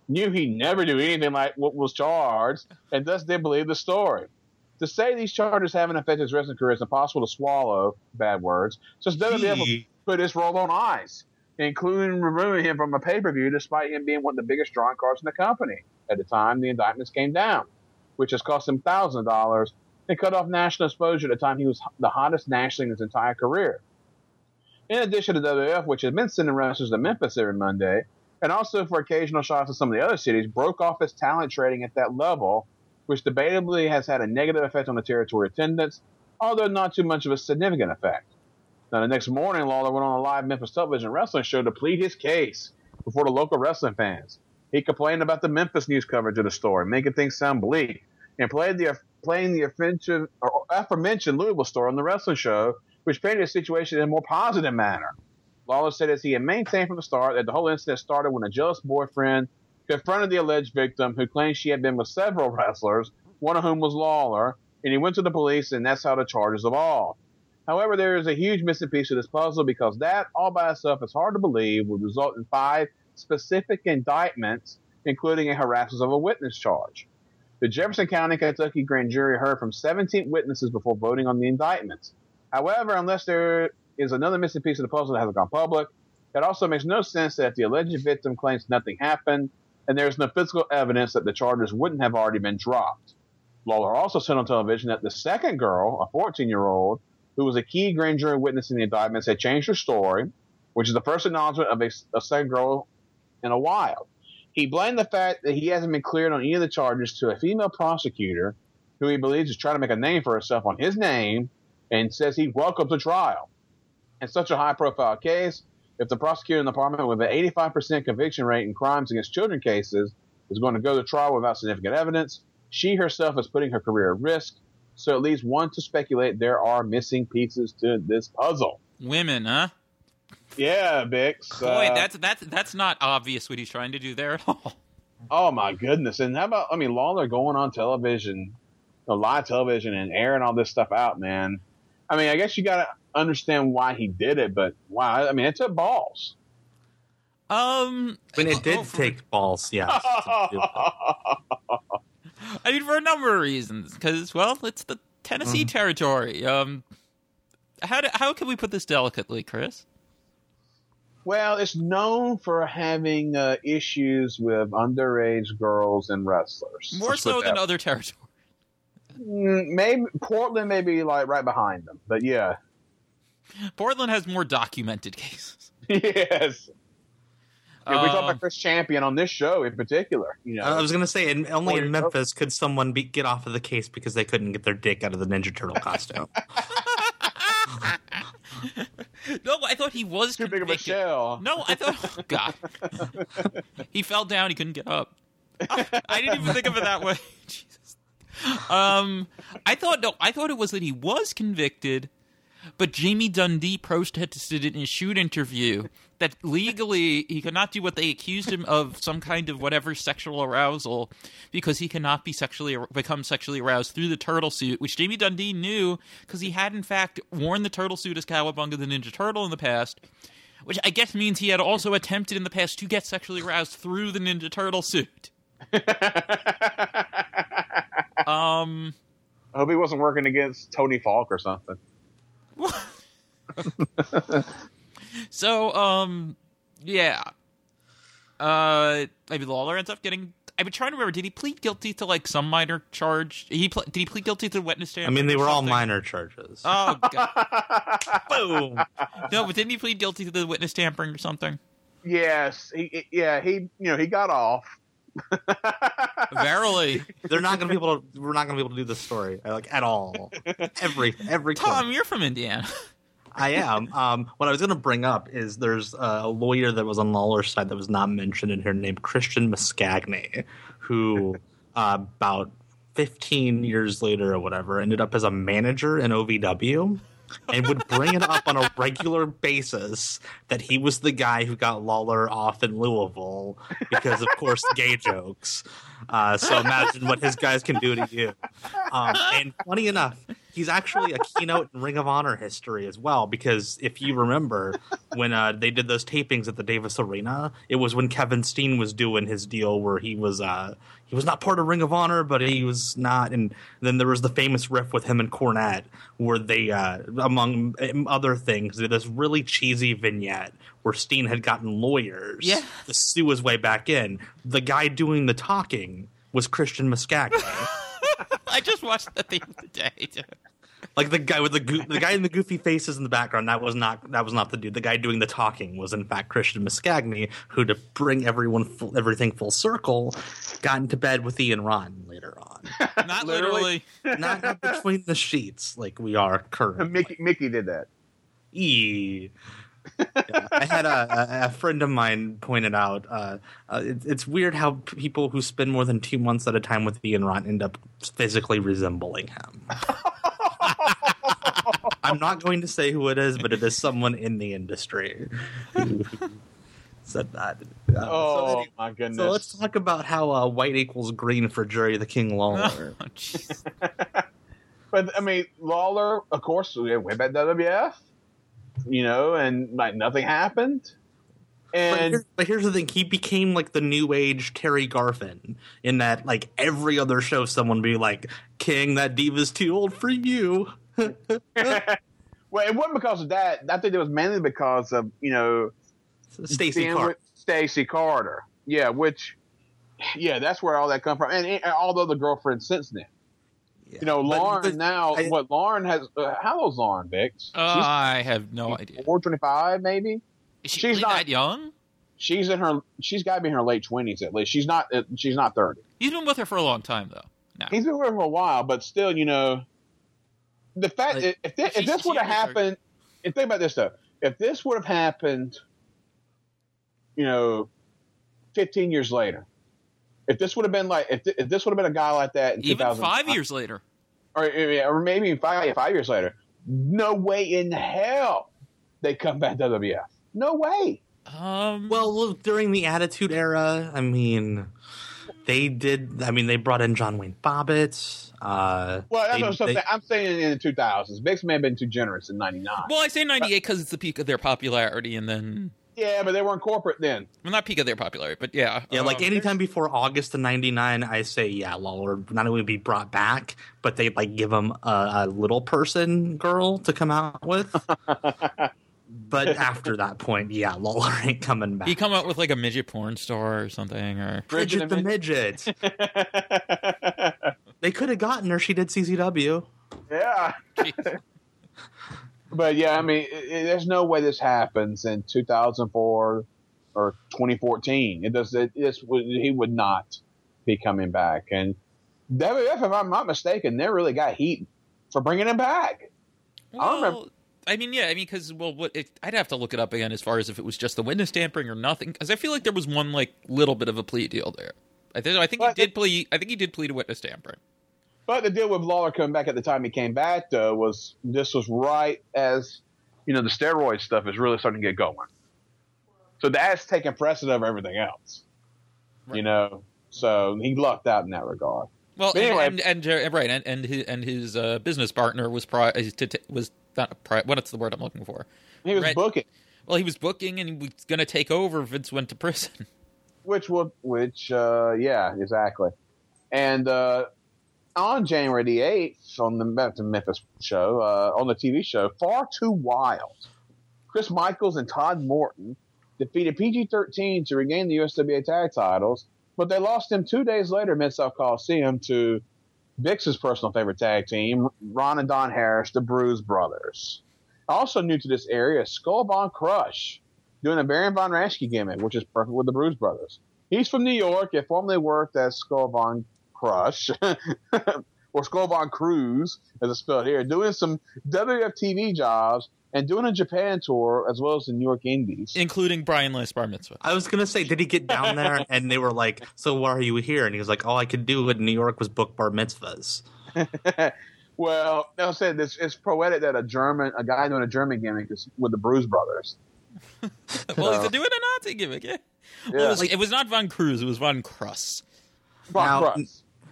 knew he never do anything like what was charged, and thus didn't believe the story. To say these charges haven't affected his wrestling career is impossible to swallow, bad words, so W W F put his role on ice, including removing him from a pay-per-view despite him being one of the biggest drawing cards in the company. At the time, the indictments came down, which has cost him thousands of dollars and cut off national exposure at the time he was the hottest nationally in his entire career. In addition to W W F, which has been sending wrestlers to Memphis every Monday, and also for occasional shots to some of the other cities, broke off his talent trading at that level, which debatably has had a negative effect on the territory attendance, although not too much of a significant effect. Now, the next morning, Lawler went on a live Memphis television wrestling show to plead his case before the local wrestling fans. He complained about the Memphis news coverage of the story, making things sound bleak, and played the playing the offensive, or aforementioned Louisville story on the wrestling show, which painted the situation in a more positive manner. Lawler said as he had maintained from the start that the whole incident started when a jealous boyfriend confronted the alleged victim, who claimed she had been with several wrestlers, one of whom was Lawler, and he went to the police, and that's how the charges evolved. However, there is a huge missing piece of this puzzle, because that, all by itself, is hard to believe, would result in five specific indictments, including a harassment of a witness charge. The Jefferson County, Kentucky grand jury heard from seventeen witnesses before voting on the indictments. However, unless there is another missing piece of the puzzle that hasn't gone public, it also makes no sense that the alleged victim claims nothing happened, and there is no physical evidence that the charges wouldn't have already been dropped. Lawler also said on television that the second girl, a fourteen-year-old, who was a key grand jury witness in the indictments, had changed her story, which is the first acknowledgement of a, a second girl in a while. He blamed the fact that he hasn't been cleared on any of the charges to a female prosecutor who he believes is trying to make a name for herself on his name, and says he welcomes the trial. In such a high-profile case, if the prosecutor in the department with an eighty-five percent conviction rate in crimes against children cases is going to go to trial without significant evidence, she herself is putting her career at risk, so it leaves one to speculate there are missing pieces to this puzzle. Women, huh? Yeah, Bix. Boy, uh, that's that's that's not obvious what he's trying to do there at all. Oh my goodness! And how about I mean, Lawler going on television, you know, live television, and airing all this stuff out, man. I mean, I guess you got to understand why he did it, but wow, I mean, it took balls. Um, I mean, it did oh, for, take balls, yes. I mean, for a number of reasons, because well, it's the Tennessee mm. territory. Um, how do, how can we put this delicately, Chris? Well, it's known for having uh, issues with underage girls and wrestlers. More so than other territories. Maybe Portland may be like right behind them, but yeah. Portland has more documented cases. Yes. Yeah, uh, we talk about Chris Champion on this show in particular. You know, I was going to say, in, only in Memphis up. could someone be, get off of the case because they couldn't get their dick out of the Ninja Turtle costume. No, I thought he was too convicted. big of a shell. No, I thought, oh, God, he fell down. He couldn't get up. I didn't even think of it that way. Jesus. Um, I thought no, I thought it was that he was convicted, but Jamie Dundee protested in a shoot interview that legally he could not do what they accused him of, some kind of whatever sexual arousal, because he cannot be sexually become sexually aroused through the turtle suit, which Jamie Dundee knew because he had in fact worn the turtle suit as Cowabunga the Ninja Turtle in the past, which I guess means he had also attempted in the past to get sexually aroused through the Ninja Turtle suit. um, I hope he wasn't working against Tony Falk or something. So, um, yeah. Uh, maybe Lawler ends up getting. I've been trying to remember. Did he plead guilty to like some minor charge? He ple- did he plead guilty to witness tampering? I mean, they were all minor charges. Oh, God. Boom. No, but didn't he plead guilty to the witness tampering or something? Yes. He, yeah. He, you know, he got off. Verily, they're not going to be able to. We're not going to be able to do this story like at all. Every every. Tom, corner. you're from Indiana. I am. Um, what I was going to bring up is there's a lawyer that was on Lawler's side that was not mentioned in here named Christian Mascagni, who uh, about fifteen years later or whatever ended up as a manager in O V W and would bring it up on a regular basis that he was the guy who got Lawler off in Louisville because, of course, gay jokes. Uh, so imagine what his guys can do to you. Um, and funny enough, he's actually a keynote in Ring of Honor history as well, because if you remember when uh, they did those tapings at the Davis Arena, it was when Kevin Steen was doing his deal where he was uh, he was not part of Ring of Honor, but he was not. And then there was the famous riff with him and Cornette where they, uh, among other things, did this really cheesy vignette where Steen had gotten lawyers Yeah. to sue his way back in. The guy doing the talking was Christian Muscagni. I just watched that the other day. Too. Like the guy with the go- the guy in the goofy faces in the background, that was not that was not the dude. The guy doing the talking was in fact Christian Muscagni, who, to bring everyone full, everything full circle, got into bed with Ian Rotten later on. Not literally. not, not between the sheets like we are currently. Mickey Mickey did that. E. Yeah. I had a, a, a friend of mine pointed out uh, uh, it, it's weird how people who spend more than two months at a time with Ian Rotten end up physically resembling him. I'm not going to say who it is, but it is someone in the industry who said that. Uh, Oh, so anyway, my goodness. So let's talk about how uh, white equals green for Jerry the King Lawler. Oh, jeez. But, I mean, Lawler, of course, went back to W W F, you know, and, like, nothing happened. But, And here, but here's the thing: he became like the new age Terry Garfin in that, like, every other show, someone would be like, "King, that diva's too old for you." well, it wasn't because of that. I think it was mainly because of, you know, Stacey being Carter. with Stacey Carter. Yeah, which, yeah, that's where all that come from. And, and all the other girlfriends since then. Yeah. You know, But- Lauren but now, I- what, Lauren has, uh, how old's Lauren, Bix? Uh, I have no idea. four twenty-five, maybe? Is she she's really not- that young? She's in her, she's got to be in her late twenties at least. She's not, uh, she's not thirty. He's been with her for a long time, though. No. He's been with her for a while, but still, you know, the fact Like, if this, if she's- this would have she's- happened, and think about this though, if this would have happened, you know, fifteen years later, if this would have been like, if, th- if this would have been a guy like that in two Even thousand five years later. or, or maybe five five years later, no way in hell they come back to W W F. No way. Um, Well, well, during the Attitude Era, I mean, they did. I mean, they brought in John Wayne Bobbitt. Uh, Well, that's they- what I'm they- saying. I'm saying in the two thousands. Bix may have been too generous in ninety-nine. well, I say ninety-eight because it's the peak of their popularity, and then Yeah, but they weren't corporate then. well, not peak of their popularity, but yeah, Yeah, like um, anytime before August of ninety-nine, I say, yeah, Lawler not only be brought back, but they like give him a, a little person girl to come out with. But after that point, yeah, Lawler ain't coming back. he come out with like a midget porn star or something, or Bridget the Midget. They could have gotten her. She did C C W. Yeah. But yeah, I mean, it, it, there's no way this happens in two thousand four or twenty fourteen. It does. It, this would, he would not be coming back. And W W F, if I'm not mistaken, they really got heat for bringing him back. well, I remember- I mean, yeah, I mean, because well, what it, I'd have to look it up again as far as if it was just the witness tampering or nothing, because I feel like there was one like little bit of a plea deal there. I think I think But he did plea. I think he did plead a witness tampering. But the deal with Lawler coming back at the time he came back, though, was this was right as, you know, the steroid stuff is really starting to get going. So that's taking precedent over everything else. Right. You know, so he lucked out in that regard. Well, But anyway- and, and, and uh, right, and, and his and his uh, business partner was pri- uh, to, to, was not pri- what's the word I'm looking for? He was Right. booking, Well, he was booking, and he was going to take over. Vince went to prison. which will, which, uh, yeah, exactly. And uh, on January the eighth, on the Memphis show, uh, on the T V show, Far Too Wild, Chris Michaels and Todd Morton defeated P G thirteen to regain the U S W A tag titles, but they lost them two days later at Mid-South Coliseum to Bix's personal favorite tag team, Ron and Don Harris, the Bruise Brothers. Also new to this area is Skull Von Crush, doing a Baron Von Raschke gimmick, which is perfect with the Bruise Brothers. He's from New York and formerly worked as Skull Von Crush, or Skull Von Cruz, as it's spelled here, doing some W W F T V jobs and doing a Japan tour as well as the New York Indies. Including Brian Last Bar Mitzvah. I was gonna say, did he get down there and they were like, "So why are you here?" And he was like, "All I could do in New York was book bar mitzvahs." Well, I said this it's poetic that a German, a guy doing a German gimmick is with the Bruise Brothers. Well, he's doing a Nazi gimmick. Yeah. Well, it, was, like- it was not Von Cruz. It was Von Cruss. Von Now, Crush.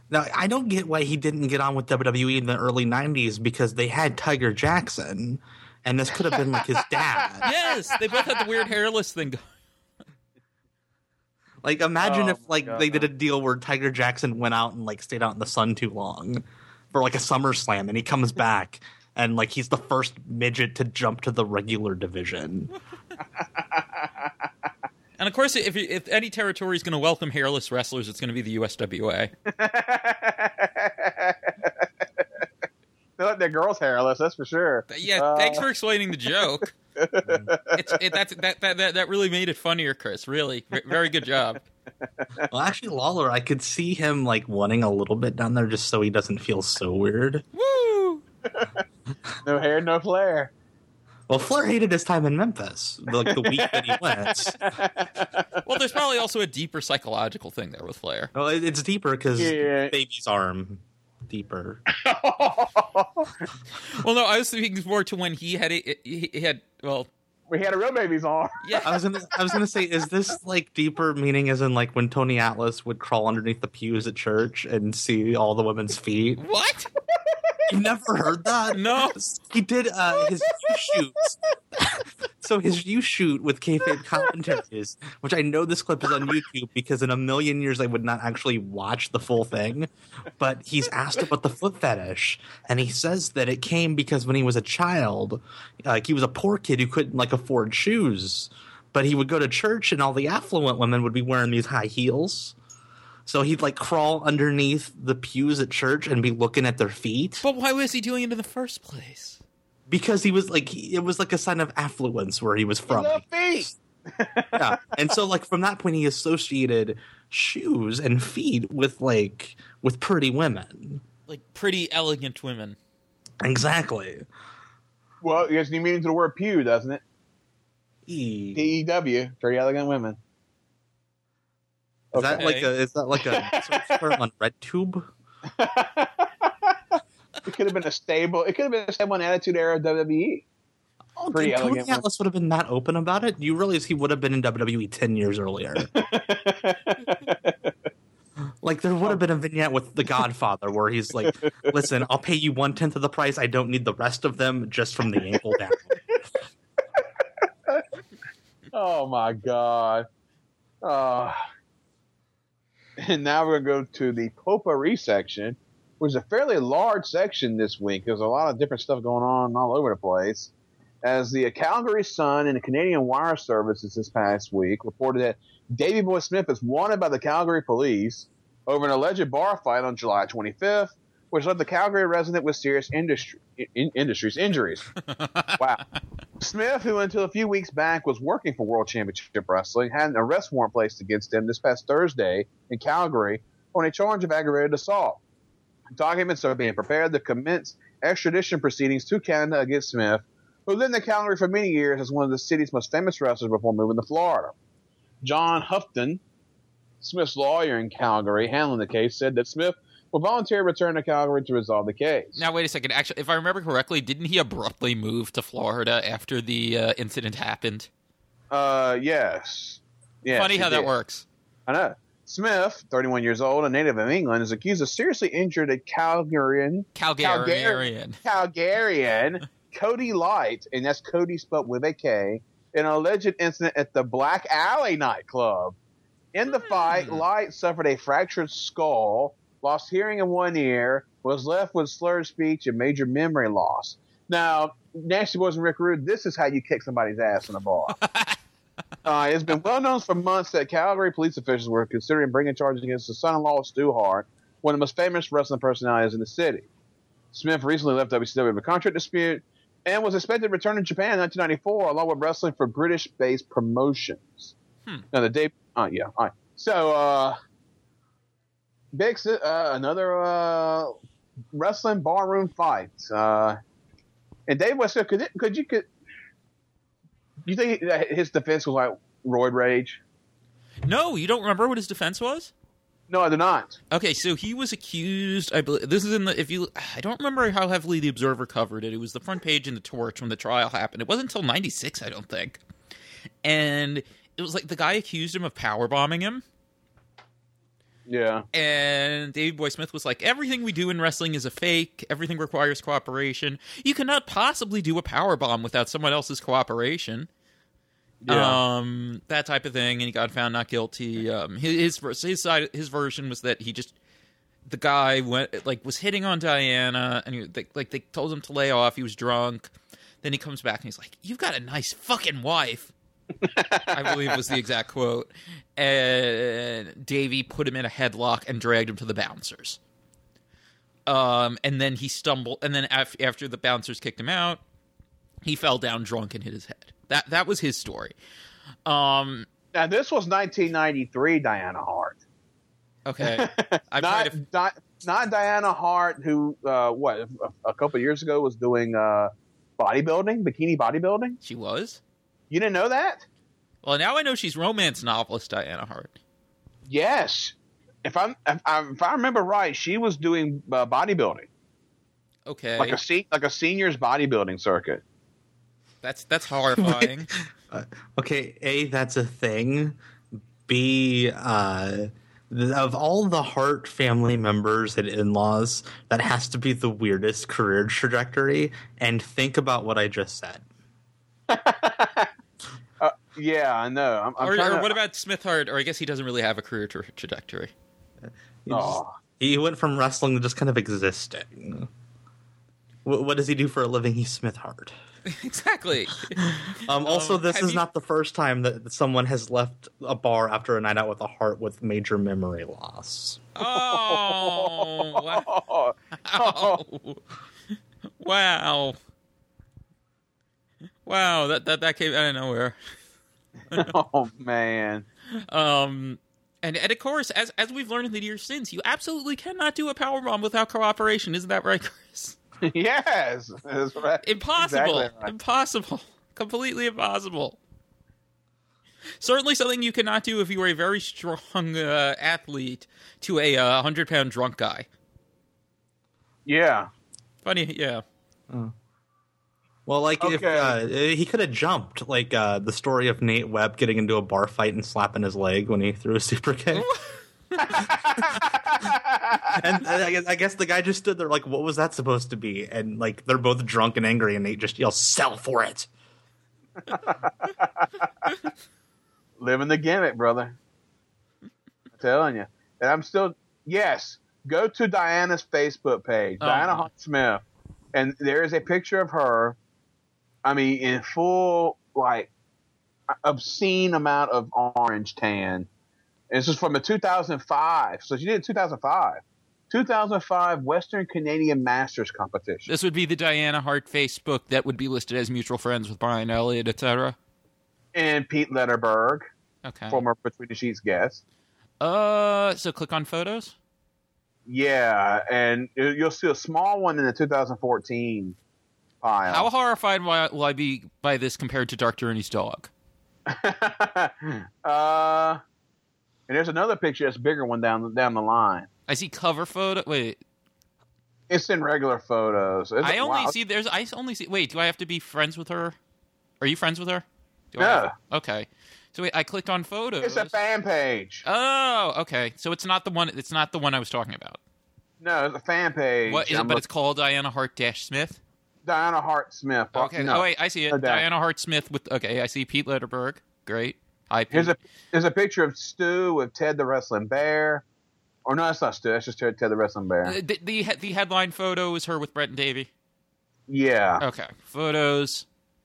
Now, I don't get why he didn't get on with W W E in the early nineties because they had Tiger Jackson, and this could have been like his dad. Yes, they both had the weird hairless thing. Like, imagine Oh, if like God. they did a deal where Tiger Jackson went out and like stayed out in the sun too long for like a SummerSlam, and he comes back and like he's the first midget to jump to the regular division. And of course, if if any territory is going to welcome hairless wrestlers, it's going to be the U S W A. They let their girls hairless, that's for sure. Yeah, Uh, thanks for explaining the joke. it's, it, that's, that, that, that, that really made it funnier, Chris. Really. V- very good job. Well, actually, Lawler, I could see him like wanting a little bit down there just so he doesn't feel so weird. Woo! No hair, no flair. Well, Flair hated his time in Memphis, like the week that he went. Well, there's probably also a deeper psychological thing there with Flair. Well, it- it's deeper because Yeah. baby's arm deeper. Well, no, I was thinking more to when he had a, he he had well, We had a real baby's arm. yeah. I was gonna, I was gonna say, is this like deeper meaning as in like when Tony Atlas would crawl underneath the pews at church and see all the women's feet? What? You never heard that? No. He did uh, his U shoots. So his U shoot with kayfabe commentaries, which I know this clip is on YouTube because in a million years I would not actually watch the full thing. But he's asked about the foot fetish, and he says that it came because when he was a child, like he was a poor kid who couldn't like afford shoes, but he would go to church and all the affluent women would be wearing these high heels. So he'd like crawl underneath the pews at church and be looking at their feet. But why was he doing it in the first place? Because he was like, he, it was like a sign of affluence where he was from. The feet. Yeah. And so like from that point he associated shoes and feet with like, with pretty women. Like pretty elegant women. Exactly. Well, it has any meaning to the word pew, doesn't it? E. P E W, pretty elegant women. Is that Okay. like a, is that like a search term on RedTube? It could have been a stable. It could have been a stable and attitude era of W W E. Oh, Pretty dude, Tony elegant women. Atlas would have been that open about it. You realize he would have been in W W E ten years earlier. Like there would have been a vignette with The Godfather where he's like, "Listen, I'll pay you one tenth of the price. I don't need the rest of them, just from the ankle down." Oh my God. Uh, and now we're going to go to the potpourri section, which is a fairly large section this week. There's a lot of different stuff going on all over the place. As the Calgary Sun and the Canadian Wire Services this past week reported that Davey Boy Smith is wanted by the Calgary police over an alleged bar fight on July twenty-fifth, which left the Calgary resident with serious industry, in, industries injuries. Wow. Smith, who until a few weeks back was working for World Championship Wrestling, had an arrest warrant placed against him this past Thursday in Calgary on a charge of aggravated assault. Documents are being prepared to commence extradition proceedings to Canada against Smith, who lived in Calgary for many years as one of the city's most famous wrestlers before moving to Florida. John Houghton, Smith's lawyer in Calgary, handling the case, said that Smith will voluntarily return to Calgary to resolve the case. Now, wait a second. Actually, if I remember correctly, didn't he abruptly move to Florida after the uh, incident happened? Uh, yes. yes Funny he how that did. works. I know. Smith, thirty-one years old, a native of England, is accused of seriously injured a Calgarian, Calgarian. Calgarian, Cody Light, and that's Cody spelled with a K, in an alleged incident at the Black Alley nightclub. In the fight, Light suffered a fractured skull, lost hearing in one ear, was left with slurred speech and major memory loss. Now, Nasty Boys and Rick Rude, this is how you kick somebody's ass in a bar. uh, it's been well known for months that Calgary police officials were considering bringing charges against the son-in-law of Stu Hart, one of the most famous wrestling personalities in the city. Smith recently left W C W with a contract dispute and was expected to return to Japan in nineteen ninety-four, along with wrestling for British-based promotions. Hmm. Now, the day... Oh, yeah. All right. So, uh... Big, uh, another uh, wrestling barroom fight. Uh, and Dave Westfield, could, it, could you could you think that his defense was like roid rage? No, you don't remember what his defense was? No, I do not. Okay, so he was accused. I believe this is in the. If you, I don't remember how heavily the Observer covered it. It was the front page in the Torch when the trial happened. It wasn't until ninety-six, I don't think. And it was like the guy accused him of power bombing him. Yeah. And Davey Boy Smith was like, everything we do in wrestling is a fake. Everything requires cooperation. You cannot possibly do a powerbomb without someone else's cooperation. Yeah. Um, that type of thing. And he got found not guilty. Um, his, his, his side, his version was that he just, the guy went, like, was hitting on Diana, and he, they, like, they told him to lay off. He was drunk. Then he comes back and he's like, you've got a nice fucking wife. I believe was the exact quote. And Davey put him in a headlock and dragged him to the bouncers. Um, and then he stumbled, and then af- after the bouncers kicked him out, he fell down drunk and hit his head. That that was his story. Um, now this was nineteen ninety-three Diana Hart. Okay, I not, to... not not Diana Hart, who uh, what a, a couple of years ago was doing uh, bodybuilding, bikini bodybuilding. She was. You didn't know that? Well, now I know she's romance novelist Diana Hart. Yes, if I'm if I, if I remember right, she was doing uh, bodybuilding. Okay, like a se- like a seniors bodybuilding circuit. That's that's horrifying. uh, okay, A, that's a thing. B, uh, th- of all the Hart family members and in-laws, that has to be the weirdest career trajectory. And think about what I just said. Uh, yeah, I know. I'm, I'm or, or to... what about Smith Hart? Or I guess he doesn't really have a career tra- trajectory. He, just, he went from wrestling to just kind of existing. What, what does he do for a living? He's Smith Hart. Exactly. um, also, um, this is you... not the first time that someone has left a bar after a night out with a Hart with major memory loss. Oh, wow. Wow. Wow. Wow, that, that that came out of nowhere. Oh man. Um, and, and of course, as as we've learned in the years since, you absolutely cannot do a powerbomb without cooperation. Isn't that right, Chris? Yes, that's right. Impossible. Exactly right. Impossible. Completely impossible. Certainly something you cannot do if you are a very strong uh, athlete to a uh, hundred-pound drunk guy. Yeah. Funny, yeah. Oh. Well, like, okay. if uh, he could have jumped, like uh, the story of Nate Webb getting into a bar fight and slapping his leg when he threw a super kick. and I guess, I guess the guy just stood there like, what was that supposed to be? And, like, they're both drunk and angry, and Nate just yells, sell for it! Living the gimmick, brother. I'm telling you. And I'm still, yes, go to Diana's Facebook page, um, Diana Hart Smith, and there is a picture of her, I mean, in full, like, obscene amount of orange tan. And this is from a two thousand five. So she did it in two thousand five. two thousand five Western Canadian Masters competition. This would be the Diana Hart Facebook that would be listed as mutual friends with Brian Elliott, et cetera. And Pete Letterberg, okay, former Between the Sheets guest. Uh, so click on photos? Yeah, and you'll see a small one in the two thousand fourteen pile. How horrified will I be by this compared to Dark Journey's dog? uh... And there's another picture that's a bigger one down down the line. I see cover photo. Wait, it's in regular photos. It's, I only wow. see there's. I only see. Wait, do I have to be friends with her? Are you friends with her? Do no. I have, okay. So wait, I clicked on photos. It's a fan page. Oh, okay. So it's not the one. It's not the one I was talking about. No, it's a fan page. What is it? I'm But a, it's called Diana Hart Dash Smith. Diana Hart Smith. Okay. No. Oh wait, I see it. Diana Hart Smith with. Okay, I see Pete Letterberg. Great. Hi, Pete. Here's a there's a picture of Stu with Ted the Wrestling Bear. Or no, that's not Stu. That's just Ted, Ted the Wrestling Bear. The, the the headline photo is her with Brett and Davey. Yeah. Okay. Photos.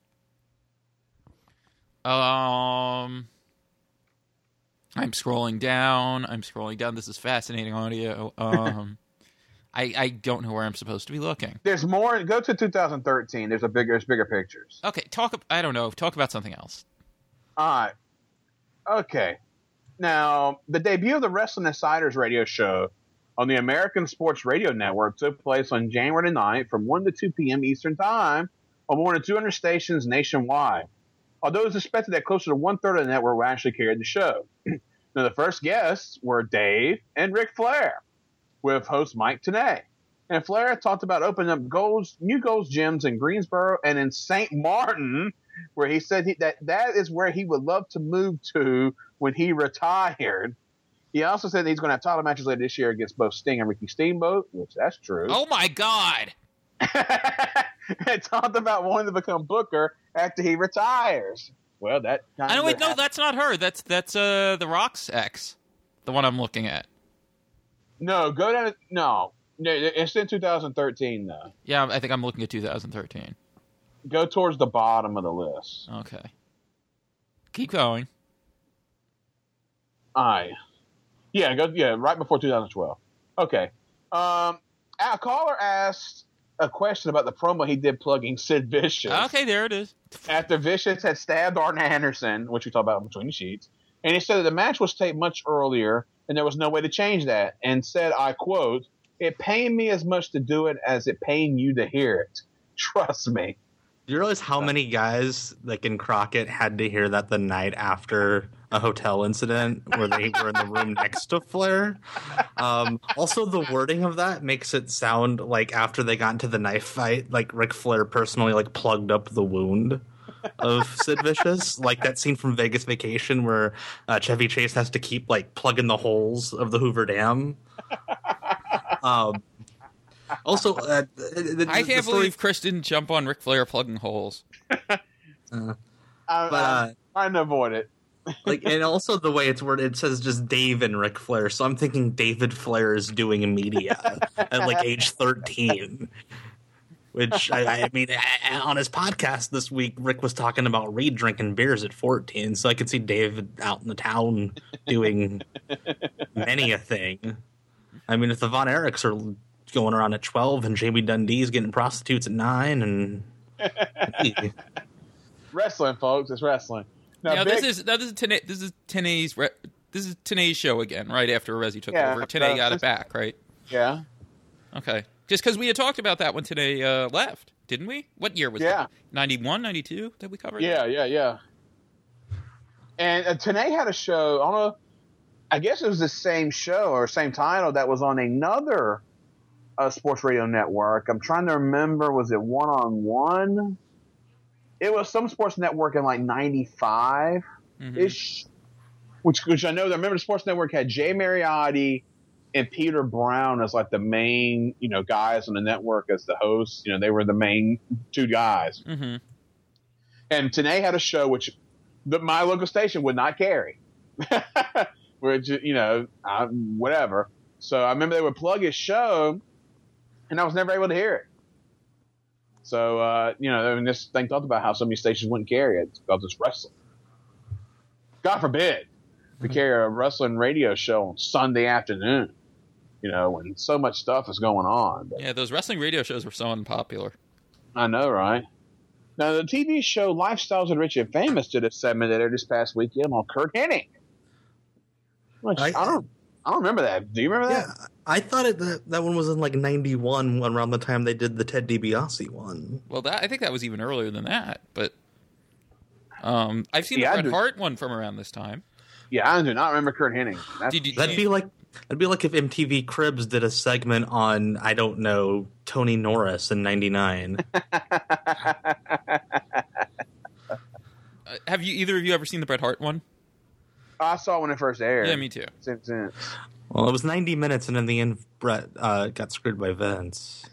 Um, I'm scrolling down. I'm scrolling down. This is fascinating audio. Um, I I don't know where I'm supposed to be looking. There's more. Go to two thousand thirteen. There's a bigger, there's bigger pictures. Okay. Talk. I don't know. Talk about something else. All right. Okay. Now, the debut of the Wrestling Insiders radio show on the American Sports Radio Network took place on January ninth from one to two p.m. Eastern Time on more than two hundred stations nationwide. Although it's expected that closer to one-third of the network will actually carry the show. Now, the first guests were Dave and Ric Flair, with host Mike Tenay. And Flair talked about opening up Gold's, new Gold's gyms in Greensboro and in Saint Martin, where he said he, that that is where he would love to move to when he retired. He also said that he's going to have title matches later this year against both Sting and Ricky Steamboat, which that's true. Oh my God! And talked about wanting to become Booker after he retires. Well, that kind I of know. Wait, no, happened. that's not her. That's that's uh the Rock's ex, the one I'm looking at. No, go down. No, no, it's in two thousand thirteen though. Yeah, I think I'm looking at two thousand thirteen. Go towards the bottom of the list. Okay. Keep going. Aye. Yeah, go. Yeah, right before two thousand twelve. Okay. Um, a caller asked a question about the promo he did plugging Sid Vicious. Okay, there it is. After Vicious had stabbed Arn Anderson, which we talked about between the sheets, and he said that the match was taped much earlier and there was no way to change that, and said, I quote, "It pained me as much to do it as it pained you to hear it. Trust me." Do you realize how many guys, like in Crockett, had to hear that the night after a hotel incident where they were in the room next to Flair? Um, also, the wording of that makes it sound like after they got into the knife fight, like Ric Flair personally like plugged up the wound of Sid Vicious, like that scene from Vegas Vacation where uh, Chevy Chase has to keep like plugging the holes of the Hoover Dam. Um, Also, uh, the, the, I can't the story, believe Chris didn't jump on Ric Flair plugging holes. uh, I, but uh, I'm trying to avoid it. like, and also the way it's worded, it says just Dave and Ric Flair. So I'm thinking David Flair is doing media at like age thirteen. Which I, I mean, on his podcast this week, Rick was talking about Reed drinking beers at fourteen. So I could see David out in the town doing many a thing. I mean, if the Von Erichs are going around at twelve and Jamie Dundee's getting prostitutes at nine, and hey. Wrestling, folks, it's wrestling. Now, Now Big, this is now this is Tene, this is Tene's re, this is Tene's show again, right after Resi took Yeah, over. Tene uh, got this- it back, right? yeah, Okay, just because we had talked about that when Tene uh, left, didn't we? What year was Yeah. it? ninety-one, ninety-two that we covered? yeah, yeah, yeah. And uh, Tenay had a show. I don't know. I guess it was the same show or same title that was on another uh, sports radio network. I'm trying to remember. Was it One on One? It was some sports network in like ninety-five ish, which which I know. I remember the sports network had Jay Mariotti and Peter Brown as like the main, you know, guys on the network as the hosts. You know, they were the main two guys. Mm-hmm. And Tenay had a show which the, my local station would not carry, which, you know, I, whatever. So I remember they would plug his show, and I was never able to hear it. So, uh, you know, I mean, this thing talked about how some of these stations wouldn't carry it because it's wrestling. God forbid we carry a wrestling radio show on Sunday afternoon, you know, when so much stuff is going on. But Yeah, those wrestling radio shows were so unpopular. I know, right? Now, the T V show Lifestyles of the Rich and Famous did a segment there this past weekend on Kurt Hennig. Which, I, I- I don't, I don't remember that. Do you remember that? Yeah, I thought it, that that one was in like ninety-one, around the time they did the Ted DiBiase one. Well, that I think that was even earlier than that, but um, I've seen Yeah, I the Bret do. Hart one from around this time. Yeah, I do not remember Kurt Hennig. That's, Did you? That'd be like that'd be like if M T V Cribs did a segment on, I don't know, Tony Norris in ninety-nine. uh, have you either of you ever seen the Bret Hart one? I saw it when it first aired. Yeah, me too. Since then. Well, it was ninety minutes, and in the end, Brett uh, got screwed by Vince.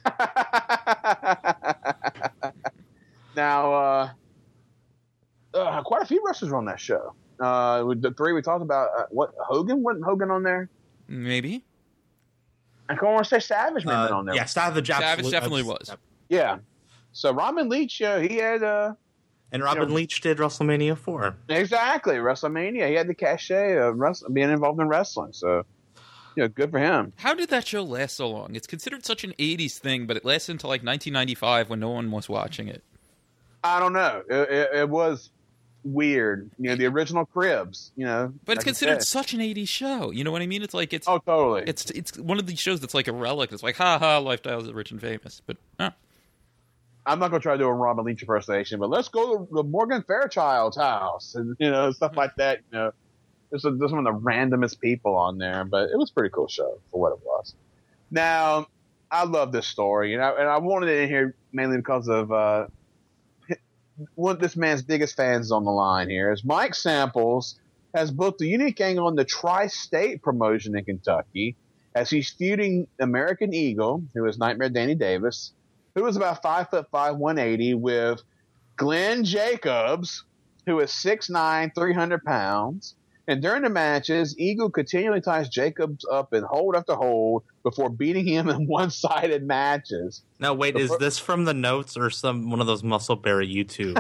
Now, uh, uh, quite a few wrestlers were on that show. Uh, with the three we talked about, uh, what Hogan wasn't Hogan on there? Maybe. I can't want to say Savage may have been Uh, on there. yeah, Savage, Savage absolute- definitely uh, was. Yeah. So Robin Leach, uh, he had uh, And Robin Yeah. Leach did WrestleMania four. exactly WrestleMania. He had the cachet of wrestling, being involved in wrestling. So, you know, good for him. How did that show last so long? It's considered such an eighties thing, but it lasted until like nineteen ninety-five when no one was watching it. I don't know. It, it, it was weird. You know, the original Cribs. You know, But it's like you considered said. such an eighties show. You know what I mean? It's like it's Oh, totally. it's it's one of these shows that's like a relic. It's like, ha ha, Lifestyles of Rich and Famous. But uh, I'm not going to try to do a Robin Leach impersonation, but let's go to the Morgan Fairchild's house and, you know, stuff like that. You know, there's, a, there's some of the randomest people on there, but it was a pretty cool show for what it was. Now, I love this story, you know, and I wanted it in here mainly because of uh, one of this man's biggest fans on the line here is Mike Samples has booked a unique angle on the Tri-State promotion in Kentucky as he's feuding American Eagle, who is Nightmare Danny Davis, who is about five foot five, one eighty, with Glenn Jacobs, who is six nine, three hundred pounds. And during the matches, Eagle continually ties Jacobs up in hold after hold before beating him in one-sided matches. Now, wait, The is fir- this from the notes or some one of those Muscleberry YouTube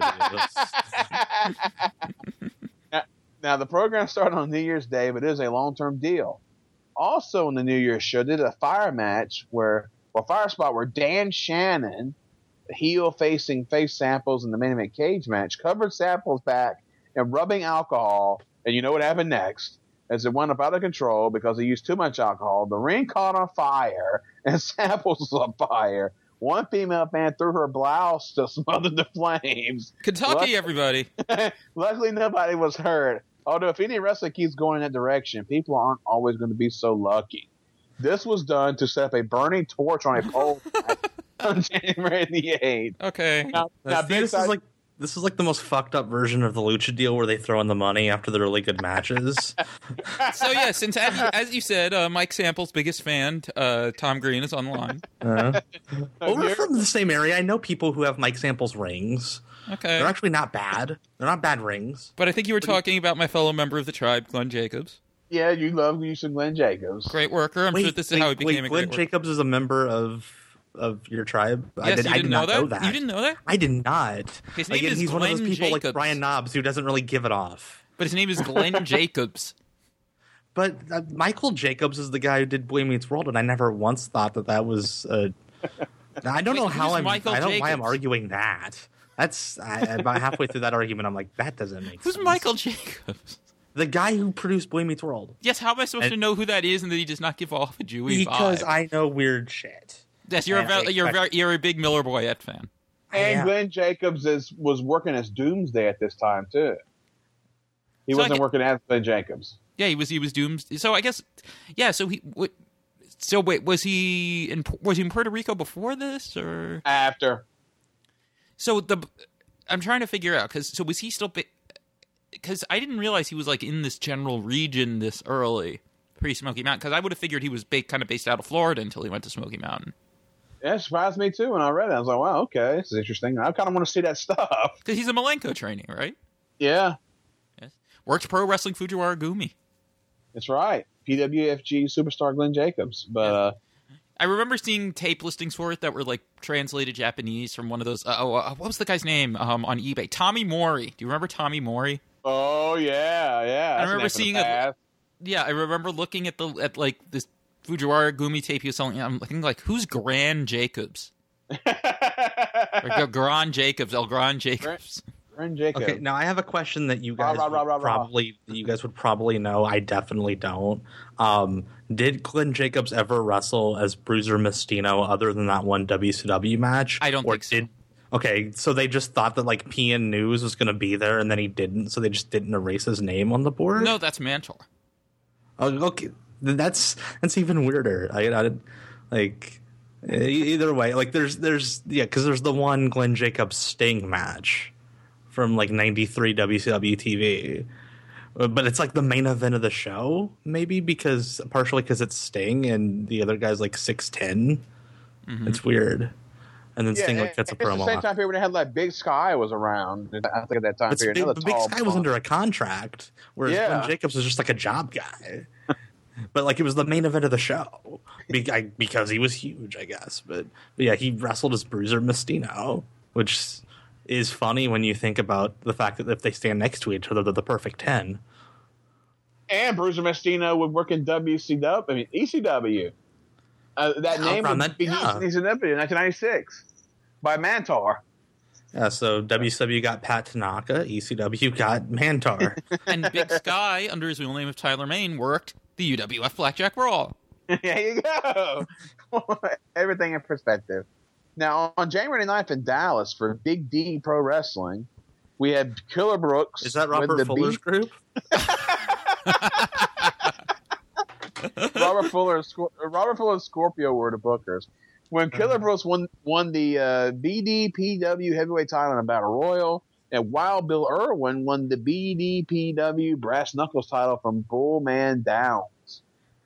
videos? now, now, the program started on New Year's Day, but it is a long-term deal. Also, in the New Year's show, they did a fire match where, or fire spot where Dan Shannon, the heel facing face Samples in the main event cage match, covered Samples back and rubbing alcohol. And you know what happened next? As it went up out of control because he used too much alcohol, the ring caught on fire and Samples was on fire. One female fan threw her blouse to smother the flames. Kentucky, Luckily- everybody. Luckily, nobody was hurt. Although, if any wrestler keeps going in that direction, people aren't always going to be so lucky. This was done to set up a burning torch on a pole on January the eighth. Okay. Now, now, See, big this side- is like this is like the most fucked up version of the Lucha deal where they throw in the money after the really good matches. So, yeah, since, as you, as you said, uh, Mike Sample's biggest fan, uh, Tom Green, is on the line. Uh, oh, we're you're- from the same area. I know people who have Mike Sample's rings. Okay. They're actually not bad. They're not bad rings. But I think you were talking about my fellow member of the tribe, Glenn Jacobs. Yeah, you love use of Glenn Jacobs. Great worker. I'm wait, sure this is wait, how he became wait, a Glenn great worker. Jacobs is a member of of your tribe. I Yes, did, you I didn't did not know that? know that. You didn't know that? I did not. His name Again, is he's one of those Glenn people Jacobs. like Brian Knobs who doesn't really give it off. But his name is Glenn Jacobs. But uh, Michael Jacobs is the guy who did Boy Meets World, and I never once thought that that was. Uh, I don't Wait, know how who's I'm. Michael I don't know why I'm Jacobs? arguing that. That's I, about halfway through that argument. I'm like, that doesn't make Who's sense. Michael Jacobs? The guy who produced Boy Meets World. Yes, how am I supposed And- to know who that is and that he does not give off a Jewy Because vibe? I know weird shit. Yes, you're a and I very, you're a expect- very, you're a big Miller Boyette fan. And Yeah. Glenn Jacobs is was working as Doomsday at this time too. He So I wasn't get- working as Glenn Jacobs. Yeah, he was he was doomed. So I guess, yeah. So he what? So wait, was he in was he in Puerto Rico before this or? After. So the I'm trying to figure out because so was he still? Because I didn't realize he was like in this general region this early, pre Smoky Mountain. Because I would have figured he was ba- kind of based out of Florida until he went to Smoky Mountain. Yeah, it surprised me too when I read it. I was like, wow, okay, this is interesting. I kind of want to see that stuff. Because he's a Malenko trainee, right? Yeah, Yes. Worked Pro Wrestling Fujiwara Gumi. that's right. P W F G superstar Glenn Jacobs. But uh, I remember seeing tape listings for it that were like translated Japanese from one of those. Uh, oh, uh, what was the guy's name um, on eBay? Tommy Mori. Do you remember Tommy Mori? oh yeah, yeah. I that's remember an seeing effort it- to pass. Yeah, I remember looking at the at like this Fujiwara Gumi tape he was selling. I'm looking like, who's Gran Jacobs? Or G- Gran Jacobs, El Gran Jacobs. Glenn Jacobs. Okay, now I have a question that you Rah, guys rah, rah, would rah, rah. probably that you guys would probably know. I definitely don't. Um, did Glenn Jacobs ever wrestle as Bruiser Mastino other than that one W C W match? I don't Or think so. did- Okay, so they just thought that like P N News was going to be there, and then he didn't, so they just didn't erase his name on the board. No, that's Mantor. Oh, okay, then that's that's even weirder. I, I like e- either way. Like there's there's yeah, because there's the one Glenn Jacobs Sting match from like ninety-three W C W T V, but it's like the main event of the show, maybe because partially because it's Sting and the other guy's like six ten. It's weird. And then Yeah, Sting like and gets a it's promo. the same out. time period when they had like Big Sky was around. I think at that time But period, Big, another Big tall Sky was blonde. under a contract, whereas Yeah. Glenn Jacobs was just like a job guy. But like it was the main event of the show Be- I- because he was huge, I guess. But, but yeah, he wrestled as Bruiser Mastino, which is funny when you think about the fact that if they stand next to each other, they're the perfect ten. And Bruiser Mastino would work in W C W, I mean E C W. Uh, that Yeah, name around would that- be yeah. used in E C W in nineteen ninety-six by Mantar. Yeah, so W C W got Pat Tanaka, E C W got Mantar. And Big Sky, under his real name of Tyler Main, worked the U W F Blackjack Brawl. There you go. Everything in perspective. Now, on January ninth in Dallas for Big D Pro Wrestling, we had Killer Brooks. Is that with Robert the Fuller's B- group? Robert Fuller, Scor- Robert Fuller and Scorpio were the bookers. When Killer Brooks won won the uh, B D P W Heavyweight title in a Battle Royal, And Wild Bill Irwin won the B D P W Brass Knuckles title from Bullman Downs.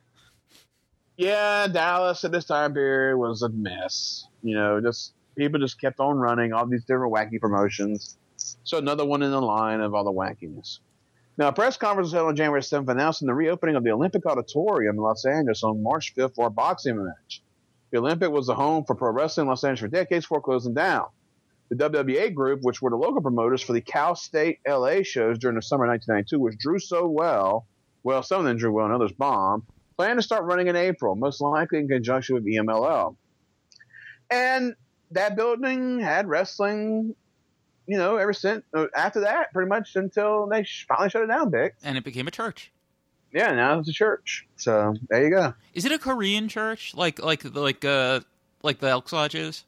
Yeah, Dallas at this time period was a mess. You know, just people just kept on running all these different wacky promotions. So another one in the line of all the wackiness. Now, a press conference was held on January seventh announcing the reopening of the Olympic Auditorium in Los Angeles on March fifth for a boxing match. The Olympic was the home for pro wrestling in Los Angeles for decades before closing down. The W W A group, which were the local promoters for the Cal State L A shows during the summer of nineteen ninety-two, which drew so well, well, some of them drew well and others bombed, planned to start running in April, most likely in conjunction with E M L L. And that building had wrestling, you know, ever since, after that, pretty much until they finally shut it down, Vic. And it became a church. Yeah, now it's a church. So there you go. Is it a Korean church, like like like uh like the Elks Lodge is?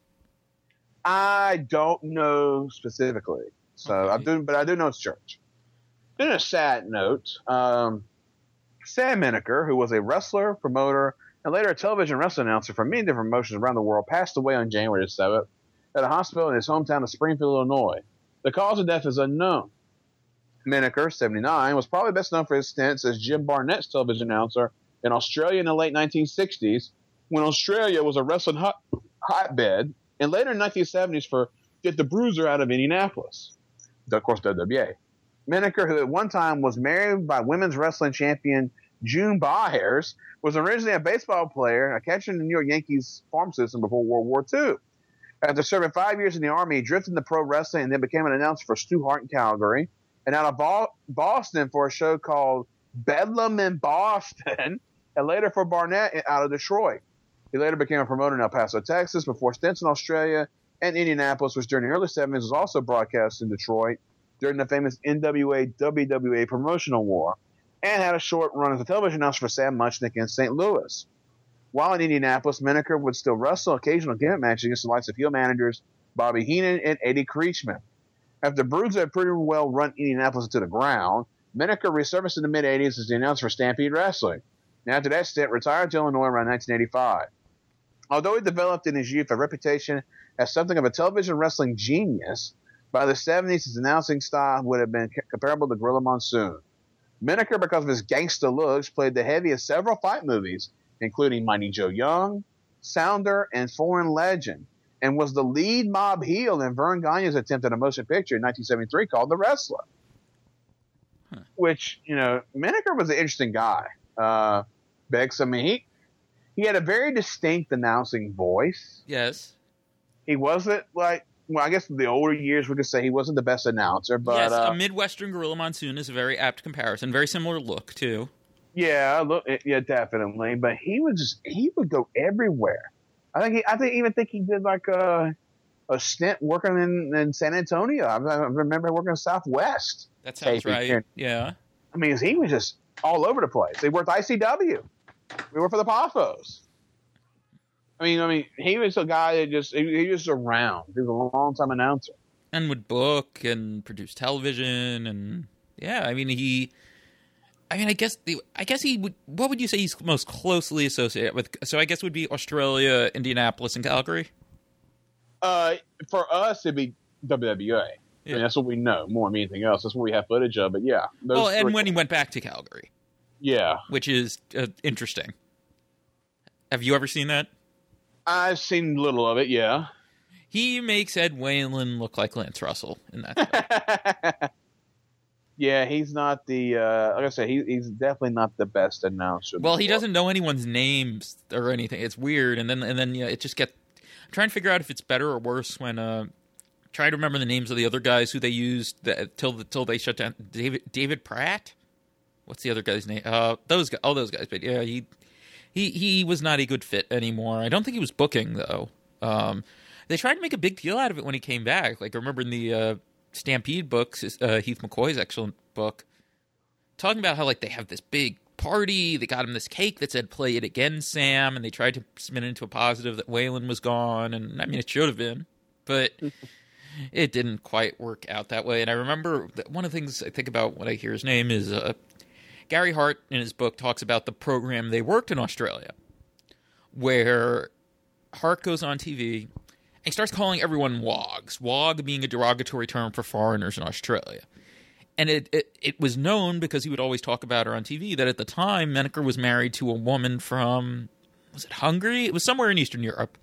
I don't know specifically. So Okay. I do, but I do know it's church. Then a sad note, um, Sam Menaker, who was a wrestler, promoter, and later a television wrestling announcer for many different promotions around the world, passed away on January seventh at a hospital in his hometown of Springfield, Illinois. The cause of death is unknown. Menaker, seventy-nine, was probably best known for his stints as Jim Barnett's television announcer in Australia in the late nineteen sixties, when Australia was a wrestling hot, hotbed, and later in the nineteen seventies for Get the Bruiser out of Indianapolis. Of course, W W A. Menaker, who at one time was married by women's wrestling champion June Byers, was originally a baseball player, a catcher in the New York Yankees farm system before World War Two. After serving five years in the Army, he drifted into pro wrestling and then became an announcer for Stu Hart in Calgary, and out of Boston for a show called Bedlam in Boston, and later for Barnett out of Detroit. He later became a promoter in El Paso, Texas, before stints in Australia and Indianapolis, which during the early seventies was also broadcast in Detroit during the famous N W A W W A promotional war, and had a short run as a television announcer for Sam Muchnick in Saint Louis. While in Indianapolis, Menaker would still wrestle occasional gimmick matches against the likes of heel managers Bobby Heenan and Eddie Creechman. After the Bruins had pretty well run Indianapolis into the ground, Menaker resurfaced in the mid-eighties as the announcer for Stampede Wrestling. Now, after that stint, retired to Illinois around nineteen eighty-five. Although he developed in his youth a reputation as something of a television wrestling genius, by the seventies his announcing style would have been comparable to Gorilla Monsoon. Menaker, because of his gangster looks, played the heavy in several fight movies, including Mighty Joe Young, Sounder, and Foreign Legend, and was the lead mob heel in Vern Gagne's attempt at a motion picture in nineteen seventy-three called The Wrestler. Huh. Which, you know, Menaker was an interesting guy. Uh, Bex, I mean, he, he had a very distinct announcing voice. Yes. He wasn't like, well, I guess in the older years we could say he wasn't the best announcer, but yes, uh, a Midwestern Gorilla Monsoon is a very apt comparison. Very similar look too. Yeah, look, yeah, definitely. But he was just, he would go everywhere. I think he, I think even think he did like a a stint working in, in San Antonio. I, I remember working in Southwest. That sounds right. Here. Yeah. I mean, he was just all over the place. He worked I C W. We worked for the Poffos. I mean, I mean, he was a guy that just he, he was around. He was a long time announcer and would book and produce television, and yeah, I mean he. I mean, I guess the I guess he would. What would you say he's most closely associated with? So I guess it would be Australia, Indianapolis, and Calgary. Uh, for us, it'd be W W A. Yeah. I mean, that's what we know more than anything else. That's what we have footage of. But yeah, well, and three. when he went back to Calgary, yeah, which is uh, interesting. Have you ever seen that? I've seen little of it. Yeah, he makes Ed Whalen look like Lance Russell in that. Yeah, he's not the, uh, like I said, he, he's definitely not the best announcer. Well, he doesn't know anyone's names or anything. It's weird. And then, and then, you know, it just gets, I'm trying to figure out if it's better or worse when, uh, trying to remember the names of the other guys who they used that, till, the, till they shut down. David, David Pratt? What's the other guy's name? Uh, those guys, all those guys. But yeah, he, he, he was not a good fit anymore. I don't think he was booking though. Um, they tried to make a big deal out of it when he came back. Like I remember in the, uh, Stampede books, uh, Heath McCoy's excellent book, talking about how like they have this big party, they got him this cake that said "Play it again, Sam," and they tried to spin it into a positive that Whalen was gone, and I mean it should have been, but it didn't quite work out that way. And I remember that one of the things I think about when I hear his name is uh, Gary Hart in his book talks about the program they worked in Australia, where Hart goes on T V He starts calling everyone wogs, wog being a derogatory term for foreigners in Australia. And it, it, it was known, because he would always talk about her on T V, that at the time, Menaker was married to a woman from, was it Hungary? It was somewhere in Eastern Europe.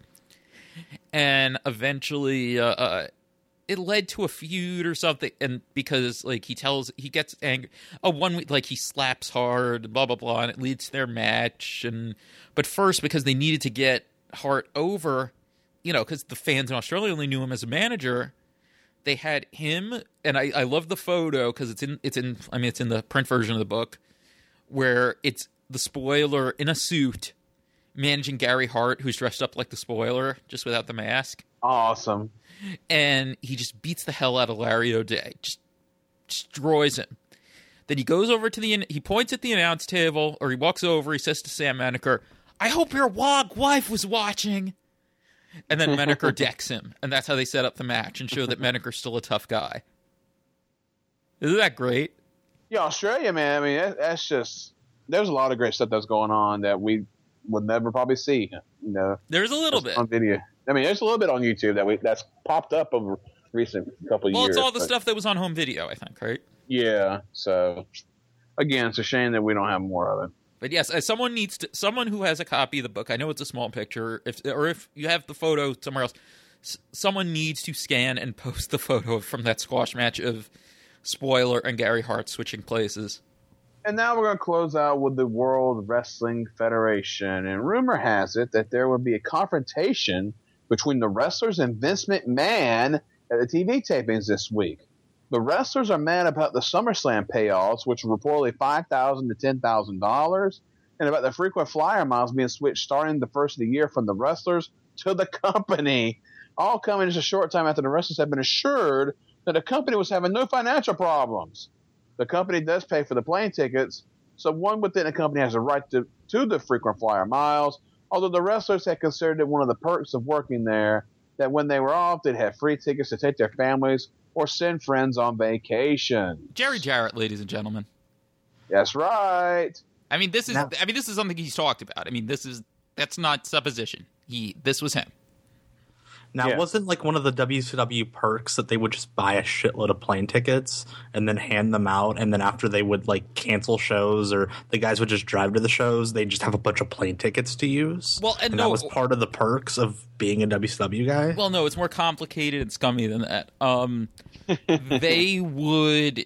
And eventually, uh, uh, it led to a feud or something. And because, like, he tells, he gets angry. Oh, one week, like, he slaps hard, blah, blah, blah, and it leads to their match. And But first, because they needed to get Hart over, you know, because the fans in Australia only knew him as a manager, they had him, and I, I love the photo because it's in, it's in, I mean, it's in the print version of the book, where it's the spoiler in a suit managing Gary Hart, who's dressed up like the spoiler, just without the mask. Awesome. And he just beats the hell out of Larry O'Day, just destroys him. Then he goes over to the, he points at the announce table, or he walks over, he says to Sam Menaker, "I hope your wog wife was watching." And then Menaker decks him, and that's how they set up the match and show that Menaker's still a tough guy. Isn't that great? Yeah, Australia, man. I mean, that, that's just, there's a lot of great stuff that's going on that we would never probably see. You know, there's a little bit on video. I mean, there's a little bit on YouTube that we that's popped up over recent couple of well, years. Well, it's all the but, stuff that was on home video, I think, right? Yeah. So, again, it's a shame that we don't have more of it. But yes, as someone needs to, someone who has a copy of the book, I know it's a small picture, if or if you have the photo somewhere else, s- someone needs to scan and post the photo from that squash match of Spoiler and Gary Hart switching places. And now we're going to close out with the World Wrestling Federation. And rumor has it that there will be a confrontation between the wrestlers and Vince McMahon at the T V tapings this week. The wrestlers are mad about the SummerSlam payouts, which were reportedly five thousand dollars to ten thousand dollars, and about the frequent flyer miles being switched starting the first of the year from the wrestlers to the company, all coming just a short time after the wrestlers have been assured that the company was having no financial problems. The company does pay for the plane tickets, so one within the company has a right to, to the frequent flyer miles, although the wrestlers had considered it one of the perks of working there that when they were off, they'd have free tickets to take their families or send friends on vacation. Jerry Jarrett, ladies and gentlemen. That's right. I mean, this is Now, I mean, this is something he's talked about. I mean, this is that's not supposition. He this was him. Now, Yeah. wasn't like one of the W C W perks that they would just buy a shitload of plane tickets and then hand them out, and then after they would like cancel shows or the guys would just drive to the shows, they'd just have a bunch of plane tickets to use? Well, and and no- that was part of the perks of being a W C W guy? Well, no, it's more complicated and scummy than that. Um, they would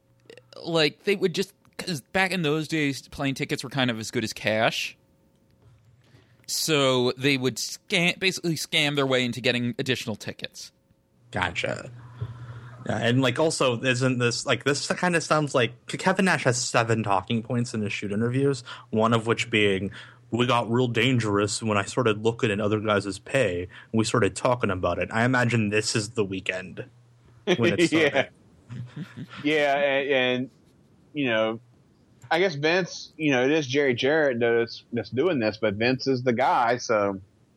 like they would just because back in those days, plane tickets were kind of as good as cash. So they would scam, basically scam their way into getting additional tickets. Gotcha. Yeah, and like also isn't this like this kind of sounds like Kevin Nash has seven talking points in his shoot interviews, one of which being we got real dangerous when I started looking at other guys' pay and we started talking about it. I imagine this is the weekend when it started. yeah, yeah, and, and you know, I guess Vince, you know, it is Jerry Jarrett that's, that's doing this, but Vince is the guy, so.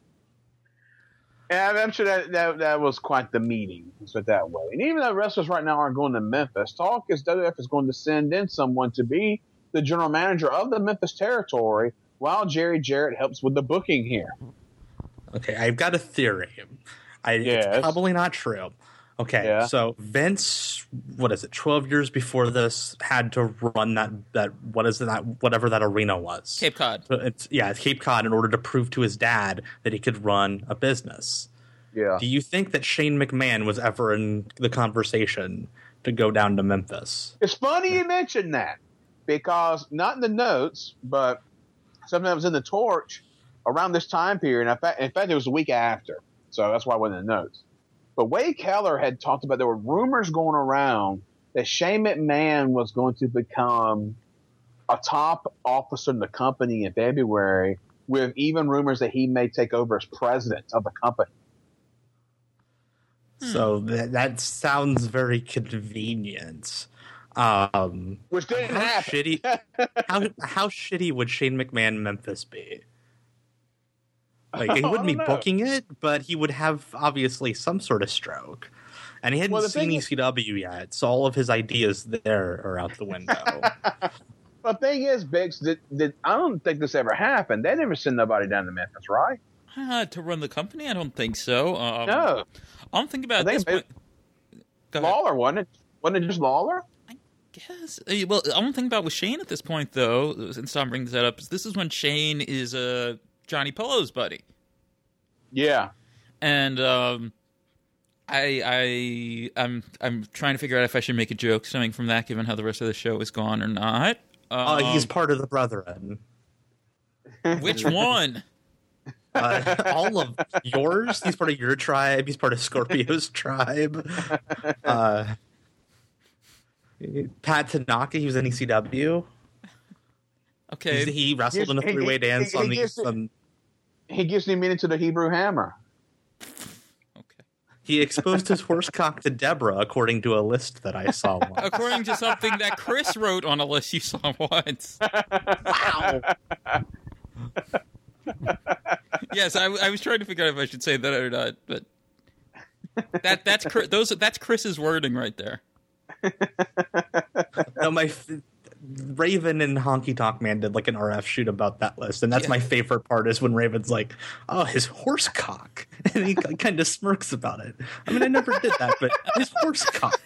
And I'm sure that, that that was quite the meeting, let's put it that way. And even though wrestlers right now aren't going to Memphis, talk is W W F is going to send in someone to be the general manager of the Memphis territory while Jerry Jarrett helps with the booking here. Okay, I've got a theory. I, Yes. It's probably not true. Okay, Yeah. so Vince, what is it, twelve years before this, had to run that, that what is it, that whatever that arena was. Cape Cod. So it's, yeah, it's Cape Cod in order to prove to his dad that he could run a business. Yeah. Do you think that Shane McMahon was ever in the conversation to go down to Memphis? It's funny you mentioned that because not in the notes, but something that was in the Torch around this time period. In fact, in fact, it was the week after, so that's why it wasn't in the notes. But Wade Keller had talked about there were rumors going around that Shane McMahon was going to become a top officer in the company in February, with even rumors that he may take over as president of the company. So that, that sounds very convenient. Um, Which didn't how happen. shitty? how how shitty would Shane McMahon Memphis be? Like he I wouldn't be don't know. booking it, but he would have obviously some sort of stroke. And he hadn't Well, the seen thing E is- C W yet, so all of his ideas there are out the window. The thing is, Bix, that, that I don't think this ever happened. They never sent nobody down to Memphis, right? Uh, to run the company? I don't think so. Um, No. I'm thinking about I this think point. Go ahead. Lawler, wasn't it? Wasn't it just Lawler? Yes. Uh, Well, I'm thinking about with Shane at this point, though, since Tom brings that up, is this is when Shane is uh, Johnny Polo's buddy. Yeah. And um, I, I, I'm, I'm trying to figure out if I should make a joke stemming from that, given how the rest of the show is gone or not. Uh, Um, he's part of the Brethren. Which one? Uh, all of yours. He's part of your tribe. He's part of Scorpio's tribe. Uh, Pat Tanaka. He was in E C W. Okay. He, he wrestled in a He- he- three-way he- dance he on the. gives it- Um, He gives me meaning to the Hebrew Hammer. Okay. he exposed his horse cock to Deborah, according to a list that I saw once. According to something that Chris wrote on a list you saw once. Wow. Yes, I, I was trying to figure out if I should say that or not, but that that's Chris- those that's Chris's wording right there. No, my f- Raven and Honky Tonk Man did like an R F shoot about that list, and that's Yeah. my favorite part is when Raven's like, "Oh, his horse cock," and he kind of smirks about it. I mean, I never did that, but his horse cock.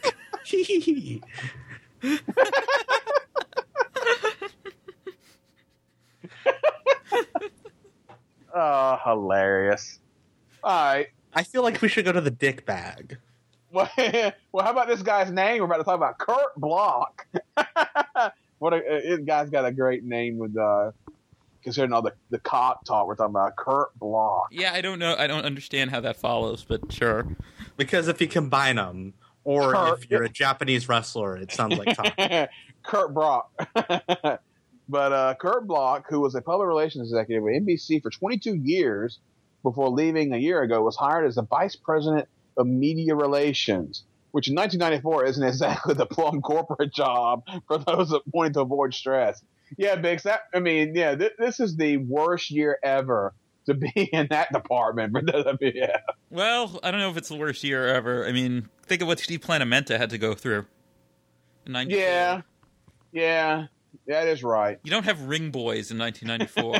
Oh, hilarious. All right. I feel like we should go to the dick bag. Well, well, how about this guy's name? We're about to talk about Kurt Block. What a, this guy's got a great name with, uh, considering all the, the cock talk we're talking about. Kurt Block. Yeah, I don't know. I don't understand how that follows, but sure. Because if you combine them, or Kurt. if you're a Japanese wrestler, it sounds like Tom. Kurt Brock. But uh, Kurt Block, who was a public relations executive at N B C for twenty-two years before leaving a year ago, was hired as the vice president of media relations, which in nineteen ninety-four isn't exactly the plum corporate job for those that wanted to avoid stress. Yeah, Bix, that, I mean, yeah, th- this is the worst year ever to be in that department for W W F. Well, I don't know if it's the worst year ever. I mean, think of what Steve Planamenta had to go through. in ninety-four. Yeah, yeah, that is right. You don't have Ring Boys in nineteen ninety-four.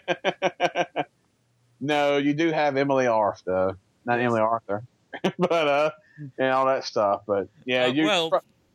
No, you do have Emily Arth, though. Not Emily Arthur. but, uh, and all that stuff. But, yeah. Uh, you well,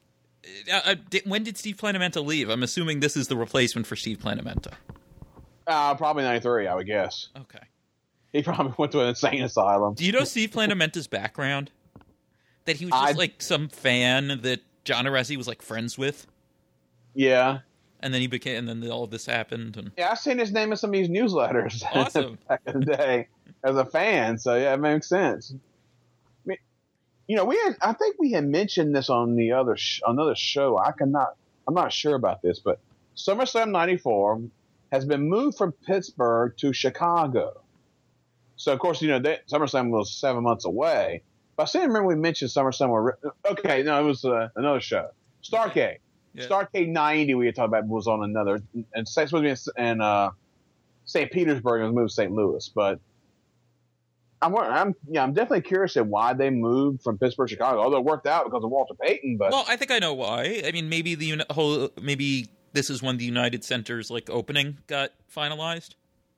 uh, uh, di- when did Steve Planamenta leave? I'm assuming this is the replacement for Steve Planamenta. uh, probably ninety-three, I would guess. Okay. He probably went to an insane asylum. Do you know Steve Planamenta's background? That he was just I- like some fan that John Arezzi was like friends with, Yeah. and then he became, and then all of this happened. And Yeah, I've seen his name in some of these newsletters Awesome. back in the day as a fan. So, yeah, it makes sense. I mean, you know, we had, I think we had mentioned this on the other sh- another show. I cannot, I'm not sure about this, but SummerSlam ninety-four has been moved from Pittsburgh to Chicago. So, of course, you know, that SummerSlam was seven months away. But I seem to remember we mentioned SummerSlam. Were, okay, no, it was uh, another show. Starrcade. Yeah. Starrcade ninety we had talked about was on another. And it's supposed to be in, in uh, Saint Petersburg and was moved to Saint Louis. But I'm, I'm, yeah, I'm definitely curious at why they moved from Pittsburgh to Chicago. Although it worked out because of Walter Payton. But well, I think I know why. I mean, maybe the uni- whole, maybe this is when the United Center's like opening got finalized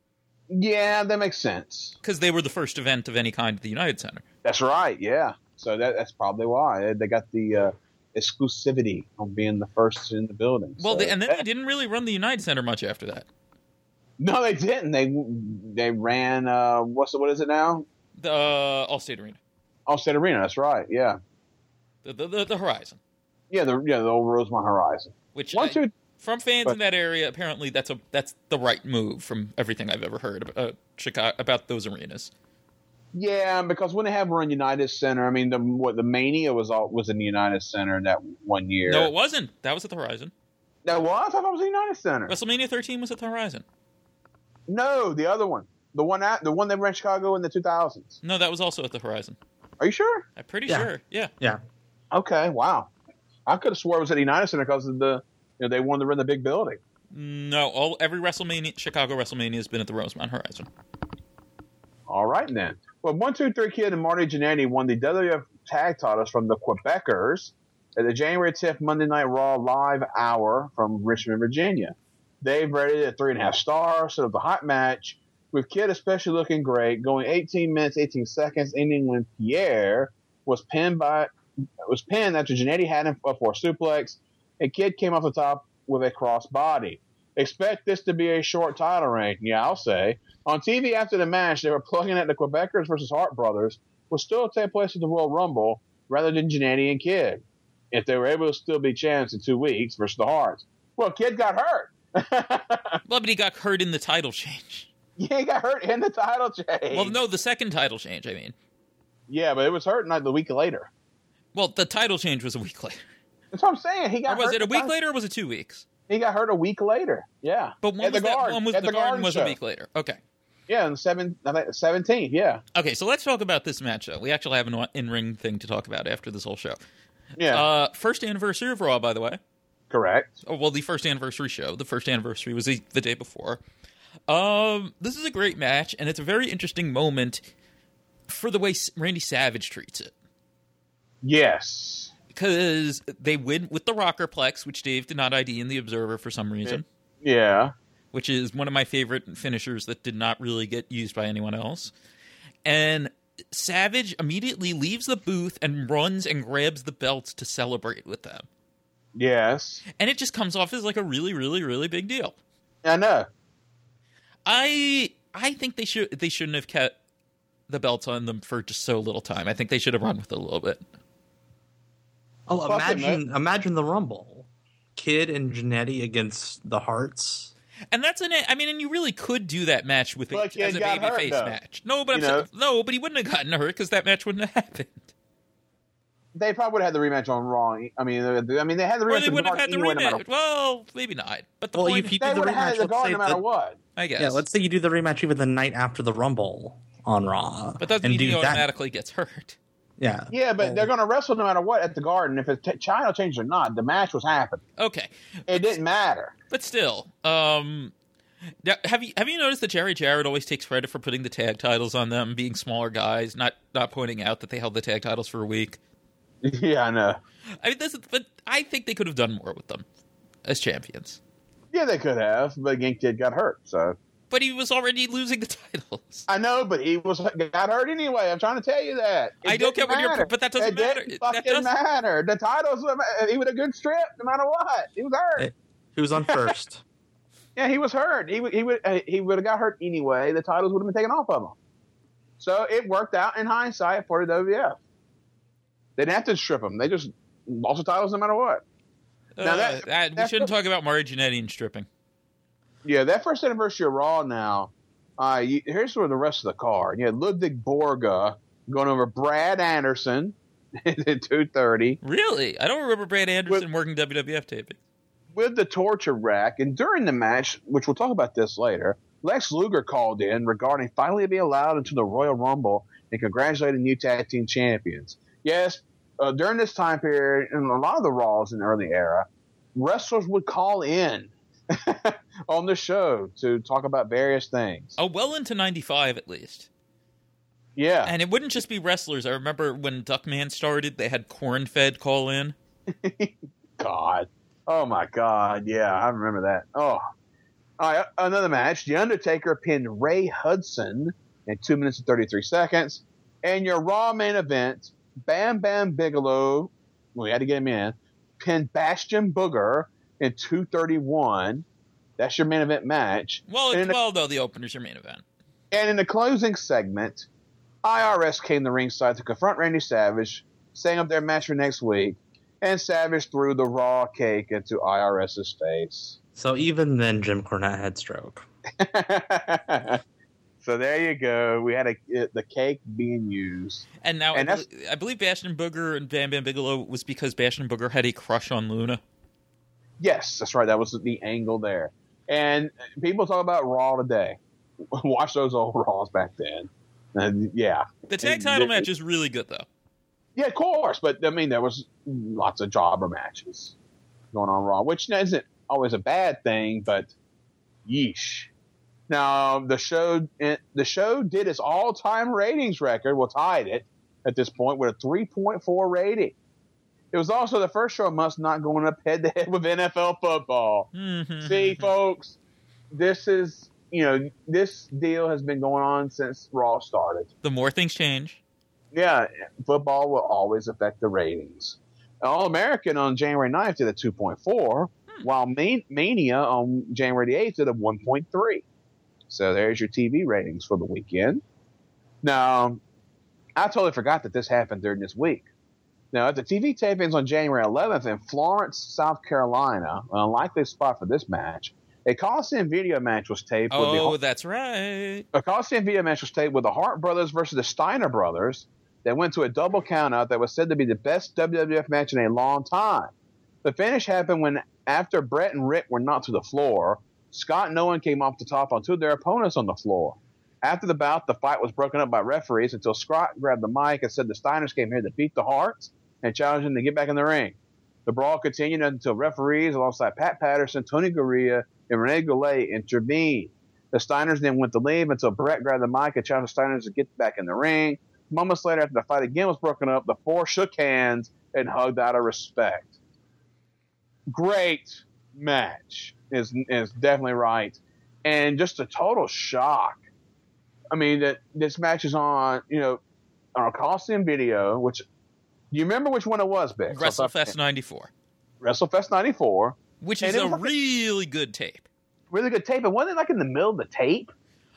yeah, that makes sense. because they were the first event of any kind at the United Center. That's right. Yeah. So that, that's probably why they got the uh, exclusivity on being the first in the building. Well, So- they, and then they didn't really run the United Center much after that. no, they didn't. They they ran. Uh, what's the, what is it now? The uh, Allstate Arena, Allstate Arena. That's right. Yeah. the the, the, the Horizon, Yeah. The yeah the old Rosemont Horizon. which One, I- two. from fans but- in that area, apparently that's a that's the right move from everything I've ever heard about uh, Chicago about those arenas. Yeah, because when they have run United Center, I mean, the what the Mania was all was in the United Center that one year. No, it wasn't. That was at the Horizon. that was. I thought it was the United Center. WrestleMania thirteen was at the Horizon. No, the other one, the one at the one they ran Chicago in the two thousands. No, that was also at the Horizon. Are you sure? I'm pretty Yeah. sure. Yeah. Yeah. Okay, wow. I could have swore it was at the United Center because of the you know they wanted to run the big building. No, all every WrestleMania, Chicago WrestleMania has been at the Rosemont Horizon. All right then. Well, one two three Kid and Marty Jannetty won the W W F Tag Titles from the Quebecers at the January tenth Monday Night Raw Live Hour from Richmond, Virginia. They've rated it three and a half stars. So it was a hot match. with Kid especially looking great, going eighteen minutes, eighteen seconds, ending when Pierre was pinned by was pinned after Jannetty had him up for a suplex, and Kid came off the top with a cross body. Expect this to be a short title reign. Yeah, I'll say. On T V after the match, they were plugging at the Quebecers versus Hart Brothers will still take place at the Royal Rumble rather than Jannetty and Kid, if they were able to still be champs in two weeks versus the Harts. Well, Kid got hurt. Well, but he got hurt in the title change. Yeah, he got hurt in the title change. Well, no, the second title change, I mean. Yeah, but it was hurt like the week later. Well, the title change was a week later. That's what I'm saying. He got or was hurt it a week time. later or was it two weeks? He got hurt a week later. Yeah. But one at was the that, Garden. one was at the, the Garden, Garden was show. a week later. Okay. Yeah, on the seven, seventeenth, yeah. Okay, so let's talk about this match, though. We actually have an in-ring thing to talk about after this whole show. Yeah. Uh, first anniversary of Raw, by the way. Correct. Oh, well, the first anniversary show. The first anniversary was the, the day before. Um, this is a great match, and it's a very interesting moment for the way Randy Savage treats it. Yes. Because they win with the Rockerplex, which Dave did not I D in the Observer for some reason. Yeah. Which is one of my favorite finishers that did not really get used by anyone else. And Savage immediately leaves the booth and runs and grabs the belts to celebrate with them. Yes. And it just comes off as like a really, really, really big deal. I know. I I think they should they shouldn't have kept the belts on them for just so little time. I think they should have run with it a little bit. Oh, Fuck imagine it, imagine the Rumble. Kid and Jannetty against the Hearts. And that's an I mean, and you really could do that match with Well, it Kid as a got hurt, babyface though. match. No, but I'm You saying, know? no, but he wouldn't have gotten hurt because that match wouldn't have happened. They probably would have had the rematch on Raw. I mean, I mean, they had the Or rematch. they with wouldn't have Hart had the anyway, no matter- rematch. Well, maybe not. But the Well, point if you They do the would have had rematch, it the let's Garden say no matter the- what. I guess. Yeah, let's say you do the rematch even the night after the Rumble on Raw. but doesn't and mean do he that. automatically gets hurt. Yeah. Yeah, but Well, they're going to wrestle no matter what at the Garden. If it's t- China changed or not, the match was happening. Okay. It didn't matter. But still, um, now, have you have you noticed that Jerry Jarrett always takes credit for putting the tag titles on them, being smaller guys, not not pointing out that they held the tag titles for a week? Yeah, I know. I mean, this is, but I think they could have done more with them as champions. Yeah, they could have, but again, Kid got hurt, so. But he was already losing the titles. I know, but he was got hurt anyway. I'm trying to tell you that. It I don't didn't get what you're, matter. but that doesn't it matter. Didn't That fucking doesn't- matter. The titles, he would have good strip no matter what. He was hurt. Hey. He was on first. Yeah, he was hurt. He would he would uh, he would have got hurt anyway. The titles would have been taken off of him. So it worked out in hindsight for the W W F. They didn't have to strip him. They just lost the titles no matter what. Uh, Now that- that- we that's shouldn't the- talk about Mario Jannetty and stripping. Yeah, that first anniversary of Raw now, uh, you, here's where the rest of the card. You had Ludwig Borga going over Brad Anderson at two thirty Really? I don't remember Brad Anderson working W W F taping. with the torture rack. And during the match, which we'll talk about this later, Lex Luger called in regarding finally being allowed into the Royal Rumble and congratulating new tag team champions. Yes, uh, during this time period, in a lot of the Raws in the early era, wrestlers would call in on the show to talk about various things. Oh, well into ninety-five at least. Yeah. And it wouldn't just be wrestlers. I remember when Duckman started, they had Cornfed call in. God. Oh, my God. Yeah, I remember that. Oh. All right, another match. The Undertaker pinned Ray Hudson in two minutes and thirty-three seconds. And your Raw main event, Bam Bam Bigelow, we had to get him in, pinned Bastion Booger in two thirty-one. That's your main event match. Well, And in the- well, though, the opener's your main event. And in the closing segment, I R S came to ringside to confront Randy Savage, setting up their match for next week, and Savage threw the raw cake into IRS's face. So even then, Jim Cornette had stroke. So there you go. We had a, the cake being used. And now And I, that's- believe, I believe Bastion Booger and Bam Bam Bigelow was because Bastion Booger had a crush on Luna. Yes, that's right. That was the angle there. And people talk about Raw today. Watch those old Raws back then. And yeah. The tag It- title it- match is really good, though. Yeah, of course. But, I mean, there was lots of jobber matches going on Raw, which isn't always a bad thing, but yeesh. Now, the show the show did its all-time ratings record, well, tied it at this point, with a three point four rating. It was also the first show of months not going up head-to-head with N F L football. Mm-hmm. See, folks, this is you know, this deal has been going on since Raw started. The more things change. Yeah, football will always affect the ratings. All American on January ninth did a two point four, hmm. while Man- Mania on January the eighth did a one point three. So there's your T V ratings for the weekend. Now, I totally forgot that this happened during this week. Now, at the T V tapings on January eleventh in Florence, South Carolina, an unlikely spot for this match, a Coliseum video match was taped. Oh, with the Hart- that's right. A Coliseum video match was taped with the Hart brothers versus the Steiner brothers that went to a double countout that was said to be the best W W F match in a long time. The finish happened when, after Brett and Rick were knocked to the floor, Scott and Owen came off the top on two of their opponents on the floor. After the bout, the fight was broken up by referees until Scott grabbed the mic and said the Steiners came here to beat the Harts and challenged them to get back in the ring. The brawl continued until referees alongside Pat Patterson, Tony Gurria, and Rene Goulet intervened. The Steiners then went to leave until Brett grabbed the mic and challenged the Steiners to get back in the ring. Moments later, after the fight again was broken up, the four shook hands and hugged out of respect. Great match is is definitely right. And just a total shock. I mean, that this match is on, you know, on a Coliseum video, which, do you remember which one it was, Bick? WrestleFest ninety-four. WrestleFest ninety-four. Which is a like really a, good tape. Really good tape. But wasn't it like in the middle of the tape?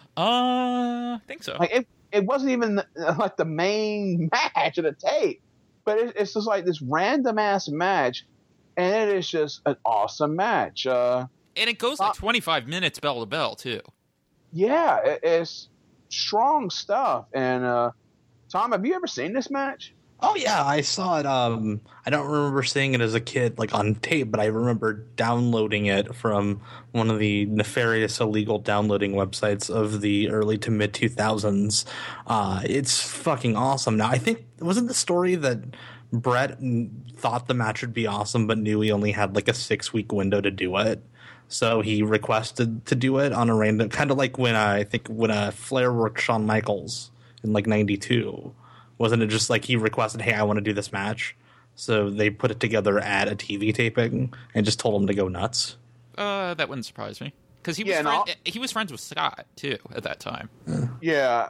Uh, I think so. Like it, it wasn't even the, like the main match of the tape. But it, it's just like this random-ass match, and it is just an awesome match. Uh, and it goes like uh, twenty-five minutes bell to bell, too. Yeah, it, it's strong stuff. And, uh, Tom, have you ever seen this match? Oh, yeah, I saw it. Um, I don't remember seeing it as a kid, like on tape, but I remember downloading it from one of the nefarious illegal downloading websites of the early to mid two thousands. Uh, it's fucking awesome. Now, I think, wasn't the story that Brett thought the match would be awesome, but knew he only had like a six week window to do it? So he requested to do it on a random, kind of like when uh, I think when uh, Flair worked Shawn Michaels in like ninety-two. Wasn't it just like he requested, hey, I want to do this match? So they put it together at a T V taping and just told him to go nuts? Uh, that wouldn't surprise me. Because he, was yeah, friend- no. he was friends with Scott, too, at that time. Yeah.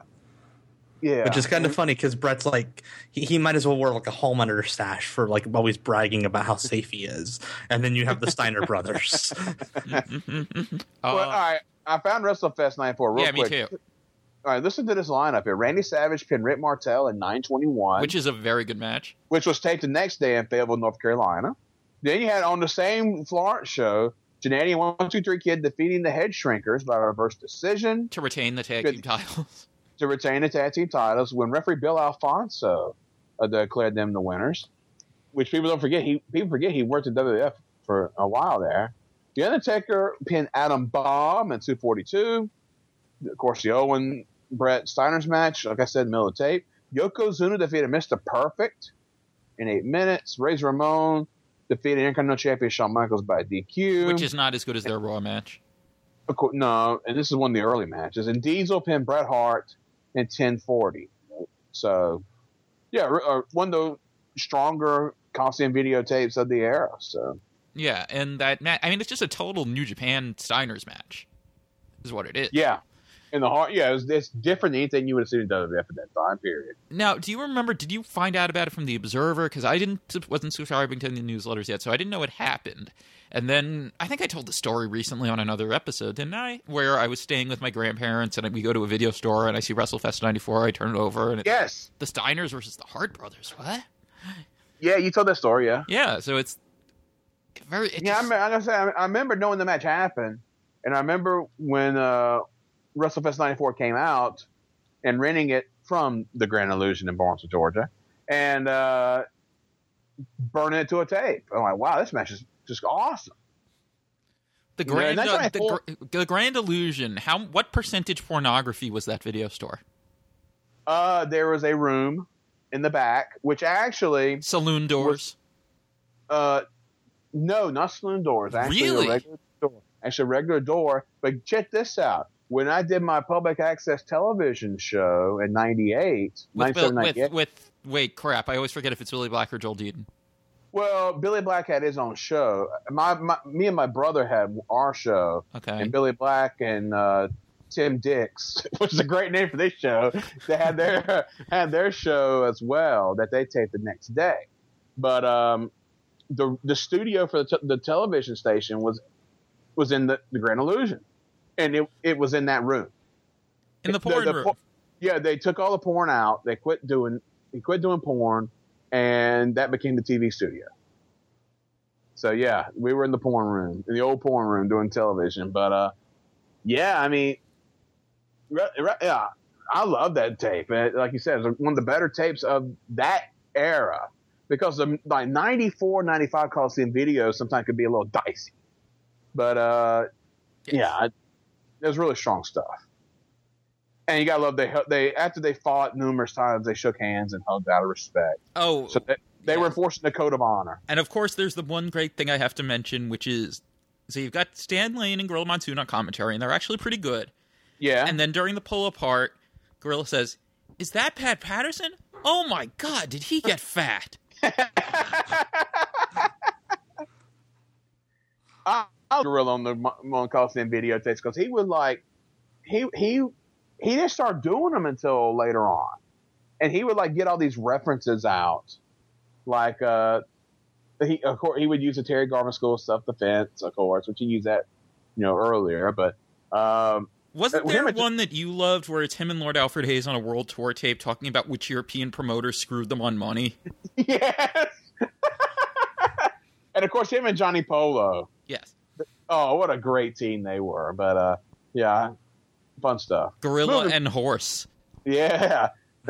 Yeah. Which is kind of funny because Brett's like, he, he might as well wear like a Homelander stash for like always bragging about how safe he is. And then you have the Steiner brothers. uh, well, all right. I found WrestleFest ninety-four real yeah, quick. me too. All right, listen to this lineup here. Randy Savage pinned Rick Martel in nine twenty-one. Which is a very good match. Which was taped the next day in Fayetteville, North Carolina. Then you had on the same Florence show, Jannetty one two three Kid defeating the Head Shrinkers by reverse decision. To retain the tag Good. team titles. To retain the tag team titles when referee Bill Alfonso uh, declared them the winners. Which people don't forget. He People forget he worked at W W F for a while there. The Undertaker pinned Adam Bomb in two forty-two. Of course, the Owen Brett Steiner's match, like I said, middle of the tape. Yokozuna defeated Mister Perfect in eight minutes. Razor Ramon defeated Intercontinental Champion Shawn Michaels by D Q. Which is not as good as their Raw match. Of course, no, and this is one of the early matches. And Diesel pinned Bret Hart in ten forty. So, yeah, uh, one of the stronger Coliseum videotapes of the era. So, yeah, and that match, I mean, it's just a total New Japan Steiners match, is what it is. Yeah. In the heart, yeah, it was, it's different than anything you would have seen in W W F at that time period. Now, do you remember? Did you find out about it from the Observer? Because I didn't, wasn't subscribing to the newsletters yet, so I didn't know it happened. And then I think I told the story recently on another episode, didn't I? Where I was staying with my grandparents, and we go to a video store, and I see WrestleFest ninety-four. I turn it over, and it's yes, the Steiners versus the Hart brothers. What? Yeah, you told that story. Yeah, yeah. So it's very. It yeah, just, I, I, say, I remember knowing the match happened, and I remember when. Uh, WrestleFest ninety-four came out and renting it from the Grand Illusion in Barnesville, Georgia, and uh, burning it to a tape. I'm like, wow, this match is just awesome. The Grand, yeah, uh, the, the Grand Illusion. How? What percentage pornography was that video store? Uh, there was a room in the back, which actually saloon doors. Was, uh, no, not saloon doors. Actually, really? A regular door. Actually, a regular door. But check this out. When I did my public access television show in ninety-eight, with, Bill, with, with wait, crap! I always forget if it's Billy Black or Joel Deaton. Well, Billy Black had his own show. My, my me and my brother had our show. Okay. And Billy Black and uh, Tim Dix, which is a great name for this show. They had their had their show as well that they taped the next day. But um, the the studio for the, te- the television station was was in the, the Grand Illusion, and it it was in that room. In the porn the, the, room. Por- yeah, they took all the porn out. They quit doing they quit doing porn, and that became the T V studio. So yeah, we were in the porn room, in the old porn room, doing television. But uh, yeah, I mean, re- re- yeah, I love that tape. And like you said, it's one of the better tapes of that era because the like ninety-four, ninety-five Coliseum videos sometimes could be a little dicey. But uh, Yes. yeah, it, it was really strong stuff. And you gotta love they they after they fought numerous times, they shook hands and hugged out of respect. Oh, So they, they were yes. enforcing the code of honor. And of course, there's the one great thing I have to mention, which is so you've got Stan Lane and Gorilla Monsoon on commentary, and they're actually pretty good. Yeah. And then during the pull apart, Gorilla says, "Is that Pat Patterson? Oh my God, did he get fat?" I, I was Gorilla on the Mon Coliseum videotapes because he would like he he he didn't start doing them until later on, and he would like get all these references out, like uh, he of course he would use the Terry Garvin School of Self Defense, of course, which he used that you know earlier, but um, Wasn't uh, there him- one that you loved where it's him and Lord Alfred Hayes on a world tour tape talking about which European promoter screwed them on money? yes, and of course him and Johnny Polo. Yes. Oh, what a great team they were! But uh, yeah, fun stuff. Gorilla Moving- and Horse. Yeah.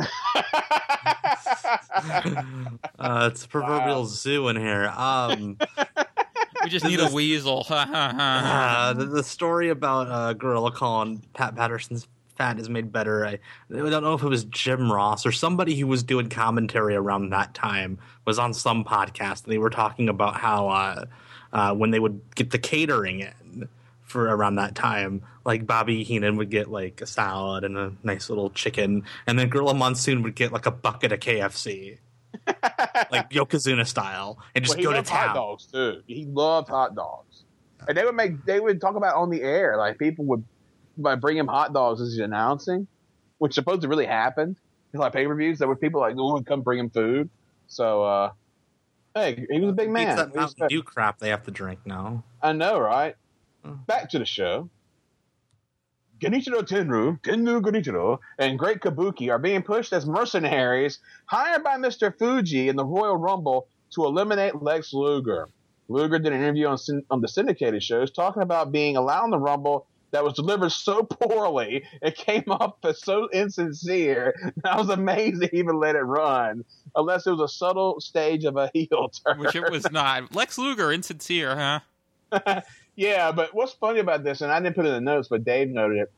Uh, it's a proverbial zoo in here. Um, We just need a weasel. Ha ha ha. uh, the, the story about uh, Gorilla calling Pat Patterson's fat is made better. I, I don't know if it was Jim Ross or somebody who was doing commentary around that time was on some podcast. They were talking about how uh, uh, when they would get the catering in for around that time, like Bobby Heenan would get like a salad and a nice little chicken, and then Gorilla Monsoon would get like a bucket of K F C. Like Yokozuna style, and just Well, he go to loved hot town. dogs too. He loved hot dogs, and they would make they would talk about it on the air. Like people would like, bring him hot dogs as he's announcing, which supposed to really happen. It's like pay per views. There were people like who would come bring him food. So, uh, hey, he was a big It's man. that He was- Mountain Dew crap they have to drink now. I know, right? Oh. Back to the show. Genichiro Tenru, Tenru Genichiro, and Great Kabuki are being pushed as mercenaries hired by Mister Fuji in the Royal Rumble to eliminate Lex Luger. Luger did an interview on, syn- on the syndicated shows talking about being allowed in the Rumble that was delivered so poorly, it came off as so insincere. I was amazed they even let it run, unless it was a subtle stage of a heel turn. Which it was not. Lex Luger, insincere, huh? Yeah, but what's funny about this, and I didn't put it in the notes, but Dave noted it.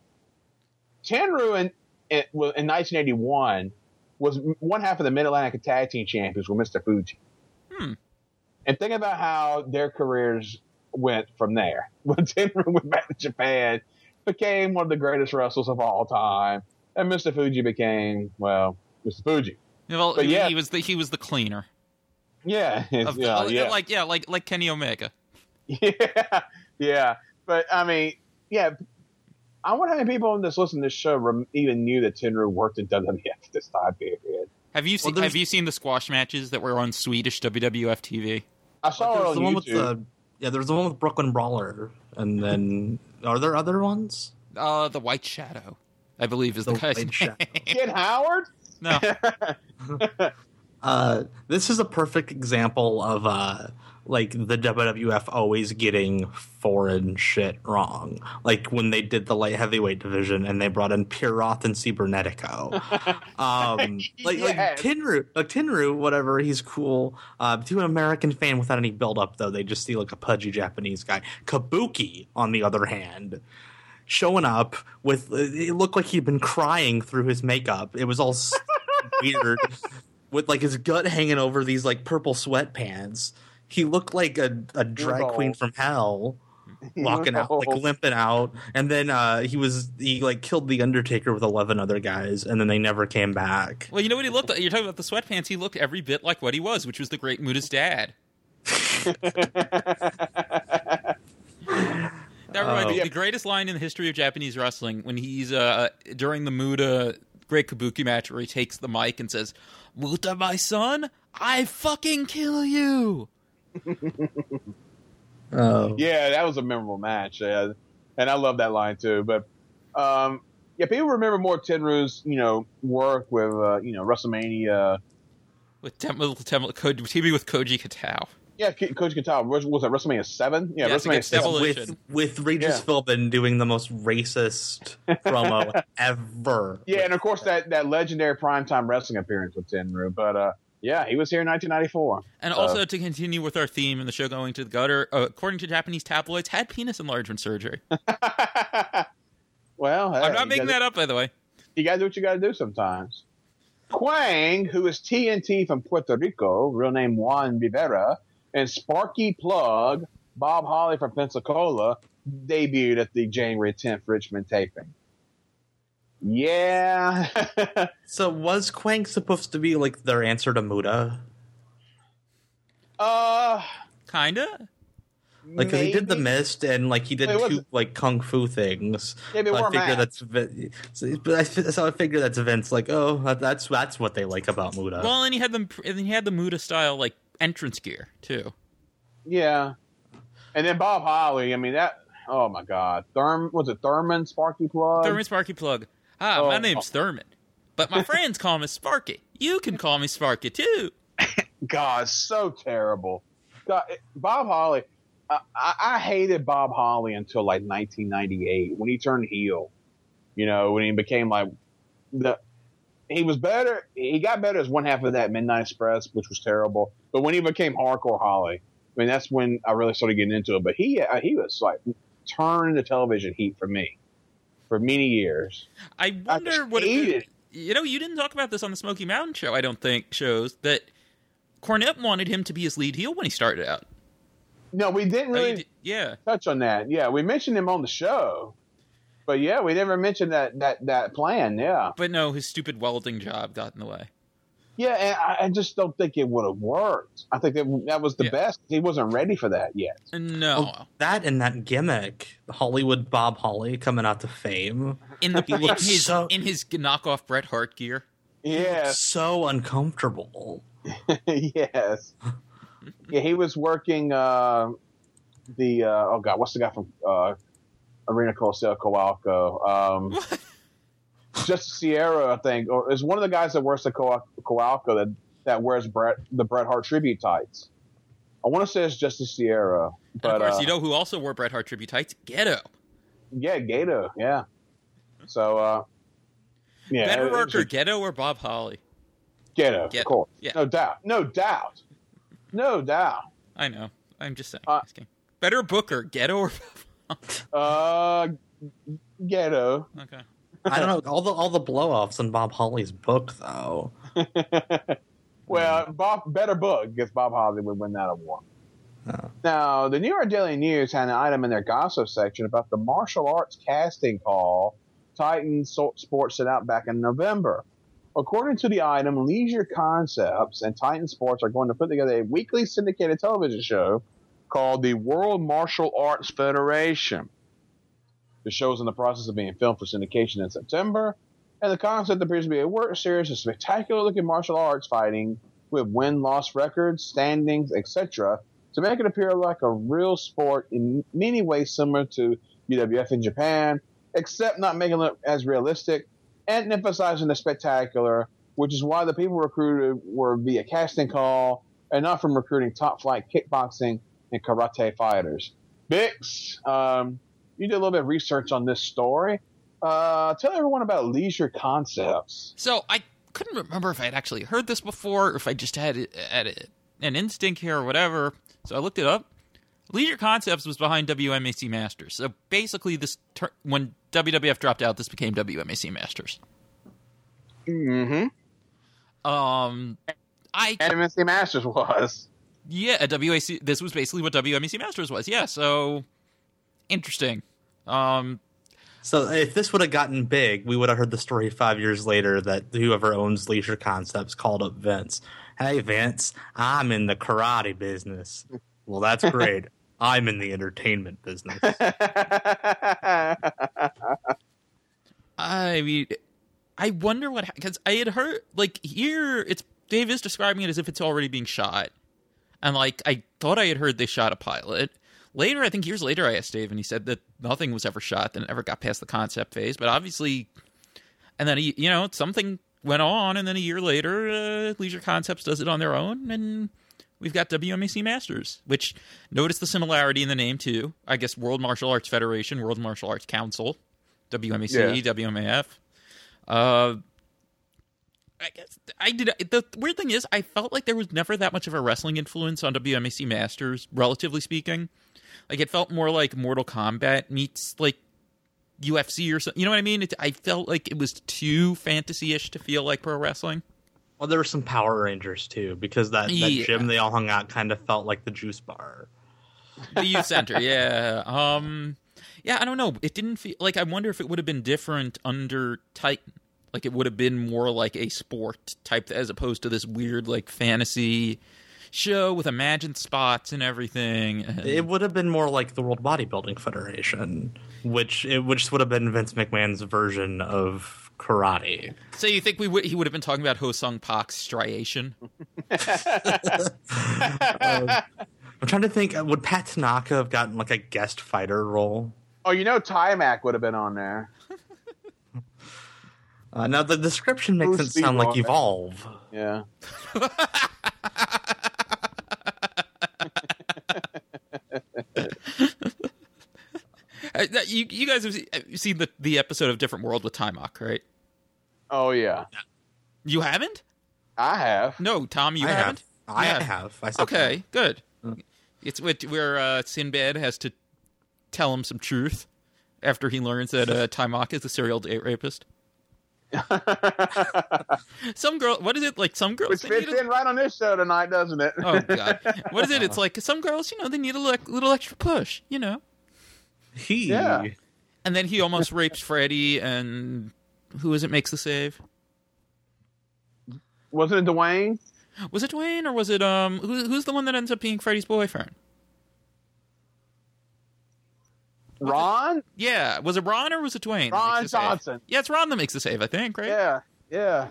Tenru in, in, in nineteen eighty-one was one half of the Mid-Atlantic Tag Team Champions with Mister Fuji. Hmm. And think about how their careers went from there. When Tenru went back to Japan, became one of the greatest wrestlers of all time, and Mister Fuji became, well, Mister Fuji. Well, But yeah. he was the he was the cleaner. Yeah, Of, yeah, uh, yeah. Like yeah, like like Kenny Omega. Yeah, yeah, but I mean, yeah. I wonder how many people that's listening to this show rem- even knew that Tenru worked in W W F at this time period. Have you seen there's- Have you seen the squash matches that were on Swedish W W F T V? I saw it There's on the one with YouTube. the yeah. There's the one with Brooklyn Brawler, and then are there other ones? Uh, the White Shadow, I believe, is the, The guy's White name. Shadow. Ken Howard? No, Uh, this is a perfect example of uh, like the W W F always getting foreign shit wrong. Like when they did the light heavyweight division and they brought in Pierroth and Cibernetico. Um, like Yes. like Tenru, like Tenru, whatever, he's cool. Uh, to an American fan without any build up, though, they just see like a pudgy Japanese guy. Kabuki, on the other hand, showing up with it looked like he'd been crying through his makeup. It was all s- weird. With like his gut hanging over these like purple sweatpants, he looked like a, a drag old. queen from hell, He walking was out like old. limping out. And then uh, he was he like killed the Undertaker with eleven other guys, and then they never came back. well, you know what he looked like. You're talking about the sweatpants. He looked every bit like what he was, which was the Great Muda's dad. That reminds me, Oh. the greatest line in the history of Japanese wrestling when he's uh, during the Muta Great Kabuki match where he takes the mic and says, "Muta, my son, I fucking kill you." Oh. Yeah, that was a memorable match, yeah. And I love that line too. But um, yeah, people remember more Tenryu's, you know, work with uh, you know WrestleMania. With Tem- Tem- Ko- T V with Koji Katao. Yeah, K- Coach Katao. Was, was that WrestleMania seven? Yeah, Yes, WrestleMania against seven. Demolition. With with Regis Yeah. Philbin doing the most racist promo ever. Yeah, and of course that, that legendary primetime wrestling appearance with Tenryu. But uh, yeah, he was here in nineteen ninety-four. And Uh, also, to continue with our theme and the show going to the gutter, uh, according to Japanese tabloids, had penis enlargement surgery. well, hey, I'm not you making gotta- that up, by the way. You gotta do what you gotta do sometimes. Quang, who is T N T from Puerto Rico, real name Juan Rivera, and Sparky Plug, Bob Holly from Pensacola, debuted at the January tenth Richmond taping. Yeah. So was Quang supposed to be like their answer to Muta? uh, Kinda. Like, 'cause he did the maybe. Mist and like he did It two wasn't- like kung fu things. Yeah, they so I wore figure masks. that's Vi- so, but I, fi- so I figure that's Vince. Like, oh, that, that's that's what they like about Muta. Well, and he had them. And he had the Muta style like entrance gear too. Yeah. And then Bob Holly, I mean, that, oh my God. Thurm, was it Thurman, Sparky Plug? Thurman Sparky Plug. Hi, Oh. my name's Thurman, but my friends call me Sparky. You can call me Sparky too. God, so terrible. God, it- Bob Holly, I, I, I hated Bob Holly until like nineteen ninety-eight when he turned heel. You know, when he became like the. He was better. He got better as one half of that Midnight Express, which was terrible. But when he became Hardcore Holly, I mean, that's when I really started getting into it. But he uh, he was like turned the television heat for me for many years. I wonder I what hated it. you know. You didn't talk about this on the Smoky Mountain show. I don't think shows that Cornette wanted him to be his lead heel when he started out. No, we didn't Oh, you really did- yeah. touch on that. Yeah, we mentioned him on the show, but yeah, we never mentioned that that that plan. Yeah, But no, his stupid welding job got in the way. yeah, and I, I just don't think it would have worked. I think that that was the Yeah. best. He wasn't ready for that yet. No. Well, that and that gimmick, Hollywood Bob Holly coming out to fame, In the He in looks his so- in his knockoff Bret Hart gear. Yeah, so uncomfortable. yes, yeah. He was working uh, the uh, oh god, what's the guy from uh, Arena Colosseo Coalco? Um, Just Sierra, I think, or is one of the guys that wears the Coal- Coalco that that wears Bret the Bret Hart tribute tights. I want to say it's Justice Sierra, And but of course, uh, you know who also wore Bret Hart tribute tights? Ghetto. yeah, Gato, yeah. So, uh, yeah, Better it- worker, it's- Ghetto or Bob Holly? Ghetto, Ghetto, of course, yeah. no doubt, no doubt, no doubt. I know. I'm just saying. Uh, asking. Better booker, Ghetto or Uh, Ghetto. okay. I don't know all the all the blow offs in Bob Holly's book though. Well, Bob better book because Bob Holly would win that award. Oh. Now, the New York Daily News had an item in their gossip section about the martial arts casting call Titan So- Sports sent out back in November. According to the item, Leisure Concepts and Titan Sports are going to put together a weekly syndicated television show called the World Martial Arts Federation. The show is in the process of being filmed for syndication in September, and the concept appears to be a work series of spectacular-looking martial arts fighting with win-loss records, standings, et cetera, to make it appear like a real sport in many ways similar to U W F in Japan, except not making it as realistic and emphasizing the spectacular, which is why the people recruited were via casting call and not from recruiting top-flight kickboxing and karate fighters. Bix, um, you did a little bit of research on this story. Uh, tell everyone about Leisure Concepts. So I couldn't remember if I had actually heard this before, or if I just had, it, had it, an instinct here or whatever. So I looked it up. Leisure Concepts was behind W M A C Masters. So basically, this ter- when W W F dropped out, this became W M A C Masters. Mm-hmm. Um, I And M S C Masters was. yeah, a W A C. This was basically what W M A C Masters was. Yeah, so interesting. Um, So if this would have gotten big, we would have heard the story five years later that whoever owns Leisure Concepts called up Vince. Hey, Vince, I'm in the karate business. Well, that's great. I'm in the entertainment business. I mean, I wonder what, because I had heard, like, here, it's Dave is describing it as if it's already being shot. And, like, I thought I had heard they shot a pilot. Later, I think years later, I asked Dave, and he said that nothing was ever shot, that it never got past the concept phase. But obviously, and then, you know, something went on, and then a year later, uh, Leisure Concepts does it on their own, and we've got W M A C Masters, which, notice the similarity in the name, too. I guess World Martial Arts Federation, World Martial Arts Council, W M A C, yeah. W M A F. Uh, I guess I did. The weird thing is, I felt like there was never that much of a wrestling influence on W M A C Masters, relatively speaking. Like, it felt more like Mortal Kombat meets, like, U F C or something. You know what I mean? It, I felt like it was too fantasy-ish to feel like pro wrestling. Well, there were some Power Rangers, too, because that, that yeah. gym they all hung out kind of felt like the Juice Bar. The youth center, yeah. Um, yeah, I don't know. It didn't feel... Like, I wonder if it would have been different under Titan. Like, it would have been more like a sport type as opposed to this weird, like, fantasy show with imagined spots and everything. And it would have been more like the World Bodybuilding Federation, which it, which would have been Vince McMahon's version of karate. So you think we would, he would have been talking about Ho Sung Pak's striation? uh, I'm trying to think, would Pat Tanaka have gotten like a guest fighter role? Oh, you know Timac would have been on there. Uh, now, the description makes Bruce it sound like Evolve. Yeah. you, you guys have seen the, the episode of Different World with Timac, right? Oh, yeah. You haven't? I have. No, Tom, you I haven't? Have. I yeah. have. I okay, good. Mm. It's where uh, Sinbad has to tell him some truth after he learns that uh, Timac is a serial date rapist. Some girl, what is it like? Some girls, which fits in right on this show tonight, doesn't it? Oh God, what is it? It's like some girls, you know, they need a little, little extra push, you know. He, yeah. And then he almost rapes Freddie, and who is it makes the save? Wasn't it Dwayne? Was it Dwayne, or was it um? Who, who's the one that ends up being Freddie's boyfriend? Ron? Yeah. Was it Ron or was it Dwayne? Ron Johnson. Yeah, it's Ron that makes the save, I think, right? Yeah, yeah.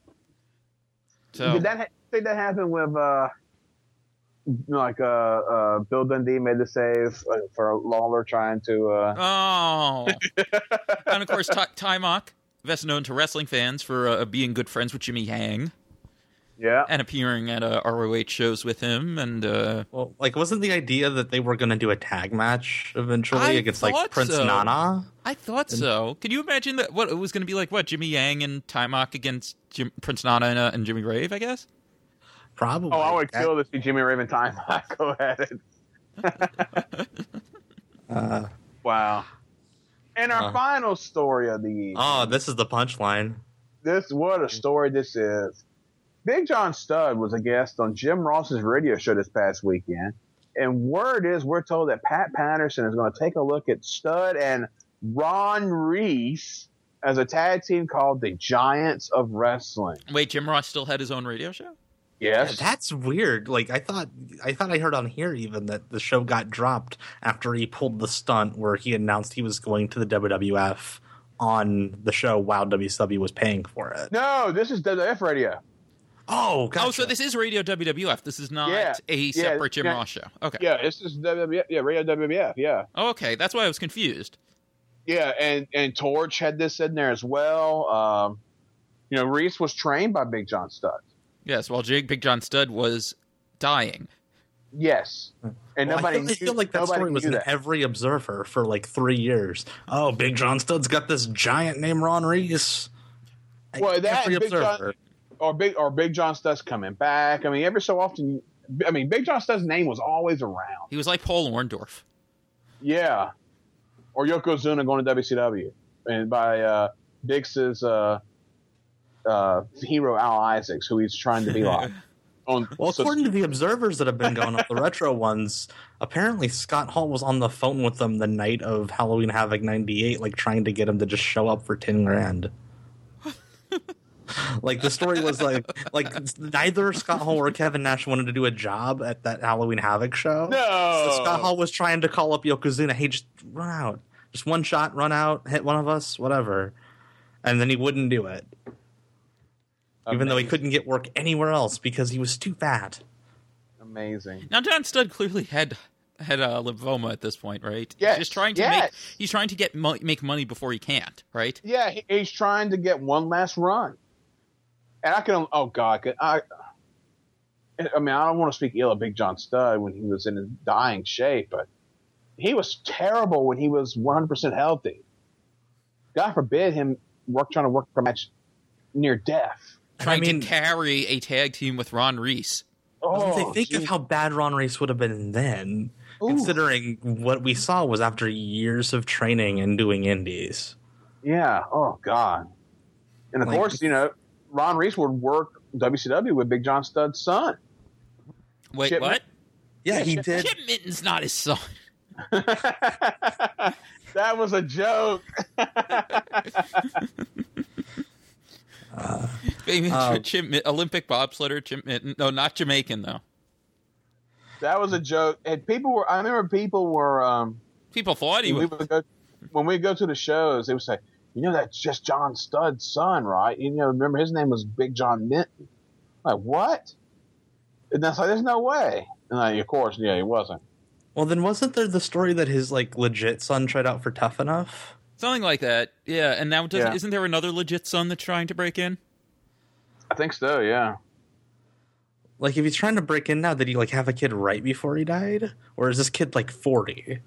So did that ha- think that happened with uh, like uh, uh, Bill Dundee made the save uh, for Lawler trying to. Uh... Oh. And of course, T- Timac, best known to wrestling fans for uh, being good friends with Jimmy Yang. Yeah, and appearing at uh, R O H shows with him, and uh, well, like, wasn't the idea that they were going to do a tag match eventually I against like Prince so. Nana? I thought and, so. Could you imagine that? What it was going to be like? What Jimmy Yang and Timac against Jim, Prince Nana and, uh, and Jimmy Rave? I guess. Probably. Oh, I would kill to see Jimmy Rave and Timac go at it. uh, wow. And our uh, final story of the evening. Oh, this is the punchline. This what a story this is. Big John Studd was a guest on Jim Ross's radio show this past weekend, and word is we're told that Pat Patterson is going to take a look at Studd and Ron Reese as a tag team called the Giants of Wrestling. Wait, Jim Ross still had his own radio show? Yes. Yeah, that's weird. Like I thought, I thought I heard on here even that the show got dropped after he pulled the stunt where he announced he was going to the W W F on the show while W C W was paying for it. No, this is W W F radio. Oh, gotcha. Oh, so this is Radio W W F. This is not yeah, a separate yeah, Jim yeah, Ross show. Okay. Yeah, this is W W F. Yeah, Radio W W F. Yeah. Okay, that's why I was confused. Yeah, and, and Torch had this in there as well. Um, you know, Reese was trained by Big John Studd. Yes, while Jake Big John Studd was dying. Yes. And well, nobody I feel, I feel like that nobody story was in that. every Observer for like three years. Oh, Big John Studd's got this giant named Ron Reese. Well, that every Big Observer. John, or Big or Big John Studd's coming back. I mean, every so often, I mean, Big John Studd's name was always around. He was like Paul Orndorff. Yeah. Or Yokozuna going to W C W. And by uh, Biggs's uh, uh, hero, Al Isaacs, who he's trying to be like. On, well, so, according to the Observers that have been going up, the retro ones, apparently Scott Hall was on the phone with them the night of Halloween Havoc ninety-eight, like trying to get him to just show up for ten grand. Like the story was like like neither Scott Hall or Kevin Nash wanted to do a job at that Halloween Havoc show. No, so Scott Hall was trying to call up Yokozuna. Hey, just run out, just one shot, run out, hit one of us, whatever. And then he wouldn't do it, Amazing. even though he couldn't get work anywhere else because he was too fat. Amazing. Now John Studd clearly had had uh, lymphoma at this point, right? Yes. He's just trying to Yes. make he's trying to get mo- make money before he can't, right? Yeah, he, he's trying to get one last run. And I can, oh God, could, I, I mean, I don't want to speak ill of Big John Studd when he was in his dying shape, but he was terrible when he was one hundred percent healthy. God forbid him work trying to work a match near death. Trying I mean, to carry a tag team with Ron Reese. Oh, think geez. of how bad Ron Reese would have been then, Ooh. considering what we saw was after years of training and doing indies. Yeah. Oh God. And of Like- course, you know, Ron Reese would work W C W with Big John Studd's son. Wait, Chip- what? Yeah, he Chip- did. Chip Mitten's not his son. That was a joke. Maybe Uh, Chip Mit- Olympic bobsledder Chip Mitten. No, not Jamaican though. That was a joke. And people were, I remember people were, um, People thought he when we was. would go, when we go to the shows, they would say, you know, that's just John Studd's son, right? You know, remember his name was Big John Minton. I'm like, what? And that's like, there's no way. And like, of course, yeah, he wasn't. Well, then wasn't there the story that his like legit son tried out for Tough Enough? Something like that. Yeah, and now doesn't, Yeah. isn't there another legit son that's trying to break in? I think so, yeah. Like, if he's trying to break in now, did he like have a kid right before he died, or is this kid like forty?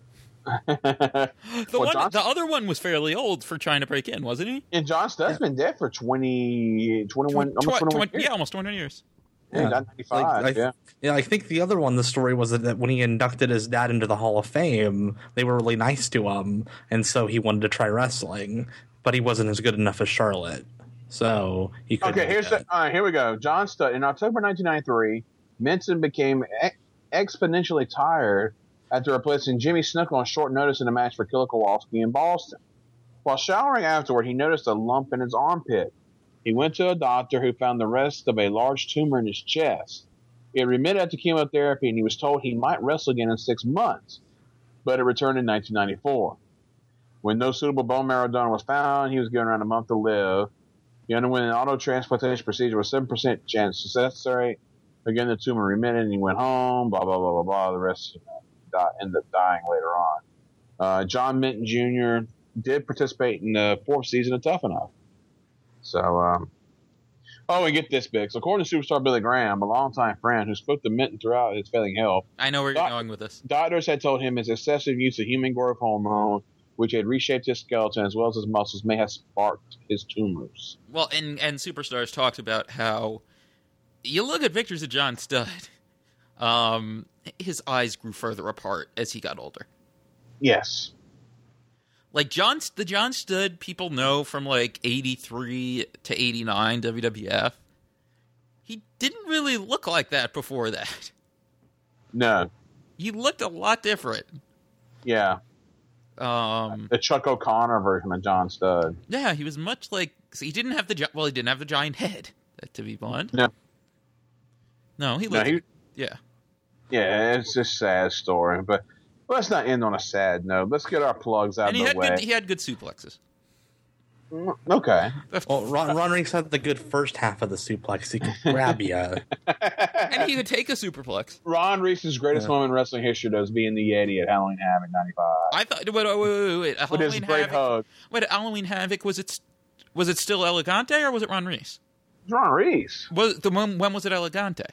The Well, one, John- the other one was fairly old for trying to break in, wasn't he? And John Studd's been dead for twenty, twenty-one, Tw- almost twenty-one tw- years. yeah, almost twenty years. Yeah, he died in ninety-five, Like, I, yeah. yeah. I think the other one, the story was that when he inducted his dad into the Hall of Fame, they were really nice to him, and so he wanted to try wrestling, but he wasn't as good enough as Charlotte, so he couldn't. Okay, do here's that. the, all right, here we go. John Studd. In October nineteen ninety-three, Minton became ex- exponentially tired after replacing Jimmy Snuka on short notice in a match for Killer Kowalski in Boston. While showering afterward, he noticed a lump in his armpit. He went to a doctor who found the rest of a large tumor in his chest. It remitted after chemotherapy, and he was told he might wrestle again in six months, but it returned in nineteen ninety-four. When no suitable bone marrow donor was found, he was given around a month to live. He underwent an auto-transplantation procedure with seven percent chance success rate. Again, the tumor remitted, and he went home, blah, blah, blah, blah, blah. The rest, you know, died, ended up dying later on. Uh, John Minton Junior did participate in the fourth season of Tough Enough. So, um, oh, and get this, Bix. According to superstar Billy Graham, a longtime friend who spoke to Minton throughout his failing health, I know where you're Doc- going with this. doctors had told him his excessive use of human growth hormone, which had reshaped his skeleton as well as his muscles, may have sparked his tumors. Well, and and Superstars talked about how you look at pictures of John Studd, um, his eyes grew further apart as he got older. Yes. Like John, the John Studd people know from like eighty-three to eighty-nine W W F. He didn't really look like that before that. No. He looked a lot different. Yeah. Um, The Chuck O'Connor version of John Studd. yeah, he was much like he didn't have the gi- well, he didn't have the giant head. To be blunt, No. no, he No, looked. he, yeah, yeah, it's just a sad story. But let's not end on a sad note. Let's get our plugs out and he of had the way. good. He had good suplexes. Okay. Well, Ron, Ron Reese had the good first half of the suplex. He could grab you. And he could take a superplex. Ron Reese's greatest Yeah. moment in wrestling history was being the Yeti at Halloween Havoc ninety-five. I thought. Wait, wait, wait, wait. wait. With his Halloween great Havoc. hug. Wait, Halloween Havoc was it? Was it still Elegante or was it Ron Reese? It's Ron Reese. Was the when, when was it Elegante?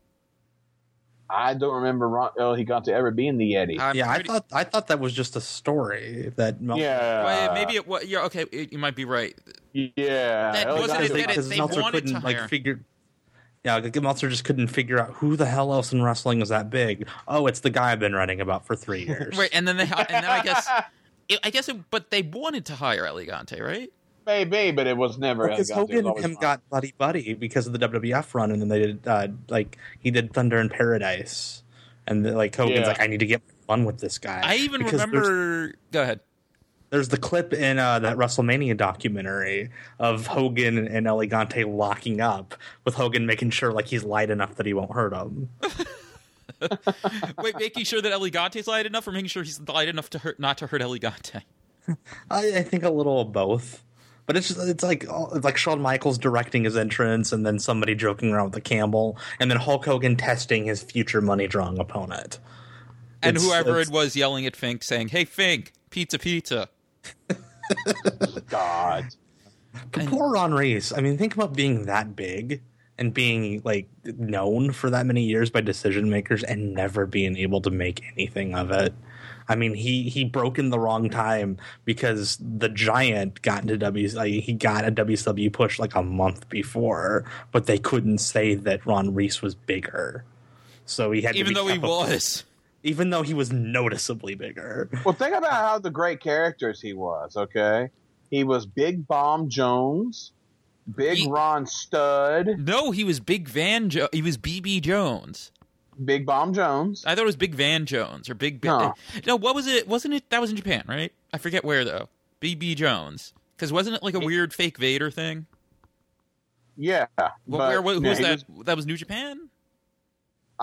I don't remember Ron, oh, he got to ever be in the Yeti. I'm Yeah, I pretty- thought I thought that was just a story that. Meltzer- yeah. Wait, maybe it was. Yeah, okay, it, you might be right. Yeah. That Oh, wasn't God, it, that it- because they Meltzer wanted to couldn't like hire- figure. Yeah, like, Meltzer just couldn't figure out who the hell else in wrestling is that big. Oh, it's the guy I've been writing about for three years. Right, and then they, hi- and then I guess, it, I guess, it, but they wanted to hire Elegante, right? Maybe, but it was never. Because Elegante. It was Hogan and always him Ron. got buddy buddy because of the W W F run, and then they did uh, like he did Thunder in Paradise, and then, like Hogan's Yeah. like, I need to get fun with this guy. I even Because there's- remember. Go ahead. There's the clip in uh, that WrestleMania documentary of Hogan and Elegante locking up, with Hogan making sure like he's light enough that he won't hurt him. Wait, making sure that Elegante's light enough, or making sure he's light enough to hurt, not to hurt Elegante? I, I think a little of both. But it's just, it's like it's like Shawn Michaels directing his entrance, and then somebody joking around with the Campbell, and then Hulk Hogan testing his future money drawing opponent. And It's- whoever it's- it was yelling at Fink, saying, "Hey, Fink, pizza, pizza." God. But poor Ron Reis. I mean, think about being that big and being like known for that many years by decision makers and never being able to make anything of it. I mean, he he broke in the wrong time because the Giant got into W. Like, he got a W C W push like a month before, but they couldn't say that Ron Reis was bigger. So he had Even to be though he kept up- was. even though he was noticeably bigger. Well, think about how the great characters he was, okay? He was Big Bomb Jones, Big He- Ron Stud, No, he was Big Van. Jo- he was B B Jones. Big Bomb Jones. I thought it was Big Van Jones or Big. Ba- No. no, what was it? Wasn't it? That was in Japan, right? I forget where though. B B Jones, because wasn't it like a weird fake Vader thing? Yeah. Well, but- where? Who yeah, was he that? that was New Japan. uh,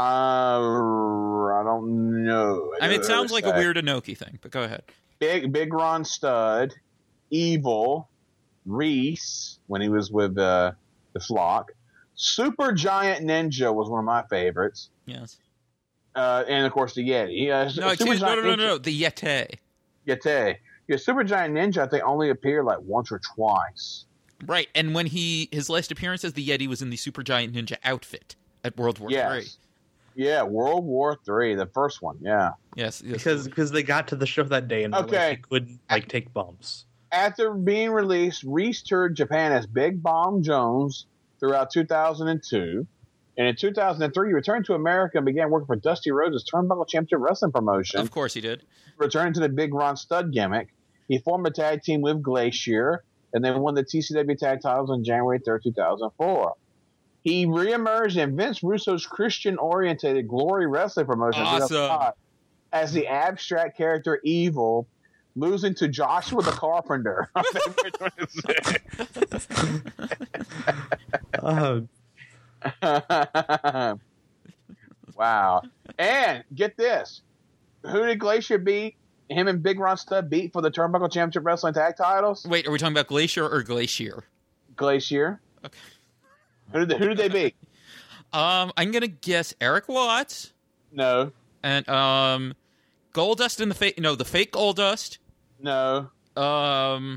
I don't know. I mean, it sounds like a Say. weird Inoki thing, but go ahead. Big Big Ron Stud, Evil, Reese when he was with uh, the Flock, Super Giant Ninja was one of my favorites, Yes. uh, and of course the Yeti. Uh, No, Super excuse, no, no, Giant no, Ninja- no, no. The Yeti. Yeti. Yeah, Super Giant Ninja I think only appeared like once or twice. Right, and when he his last appearance as the Yeti was in the Super Giant Ninja outfit at World War Yes. Three. Yeah, World War Three, the first one. Yeah. Yes, yes. Because because they got to the show that day and Okay. like, he couldn't like take bumps. After being released, Reese toured Japan as Big Bomb Jones throughout two thousand two. And in two thousand three, he returned to America and began working for Dusty Rhodes' Turnbuckle Championship Wrestling promotion. Of course he did. Returning to the Big Ron Stud gimmick. He formed a tag team with Glacier and then won the T C W tag titles on January third, two thousand four. He reemerged in Vince Russo's Christian-oriented Glory Wrestling promotion in two thousand five as the abstract character Evil, losing to Joshua the Carpenter on February twenty-sixth. Uh, Wow. And get this. Who did Glacier beat? Him and Big Ron Stud beat for the Turnbuckle Championship Wrestling tag titles? Wait, are we talking about Glacier or Glacier? Glacier. Okay. Who did they, who did they beat? Um, I'm gonna guess Eric Watts No. and um, Goldust and the fake. No, the fake Goldust. No. Um,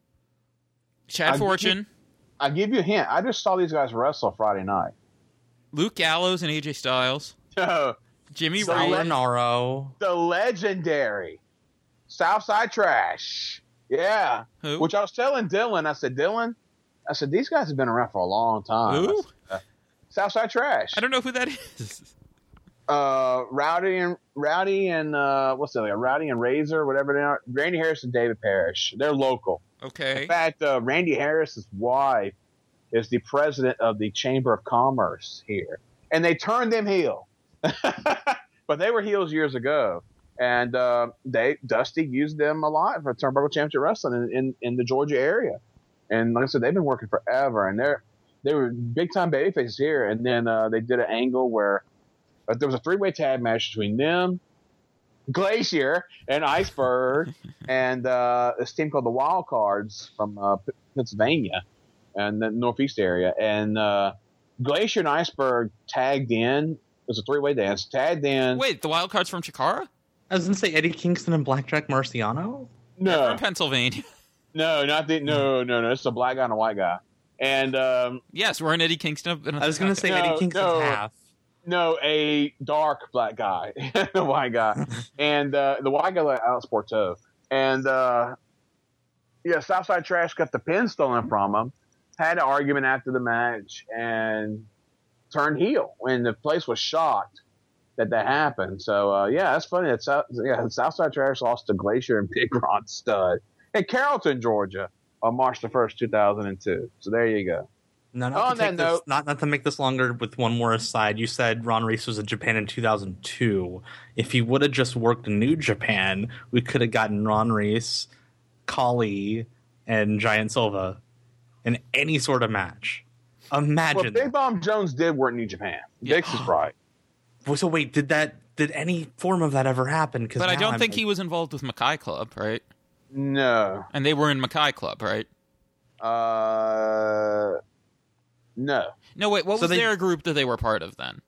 Chad I'll give Fortune, I'll give you a hint. I just saw these guys wrestle Friday night. Luke Gallows and A J Styles, No. Jimmy So Ryan. Salinaro. The legendary Southside Trash. Yeah. Who? Which I was telling Dylan. I said, Dylan, I said, these guys have been around for a long time. Who? I said, uh, Southside Trash. I don't know who that is. Uh, Rowdy and Rowdy and uh, what's that? Like Rowdy and Razor, whatever they are. Randy Harris and David Parrish. They're local. Okay. In fact, uh, Randy Harris's wife is the president of the Chamber of Commerce here, and they turned them heel. But they were heels years ago, and uh, they Dusty used them a lot for Turnbuckle Championship Wrestling in, in, in the Georgia area. And like I said, they've been working forever, and they're they were big time babyfaces here. And then uh, they did an angle where uh, there was a three way tag match between them, Glacier, and Iceberg, and uh, this team called the Wild Cards from uh, P- Pennsylvania and the Northeast area. And uh, Glacier and Iceberg tagged in. It was a three way dance. Tagged in. Wait, the wild cards from Chikara? I was gonna say Eddie Kingston and Blackjack Marciano. no, From Pennsylvania. no, not the no, no, no. It's a black guy and a white guy. And um, Yes, we're in Eddie Kingston. I was gonna say No, Eddie Kingston's no. half. no, a dark black guy, the white guy, and uh, the white guy like Alex Porto. And uh, yeah, Southside Trash got the pin stolen from him. Had an argument after the match and turned heel. And the place was shocked that that happened. So uh, yeah, that's funny. That South, yeah, Southside Trash lost to Glacier and Big Ron Stud in Carrollton, Georgia, on March the first, two thousand two. So there you go. No, not, On to that take this, note- not not to make this longer. With one more aside, you said Ron Reis was in Japan in two thousand two. If he would have just worked in New Japan, we could have gotten Ron Reis Khali and Giant Silva in any sort of match. Imagine. Well, Big Bomb Jones did work in New Japan. Yeah. Dix is right. So wait, did that? Did any form of that ever happen? But I don't I'm think like, he was involved with Mackay Club, right? No. And they were in Mackay Club, right? Uh, no. No, wait. What So was they- their group that they were part of then?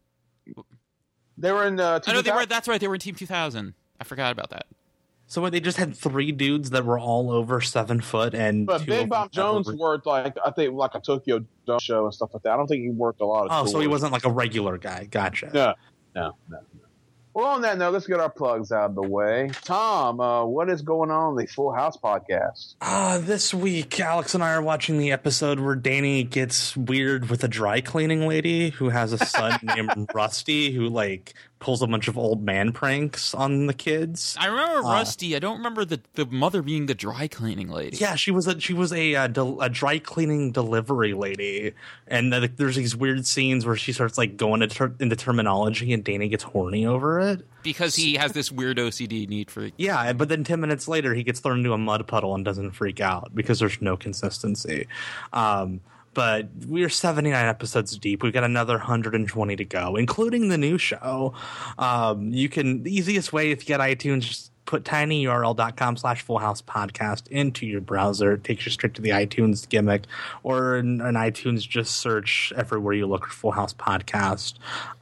They were in. Uh, I know they were. That's right. They were in Team two thousand. I forgot about that. So what, they just had three dudes that were all over seven foot, and But two Big of Bomb them never Jones were- worked like I think like a Tokyo Dome show and stuff like that. I don't think he worked a lot of. Oh, so he tours. wasn't like a regular guy. Gotcha. No, no, no. no. Well, on that note, let's get our plugs out of the way. Tom, uh, what is going on in the Full House podcast? Uh, this week, Alex and I are watching the episode where Danny gets weird with a dry cleaning lady who has a son named Rusty, who like pulls a bunch of old man pranks on the kids. I remember Uh, Rusty. I don't remember the, the mother being the dry cleaning lady. Yeah, she was a she was a uh, del- a dry cleaning delivery lady, and uh, there's these weird scenes where she starts like going into, ter- into terminology, and Danny gets horny over it. Because he has this weird O C D need for... Yeah, but then ten minutes later, he gets thrown into a mud puddle and doesn't freak out because there's no consistency. Um, but we're seventy-nine episodes deep. We've got another one hundred twenty to go, including the new show. Um, you can the easiest way if you got iTunes, just put tinyurl.com slash full house podcast into your browser. It takes you straight to the iTunes gimmick, or in, in iTunes, just search everywhere you look for Full House Podcast.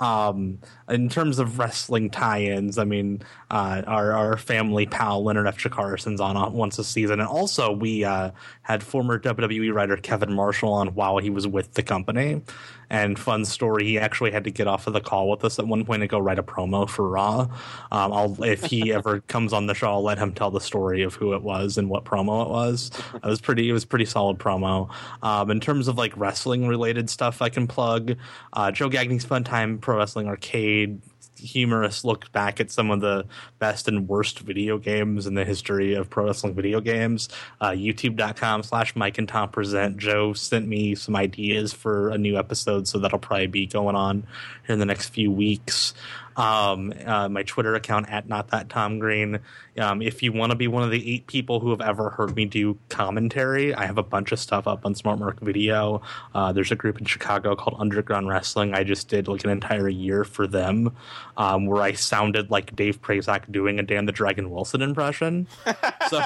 Um, in terms of wrestling tie-ins, I mean, uh, our, our family pal Leonard F. Chikarson's on uh, once a season. And also we uh, had former W W E writer Kevin Marshall on while he was with the company. And fun story, he actually had to get off of the call with us at one point and go write a promo for Raw. Um, I'll, if he ever comes on the show, I'll let him tell the story of who it was and what promo it was. It was pretty. It was pretty solid promo. Um, in terms of like wrestling related stuff, I can plug uh, Joe Gagney's Fun Time Pro Wrestling Arcade. Humorous look back at some of the best and worst video games in the history of pro wrestling video games. Uh, YouTube.com slash Mike and Tom Present. Joe sent me some ideas for a new episode, so that'll probably be going on here in the next few weeks. Um, uh, my Twitter account at Not That Tom Green. Um, if you want to be one of the eight people who have ever heard me do commentary, I have a bunch of stuff up on Smart Mark Video. Uh, there's a group in Chicago called Underground Wrestling. I just did like an entire year for them, um, where I sounded like Dave Prazak doing a Dan the Dragon Wilson impression. So,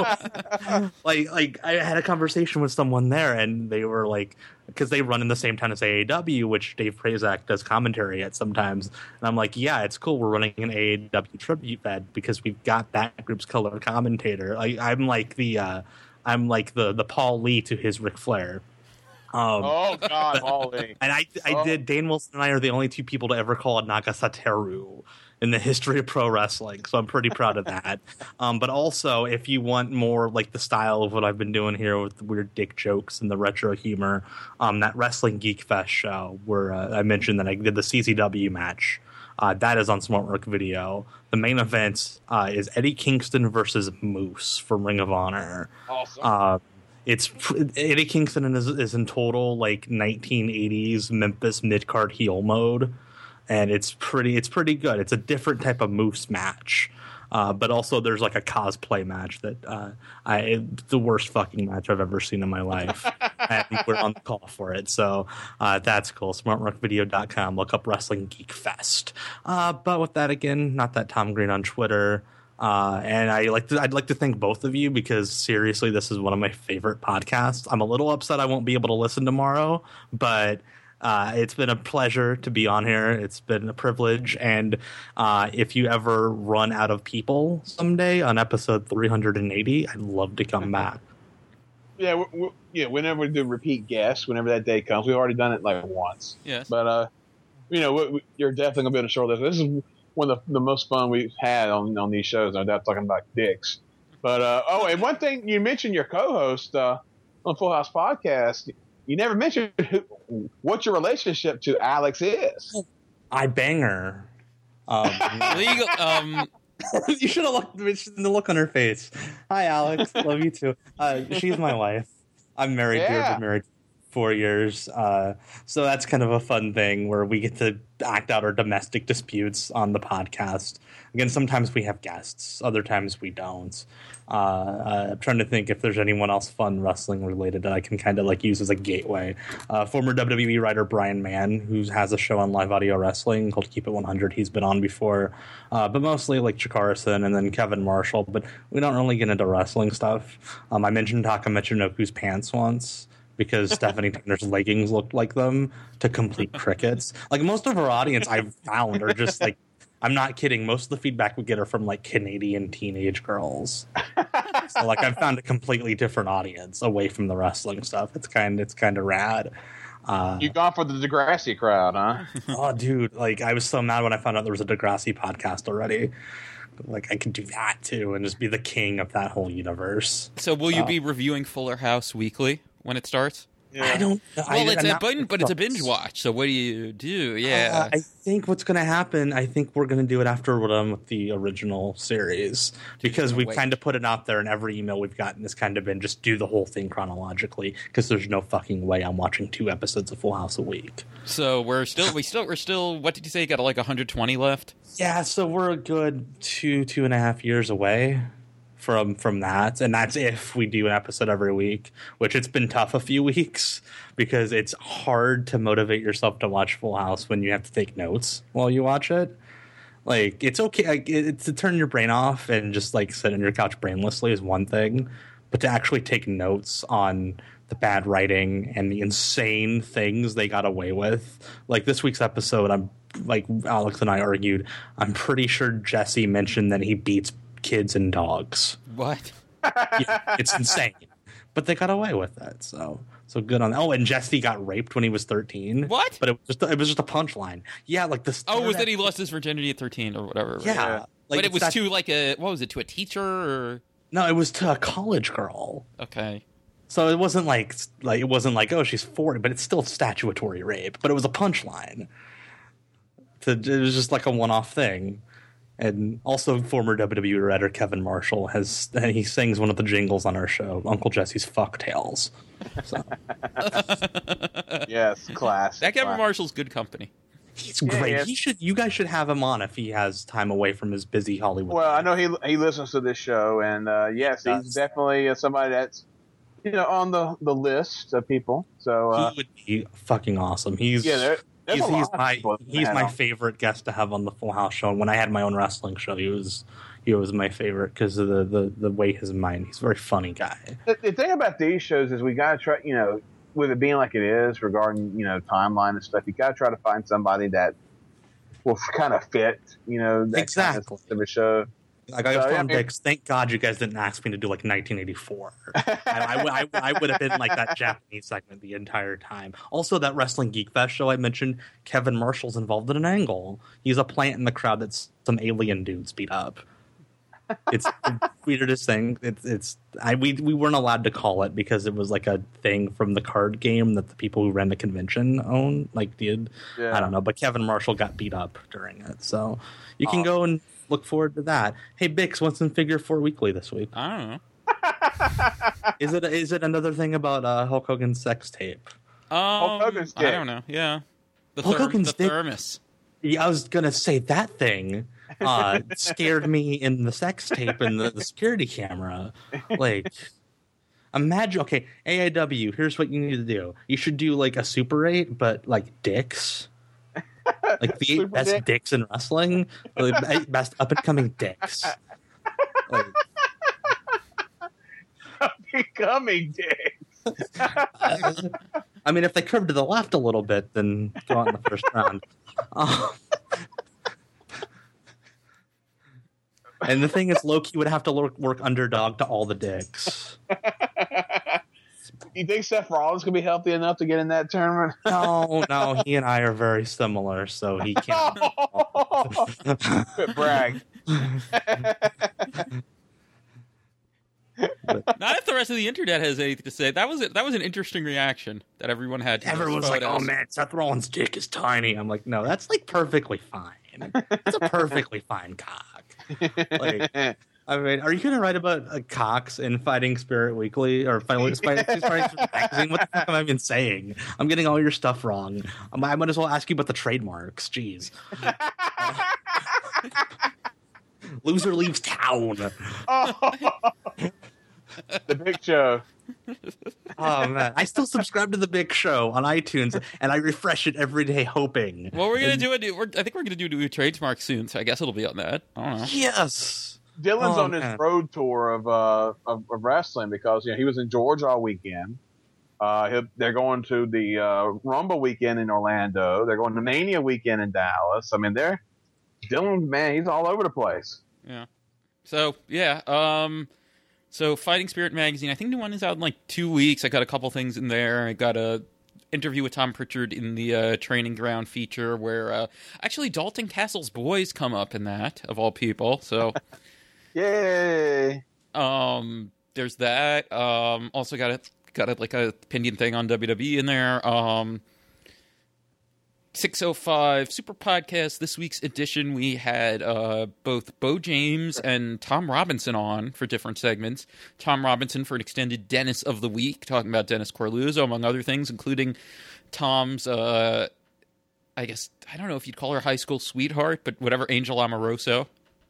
like, like I had a conversation with someone there, and they were like, because they run in the same town as A A W, which Dave Prazak does commentary at sometimes. And I'm like, yeah, it's cool. We're running an A A W tribute fed because we've got that group's color commentator. Like, I'm like the, uh, I'm like the the Paul Lee to his Ric Flair. Um, Oh God, Holly. and I, I Oh. did. Dane Wilson and I are the only two people to ever call a Nagasateru in the history of pro wrestling, so I'm pretty proud of that. Um, but also, if you want more like the style of what I've been doing here with the weird dick jokes and the retro humor, um, that Wrestling Geek Fest show where uh, I mentioned that I did the C Z W match, uh, that is on Smart Work Video. The main event uh, is Eddie Kingston versus Moose from Ring of Honor. Awesome. Uh, It's Eddie Kingston is, is in total like nineteen eighties Memphis mid card heel mode, and it's pretty it's pretty good. It's a different type of Moose match, uh, but also there's like a cosplay match that uh, I it's the worst fucking match I've ever seen in my life, and we're on the call for it. So uh, that's cool. smart rock video dot com. Look up Wrestling Geek Fest. Uh, but with that again, Not That Tom Green on Twitter. Uh, and I like to, I'd like to thank both of you because seriously, this is one of my favorite podcasts. I'm a little upset I won't be able to listen tomorrow, but uh, it's been a pleasure to be on here. It's been a privilege. And uh, if you ever run out of people someday on episode three hundred eighty, I'd love to come back. Yeah, we, we, yeah. Whenever we do repeat guests, whenever that day comes, we've already done it like once. Yes. But uh, you know, we, we, you're definitely gonna be able to show this. This is one of the, the most fun we've had on on these shows. No doubt, talking about dicks. But uh, oh, and one thing you mentioned your co-host uh, on Full House Podcast. You never mentioned who, what your relationship to Alex is. I bang her. Um, Legal. Um, you should have looked the look on her face. Hi, Alex. Love you too. Uh, she's my wife. I'm married to her. Yeah. Been married four years. Uh, so that's kind of a fun thing where we get to act out our domestic disputes on the podcast. Again, sometimes we have guests, other times we don't. Uh, uh, I'm trying to think if there's anyone else fun wrestling related that I can kind of like use as a gateway. Uh, former W W E writer Brian Mann, who has a show on Live Audio Wrestling called Keep It one hundred. He's been on before, uh, but mostly like Chikarson and then Kevin Marshall. But we don't really get into wrestling stuff. Um, I mentioned Taka Michinoku's pants once, because Stephanie Tanner's leggings looked like them to complete crickets. Like most of our audience I've found are just like, I'm not kidding, most of the feedback we get are from like Canadian teenage girls. So like I've found a completely different audience away from the wrestling stuff. It's kind it's kind of rad. Uh, You've gone for the Degrassi crowd, huh? Oh, dude, like I was so mad when I found out there was a Degrassi podcast already. Like I could do that too and just be the king of that whole universe. So will you uh, be reviewing Fuller House weekly when it starts? Yeah. I don't. Well, I, it's I'm a not, binge, but it's a binge watch. So what do you do? Yeah, uh, I think what's going to happen. I think we're going to do it after we're done with the original series because we've Wait. kind of put it out there, and every email we've gotten has kind of been just do the whole thing chronologically because there's no fucking way I'm watching two episodes of Full House a week. So we're still, we still, we're still. What did you say? You got like one hundred twenty left. Yeah, so we're a good two two and a half years away from from that, and that's if we do an episode every week, which it's been tough a few weeks because it's hard to motivate yourself to watch Full House when you have to take notes while you watch it. Like it's okay like, it, to turn your brain off and just like sit on your couch brainlessly is one thing, but to actually take notes on the bad writing and the insane things they got away with, like this week's episode, I'm like Alex and I argued, I'm pretty sure Jesse mentioned that he beats kids and dogs. What? Yeah, it's insane. But they got away with it, so so good on. Oh, and Jesse got raped when he was thirteen. What? But it was just it was just a punchline. Yeah, like this. Oh, was that he lost his virginity at thirteen or whatever? Right? Yeah, Like but it was that, to like a what was it to a teacher or? No, it was to a college girl. Okay. So it wasn't like like it wasn't like oh she's forty, but it's still statutory rape. But it was a punchline. To, it was just like a one-off thing. And also, former W W E writer Kevin Marshall has he sings one of the jingles on our show, Uncle Jesse's Fuck Tales. So. Yes, class. That Kevin class. Marshall's good company. He's great. Yeah, he should. You guys should have him on if he has time away from his busy Hollywood. Well, I know he he listens to this show, and uh, yes, he he's definitely somebody that's you know on the, the list of people. So uh, he would be fucking awesome. He's yeah. There, He's, he's my he's my on. favorite guest to have on the Full House show. And when I had my own wrestling show, he was he was my favorite because of the, the, the way his mind. He's a very funny guy. The, the thing about these shows is we gotta try, you know, with it being like it is regarding you know timeline and stuff. You gotta try to find somebody that will kind of fit, you know, that exactly kind of a show. Like I was so, telling yeah, Dix, thank God you guys didn't ask me to do like nineteen eighty-four. I, I, I, I would have been like that Japanese segment the entire time. Also, that Wrestling Geek Fest show I mentioned, Kevin Marshall's involved in an angle. He's a plant in the crowd that some alien dudes beat up. It's the weirdest thing. It's it's I we we weren't allowed to call it because it was like a thing from the card game that the people who ran the convention own like did. Yeah. I don't know, but Kevin Marshall got beat up during it, so you can oh. go and look forward to that. Hey Bix, what's in Figure Four Weekly this week? I don't know. is it is it another thing about uh, Hulk Hogan's sex tape? Um, Hulk Hogan's dick. I don't know. Yeah, the, Hulk ther- Hogan's the dick, thermos. Yeah, I was gonna say that thing uh, scared me in the sex tape and the, the security camera. Like, imagine. Okay, A I W. Here's what you need to do. You should do like a Super eight, but like dicks. Like the eight best dick. dicks in wrestling, or the eight best up and coming dicks. Like, up and coming dicks. uh, I mean, if they curve to the left a little bit, then go out in the first round. Um, and the thing is, Loki would have to work, work underdog to all the dicks. You think Seth Rollins could be healthy enough to get in that tournament? No, no, he and I are very similar, so he can't. Quit brag. But, not if the rest of the internet has anything to say. That was it. That was an interesting reaction that everyone had. To Everyone's like, "Oh man, Seth Rollins' dick is tiny." I'm like, "No, that's like perfectly fine. It's a perfectly fine cock." Like, I mean, are you going to write about uh, Cox in Fighting Spirit Weekly or Fighting Spirit Magazine? What the fuck am I even saying? I'm getting all your stuff wrong. I might, I might as well ask you about the trademarks. Jeez. Loser leaves town. Oh. The Big Show. Oh man, I still subscribe to the Big Show on iTunes, and I refresh it every day, hoping. Well, we're gonna do it. We're, I think we're gonna do a new trademark soon, so I guess it'll be on that. I don't know. Yes. Dylan's Oh, on his man. road tour of, uh, of of wrestling because you know he was in Georgia all weekend. Uh, he'll, they're going to the uh, Rumble weekend in Orlando. They're going to Mania weekend in Dallas. I mean, they're Dylan, man, he's all over the place. Yeah. So yeah. Um. So Fighting Spirit Magazine. I think the one is out in like two weeks. I got a couple things in there. I got a interview with Tom Pritchard in the uh, Training Ground feature where uh, actually Dalton Castle's boys come up in that of all people. So. Yay! Um. There's that. Um. Also got a got a, like a opinion thing on W W E in there. Um. six oh five Super Podcast. This week's edition, we had uh, both Bo James and Tom Robinson on for different segments. Tom Robinson for an extended Dennis of the Week, talking about Dennis Corluzzo, among other things, including Tom's, uh, I guess, I don't know if you'd call her high school sweetheart, but whatever, Angel Amoroso.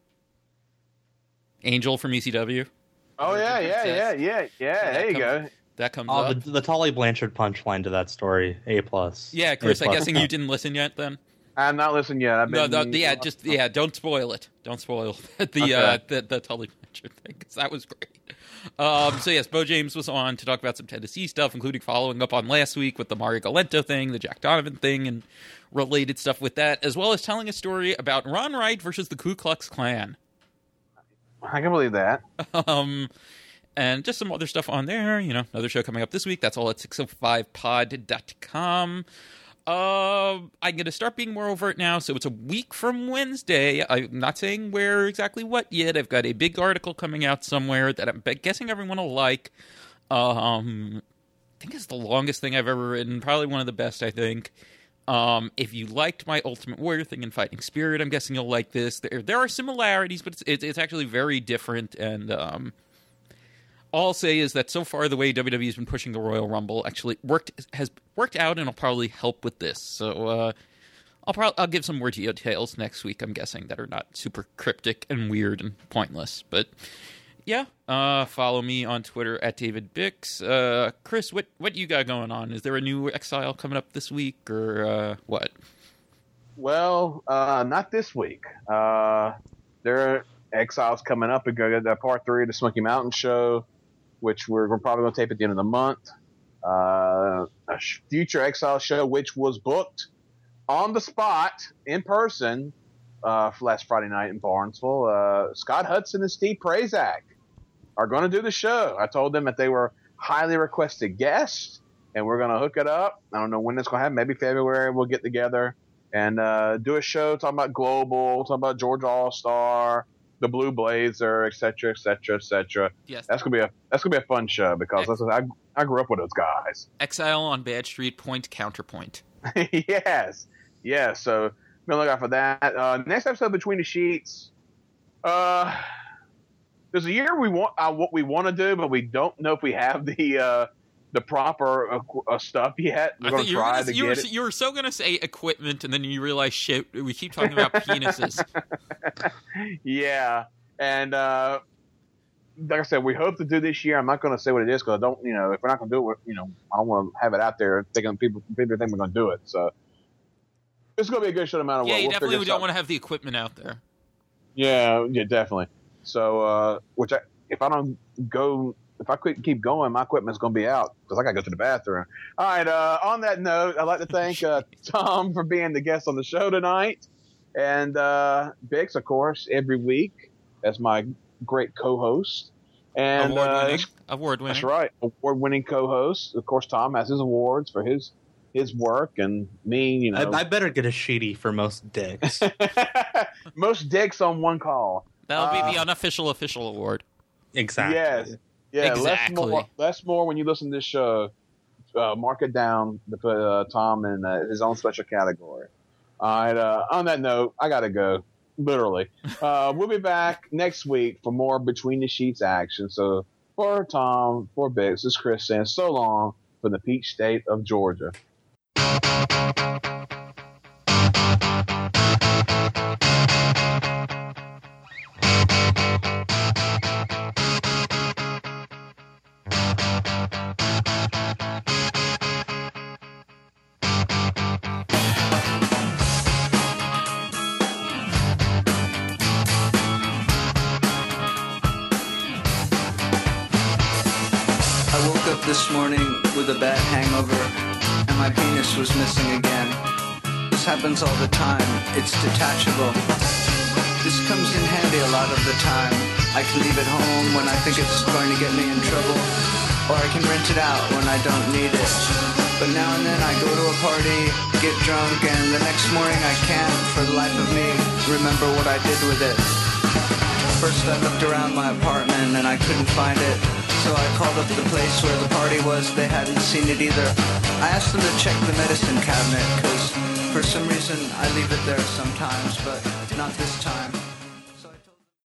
Angel from E C W. Oh, yeah, yeah, yeah, yeah, yeah. There you go. That comes Oh, up. the, the Tully Blanchard punchline to that story. A plus. Yeah, Chris, A I'm plus. guessing you didn't listen yet then? I'm not listening yet. I've No, been, no, yeah, just yeah. Don't spoil it. Don't spoil the Okay. uh, the the Tully Blanchard thing because that was great. Um, so yes, Bo James was on to talk about some Tennessee stuff, including following up on last week with the Mario Galento thing, the Jack Donovan thing, and related stuff with that, as well as telling a story about Ron Wright versus the Ku Klux Klan. I can believe that. Um, and just some other stuff on there. You know, another show coming up this week. That's all at six oh five pod dot com. Uh, I'm going to start being more overt now, so it's a week from Wednesday. I'm not saying where exactly what yet. I've got a big article coming out somewhere that I'm guessing everyone will like. Um, I think it's the longest thing I've ever written. Probably one of the best, I think. Um, if you liked my Ultimate Warrior thing in Fighting Spirit, I'm guessing you'll like this. There, there are similarities, but it's, it's, it's actually very different, and um, all I'll say is that so far the way W W E has been pushing the Royal Rumble actually worked has worked out, and it'll probably help with this. So uh, I'll probably I'll give some more details next week. I'm guessing that are not super cryptic and weird and pointless. But yeah, uh, follow me on Twitter at David Bix. Uh, Chris, what what you got going on? Is there a new Exile coming up this week, or uh, what? Well, uh, not this week. Uh, there are Exiles coming up. We go to part three of the Smoky Mountain show, which we're, we're probably going to tape at the end of the month. Uh, a sh- future Exile show, which was booked on the spot in person uh, for last Friday night in Barnesville. Uh, Scott Hudson and Steve Prazak are going to do the show. I told them that they were highly requested guests, and we're going to hook it up. I don't know when it's going to happen. Maybe February we'll get together and uh, do a show talking about Global, talking about Georgia All-Star, the Blue Blazer, et cetera, et cetera, et cetera. Yes. That's gonna be a that's gonna be a fun show because Ex- I I grew up with those guys. Exile on Bad Street, point counterpoint. Yes, yeah. So be on the lookout for that. Uh, next episode, Between the Sheets. Uh, there's a year we want uh, what we want to do, but we don't know if we have the uh, the proper uh, uh, stuff yet. We're I gonna think you were, try gonna, to you, were, get it. you were so going to say equipment, and then you realize, shit, we keep talking about penises. Yeah, and uh, like I said, we hope to do this year. I'm not going to say what it is because I don't, you know, if we're not going to do it, you know, I don't want to have it out there thinking people people think we're going to do it. So it's going to be a good show no matter Yeah, what. you We'll definitely figure don't something. want to have the equipment out there. Yeah, yeah, definitely. So, uh, which I, if I don't go, if I couldn't keep going, my equipment's going to be out because I got to go to the bathroom. All right. Uh, on that note, I'd like to thank uh, Tom for being the guest on the show tonight, and uh, Bix, of course, every week as my great co-host. And Award uh, winning. Award winning. that's right, award-winning co-host. Of course, Tom has his awards for his his work, and me, you know, I, I better get a sheety for most dicks. most dicks on one call. That'll be Uh, the unofficial official award. Exactly. Yes. Yeah, Exactly. less more, less more when you listen to this show. Uh, mark it down to put uh, Tom in uh, his own special category. All right. Uh, on that note, I gotta go. Literally. Uh, we'll be back next week for more Between the Sheets action. So for Tom, for Bix, this is Chris saying so long from the peach state of Georgia. This morning with a bad hangover, and my penis was missing again. This happens all the time, it's detachable. This comes in handy a lot of the time. I can leave it home when I think it's going to get me in trouble, or I can rent it out when I don't need it. But now and then I go to a party, get drunk, and the next morning I can't, for the life of me, remember what I did with it. First I looked around my apartment and I couldn't find it. So I called up the place where the party was, they hadn't seen it either. I asked them to check the medicine cabinet, cause for some reason I leave it there sometimes, but not this time.